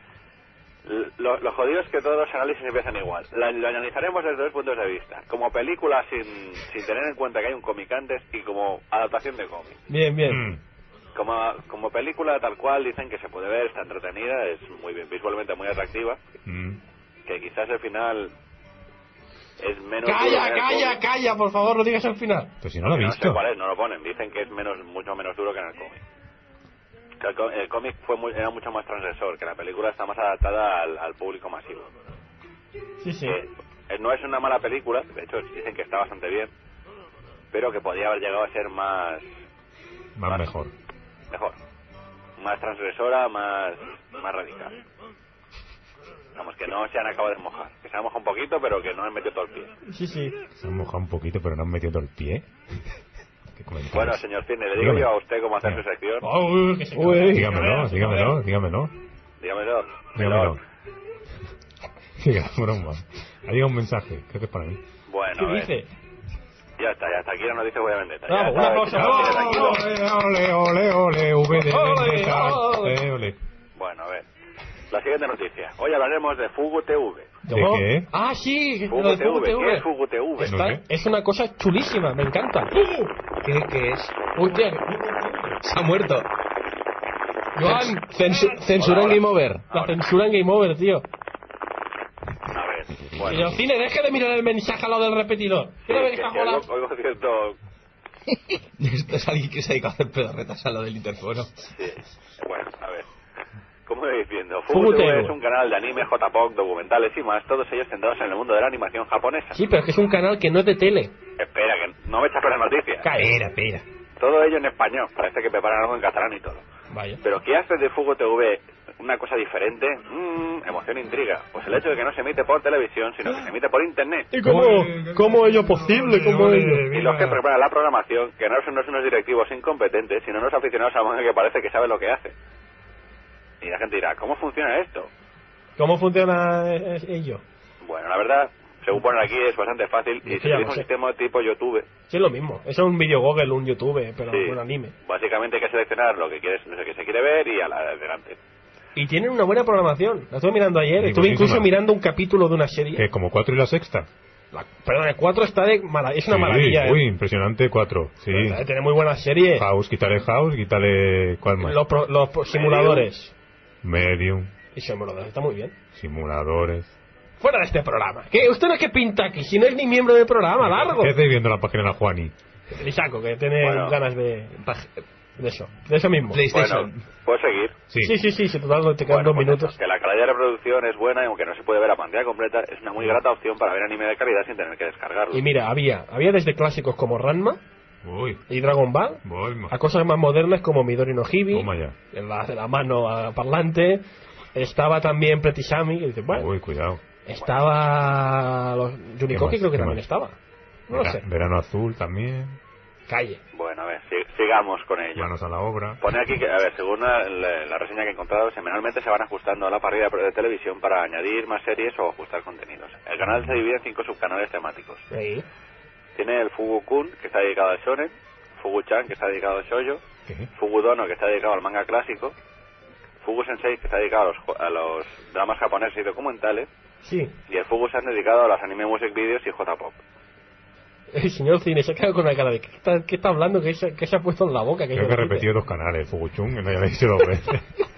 lo, lo jodido es que todos los análisis empiezan igual. La- lo analizaremos desde dos puntos de vista. Como película sin, sin tener en cuenta que hay un cómic antes y como adaptación de cómic. Bien, bien. Mm. Como, como película tal cual dicen que se puede ver, está entretenida, es muy bien, visualmente muy atractiva, Mm. que quizás el final es menos... Calla, duro que en el calla, cómic. calla, por favor, no digas el final. Pues si no lo he Que visto. No sé cuál es, no lo ponen, dicen que es menos mucho menos duro que en el cómic. Que el, có- el cómic fue muy, era mucho más transgresor, que la película está más adaptada al, al público masivo. Sí, sí. Que, eh, no es una mala película, de hecho dicen que está bastante bien, pero que podría haber llegado a ser más... Más mejor. mejor. Más transgresora, más, más radical. Vamos, que no se han acabado de mojar. Que se han mojado un poquito, pero que no han metido todo el pie. Sí, sí. Se han mojado un poquito, pero no han metido todo el pie. ¿Qué comentarios? Bueno, señor Cine, le digo Dígame. yo a usted cómo hacer su sección. Uy, que se Uy, cae, dígamelo, se dígamelo, cae. dígamelo. Dígamelo. Dígamelo. Diga, broma. Ha llegado un mensaje, creo que es para mí. Bueno, ¿Qué a ver. dice? Ya está, ya está. Aquí la noticia voy a vendetta. Bravo, Ya un está, aplauso. ya está, tranquilo. Ole, ole, ole, ole, V de Ole, Vendetta. ole. Eh, ole. Bueno, a ver. La siguiente noticia. Hoy hablaremos de Fugu T V. ¿De qué? Ah, sí, Fugu lo de T V. Fugu T V. ¿Qué es Fugu T V? Está- No sé. es una cosa chulísima, me encanta. ¿Qué, qué es? Uy, tío, Se ha muerto. Joan, Censu- censura en Hola, Game Over. la censura en Game Over, tío. A ver. Bueno. Señor Cine, deje de mirar el mensaje al lado del repetidor. ¿Qué no Sí, ve que que está si jola? oigo, oigo cierto... Esto es alguien que se ha dedicado a hacer pedorretas a lo del interfono. Sí. Bueno, a ver. Como iba diciendo, Fugu Fugu T V T V. es un canal de anime, J P O C, documentales y más, todos ellos centrados en el mundo de la animación japonesa. Sí, pero es que es un canal que no es de tele. Espera, que no me echas por las noticias. Espera, espera. Todo ello en español, parece que preparan algo en catalán y todo. Vaya. Pero ¿qué hace de Fugu T V una cosa diferente? Mmm, emoción e intriga. Pues el hecho de que no se emite por televisión, sino que se emite por internet. ¿Y cómo, cómo ello posible? ¿Cómo ello? Y los que preparan la programación, que no son unos directivos incompetentes, sino unos aficionados al manga que parece que saben lo que hacen. Y la gente dirá, ¿cómo funciona esto? ¿Cómo funciona eh, eh, ello? Bueno, la verdad, según ponen aquí, es bastante fácil y Sí, se ya utiliza lo un sé. sistema tipo YouTube. Sí, es lo mismo. Eso es un video Google, un YouTube, pero Sí. con anime. Básicamente hay que seleccionar lo que quieres, lo que se quiere ver y a la adelante. Y tienen una buena programación. La estuve mirando ayer. Sí, Estuve buenísima. incluso mirando un capítulo de una serie. Que como cuatro y la sexta. La, perdón, el cuatro está de mala- es una Sí, maravilla. uy, ¿eh? impresionante cuatro. Sí. Eh, Tiene muy buena serie. House, quítale House, quítale... ¿Cuál más? Los, pro- los pro- simuladores. Medium, Y simuladores, está muy bien. simuladores. Fuera de este programa. ¿Qué? ¿Usted no es que pinta aquí? Si no es ni miembro del programa, largo. ¿Qué estáis viendo la página de la Juani? Y saco, que tiene Bueno. ganas de, de eso. De eso mismo. PlayStation. Bueno, ¿puedo seguir? Sí. Sí, sí, sí, sí, total, te quedan Bueno, dos pues minutos. eso, que la calidad de reproducción es buena y aunque no se puede ver a pantalla completa, es una muy grata opción para ver anime de calidad sin tener que descargarlo. Y mira, había, había desde clásicos como Ranma Uy, y Dragon Ball, voy, ma- a cosas más modernas como Midori no Hibi, Toma ya. en la, de la mano a parlante. Estaba también Pretty Sammy, y dices, bueno, Uy, cuidado. estaba los Junikoki, más? creo que ¿Qué también más? estaba. No lo Vera- sé, Verano azul también. calle. Bueno, a ver, si- sigamos con ello. Manos a la obra. Pone aquí que, a ver, según la, la- la reseña que he encontrado, semanalmente se van ajustando a la parrilla de televisión para añadir más series o ajustar contenidos. El canal se divide en cinco subcanales temáticos. Sí. Tiene el Fugu-kun, que está dedicado al shonen, Fugu-chan, que está dedicado al shoujo, ¿Qué? Fugu-dono, que está dedicado al manga clásico, Fugu-sensei, que está dedicado a los, jo- a los dramas japoneses y documentales, Sí. y el Fugu-san dedicado a los anime music videos y J-pop. El señor Cine se ha quedado con la cara de ¿qué está, qué está hablando? ¿Qué se, qué se ha puesto en la boca? Creo que he repetido dos canales, Fuguchun, que no ya lo he dicho dos veces.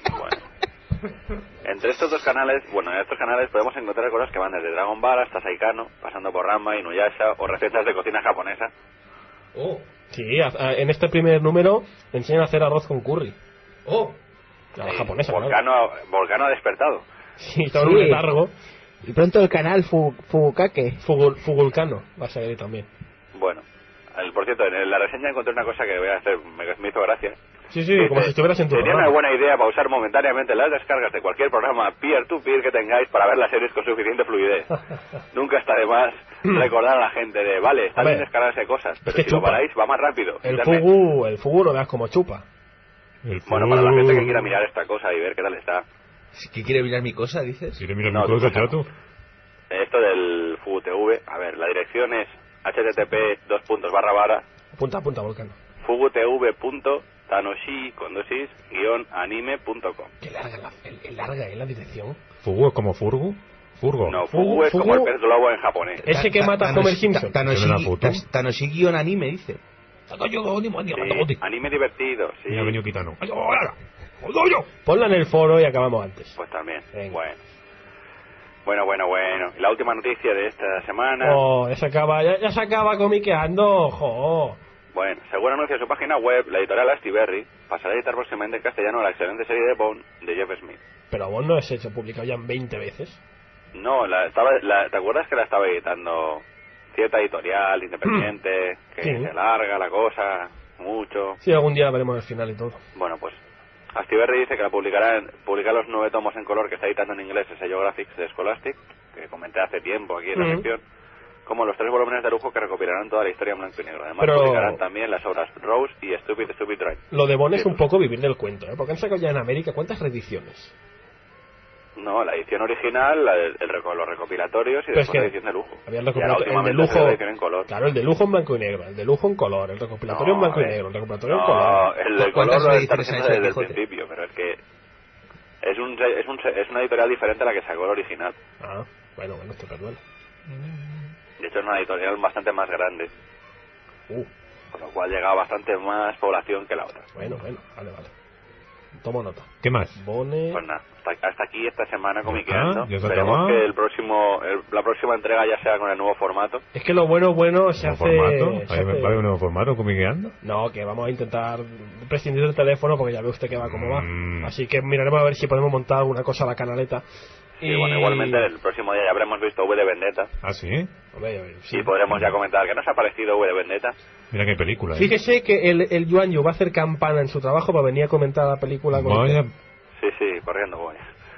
Bueno. Entre estos dos canales, bueno, en estos canales podemos encontrar cosas que van desde Dragon Ball hasta Saikano, pasando por Ranma, Inuyasha o recetas de cocina japonesa. Oh. Sí, a- a- en este primer número enseñan a hacer arroz con curry. Oh. A la Sí, japonesa, claro. Volcano, Volcano ha despertado. Sí, está Sí. un letargo. Y pronto el canal Fu- Fugukake. Fugul, Fugulcano va a salir también. Bueno, el- por cierto, en la reseña encontré una cosa que voy a hacer, me, me hizo gracia. Sí, sí, como si estuvieras en tu Sería programa. una buena idea pausar momentáneamente las descargas de cualquier programa peer-to-peer que tengáis para ver las series con suficiente fluidez. Nunca está de más recordar a la gente de, vale, está Hombre, bien descargarse cosas, pero que si lo chupa. paráis va más rápido. El Internet. fugu, el fugu lo veas como chupa. Bueno, para la gente que quiera mirar esta cosa y ver qué tal está. ¿Qué quiere mirar mi cosa, dices? ¿Quiere mirar No, mi cosa, tú, chato? Esto del Fugu T V, a ver, la dirección es http dos puntos barra barra Apunta, apunta, Volcano. fugutv punto tanoshi con dosis guión anime punto com. Qué larga, la, el, el larga es la dirección. ¿Fugu es como Furgu? Furgo. No, Fugu es como el pez globo en japonés. Ese que mata a Homer Simpson. Tanoshi-anime dice. Sí, anime divertido, sí. Y ha venido Kitano. Ponla en el foro y acabamos antes. Pues también. Venga. Bueno. Bueno, bueno, bueno. Y la última noticia de esta semana. Oh, ya se acaba, ya, ya se acaba comiqueando, ojo. Bueno, según anuncia su página web, la editorial Astiberri pasará a editar próximamente en castellano la excelente serie de Bond de Jeff Smith. Pero vos no es hecho publicado ya veinte veces. No, la estaba, la, ¿te acuerdas que la estaba editando cierta editorial independiente, que Sí. se larga la cosa mucho? Sí, algún día veremos el final y todo. Bueno, pues Astiberri dice que la publicará en, publicar los nueve tomos en color que está editando en inglés el sello Graphics de Scholastic, que comenté hace tiempo aquí en la Mm. sección, como los tres volúmenes de lujo que recopilarán toda la historia en blanco y negro. Además Pero- publicarán también las obras Rose y Stupid Stupid Drive. Lo de Bond es un poco vivir del cuento, ¿eh? Porque han sacado ya en América, ¿cuántas reediciones? No, la edición original, la del- el, reco- los recopilatorios y Pero es después que la edición de lujo. Había el Y ahora recopilatorio, el de últimamente ha sido lujo, la edición en color. claro, el de lujo en blanco y negro, el de lujo en color, el recopilatorio No, en blanco y a ver. negro, el recopilatorio en No, color. el de color lo está haciendo desde el principio, pero es que es un, es un es una editorial diferente a la que sacó el original. Ah, bueno, bueno, te perdono. De hecho es una editorial bastante más grande, Uh, con lo cual llega a bastante más población que la otra. bueno, bueno, vale, vale. Tomo nota. ¿Qué más? Bone... Pues nada, hasta, hasta aquí esta semana comiqueando. Ah, ya se Esperemos acabó. que el próximo el- la próxima entrega ya sea con el nuevo formato. Es que lo bueno, bueno se ¿Nuevo hace... formato? se ¿Hay, hace- ¿Va a haber un nuevo formato comiqueando? No, que vamos a intentar prescindir del teléfono porque ya ve usted que va como Mm. va. Así que miraremos a ver si podemos montar alguna cosa a la canaleta. Y bueno, igualmente el próximo día ya habremos visto V de Vendetta. ¿Ah, sí? Hombre, a ver, sí. Y podremos ya comentar que nos ha parecido V de Vendetta. Mira qué película. ¿eh? Fíjese que el, el Yuan Yu va a hacer campana en su trabajo para venir a comentar la película con Vaya. usted. Sí, sí, corriendo voy.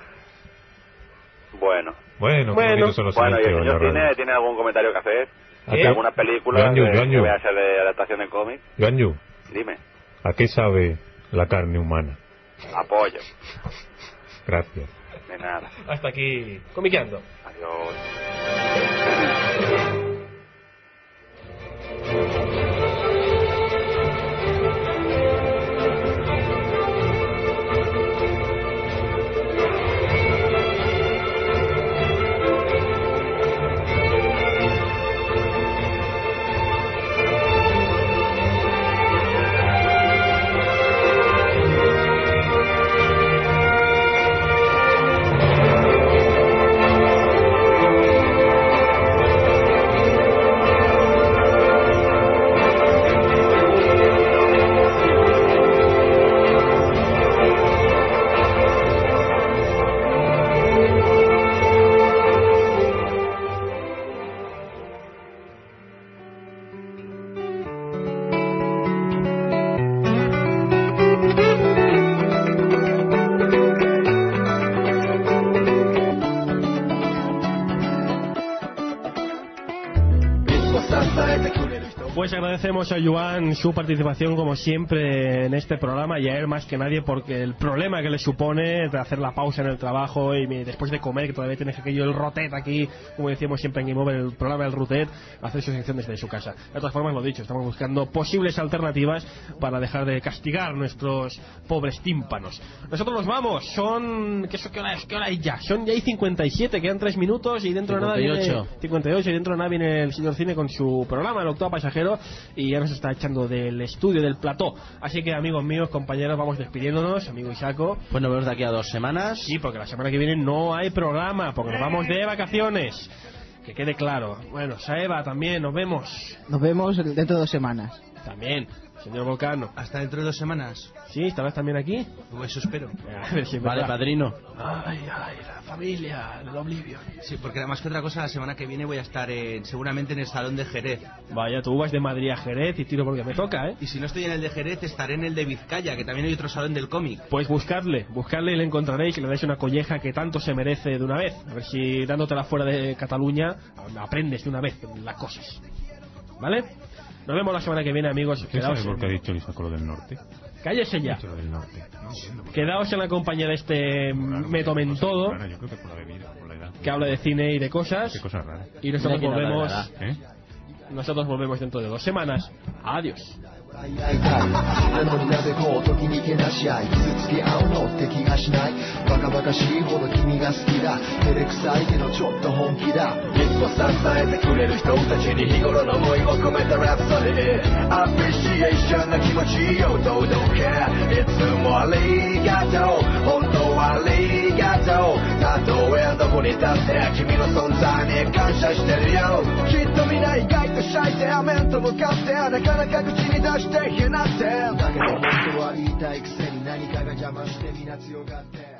Bueno. Bueno, qué Bueno. bonitos son los Bueno, ¿y el silencios en la señor radio. Cine tiene algún comentario que hacer? ¿A ¿De qué? alguna película Yuan Yu, que, Yuan que Yu. vaya a ser de adaptación de cómic? Yuan Yu, Dime. ¿a qué sabe la carne humana? Apoyo. Gracias. De nada. Hasta aquí, comiqueando. Adiós. Pues agradecemos a Yuan su participación como siempre en este programa y a él más que nadie porque el problema que le supone de hacer la pausa en el trabajo y mi- después de comer que todavía tienes aquello el rotet aquí, como decíamos siempre en Game Over, el programa del rotet, hacer su sección desde su casa. De todas formas, lo dicho, estamos buscando posibles alternativas para dejar de castigar nuestros pobres tímpanos. Nosotros nos vamos, son... ¿Qué, qué hora es? ¿Qué hora es ya? Son ya hay cincuenta y siete, quedan tres minutos y dentro de nada cincuenta y ocho. viene... cincuenta y ocho y dentro de nada viene el señor Cine con su programa, el octavo pasajero, y ya nos está echando del estudio, del plató. Así que amigos míos, compañeros, vamos despidiéndonos, amigo Isaco. Pues nos vemos de aquí a dos semanas. Sí, porque la semana que viene no hay programa, porque nos vamos de vacaciones. Que quede claro. Bueno, Saeva también, nos vemos. Nos vemos dentro de dos semanas. También, señor Volcano. Hasta dentro de dos semanas. Sí, ¿estarás también aquí? Pues eso espero. A ver si es Vale, verdad. padrino. Ay, ay, la familia, el Oblivion. Sí, porque además que otra cosa, la semana que viene voy a estar en- seguramente en el Salón de Jerez. Vaya, tú vas de Madrid a Jerez y tiro porque me toca, ¿eh? Y si no estoy en el de Jerez, estaré en el de Vizcaya, que también hay otro salón del cómic. Pues buscarle, buscarle y le encontraréis y le dais una colleja que tanto se merece de una vez. A ver si dándotela fuera de Cataluña aprendes de una vez las cosas. ¿Vale? Nos vemos la semana que viene, amigos. ¿Qué sabe Quedaos por en... qué ha dicho el Isaco lo del norte? Cállese ya. Ha dicho lo del norte. No entiendo. Quedaos en la compañía de este me tomen todo, Rara, yo creo que por la bebida, por la edad. que habla de cine y de cosas. Qué cosa rara. Y nosotros Mira quién habla de volvemos la edad. ¿Eh? Nosotros volvemos dentro de dos semanas. Adiós. なのになぜこう時にけなし合い傷つけ合うのって気がしないバカバカしいほど君が好きだ照れくさいけどちょっと本気だいつも支えてくれる人たちに日頃の思いを込めたラプソディアプリシエーションな気持ちよどうどけいつもありがとう本当はありがとうたとえどこに立って君の存在に感謝してるよきっとみんな意外とシャイで面と向かってなかなか口に出して言えなくてだけど本当は言いたいくせに何かが邪魔してみんな強がって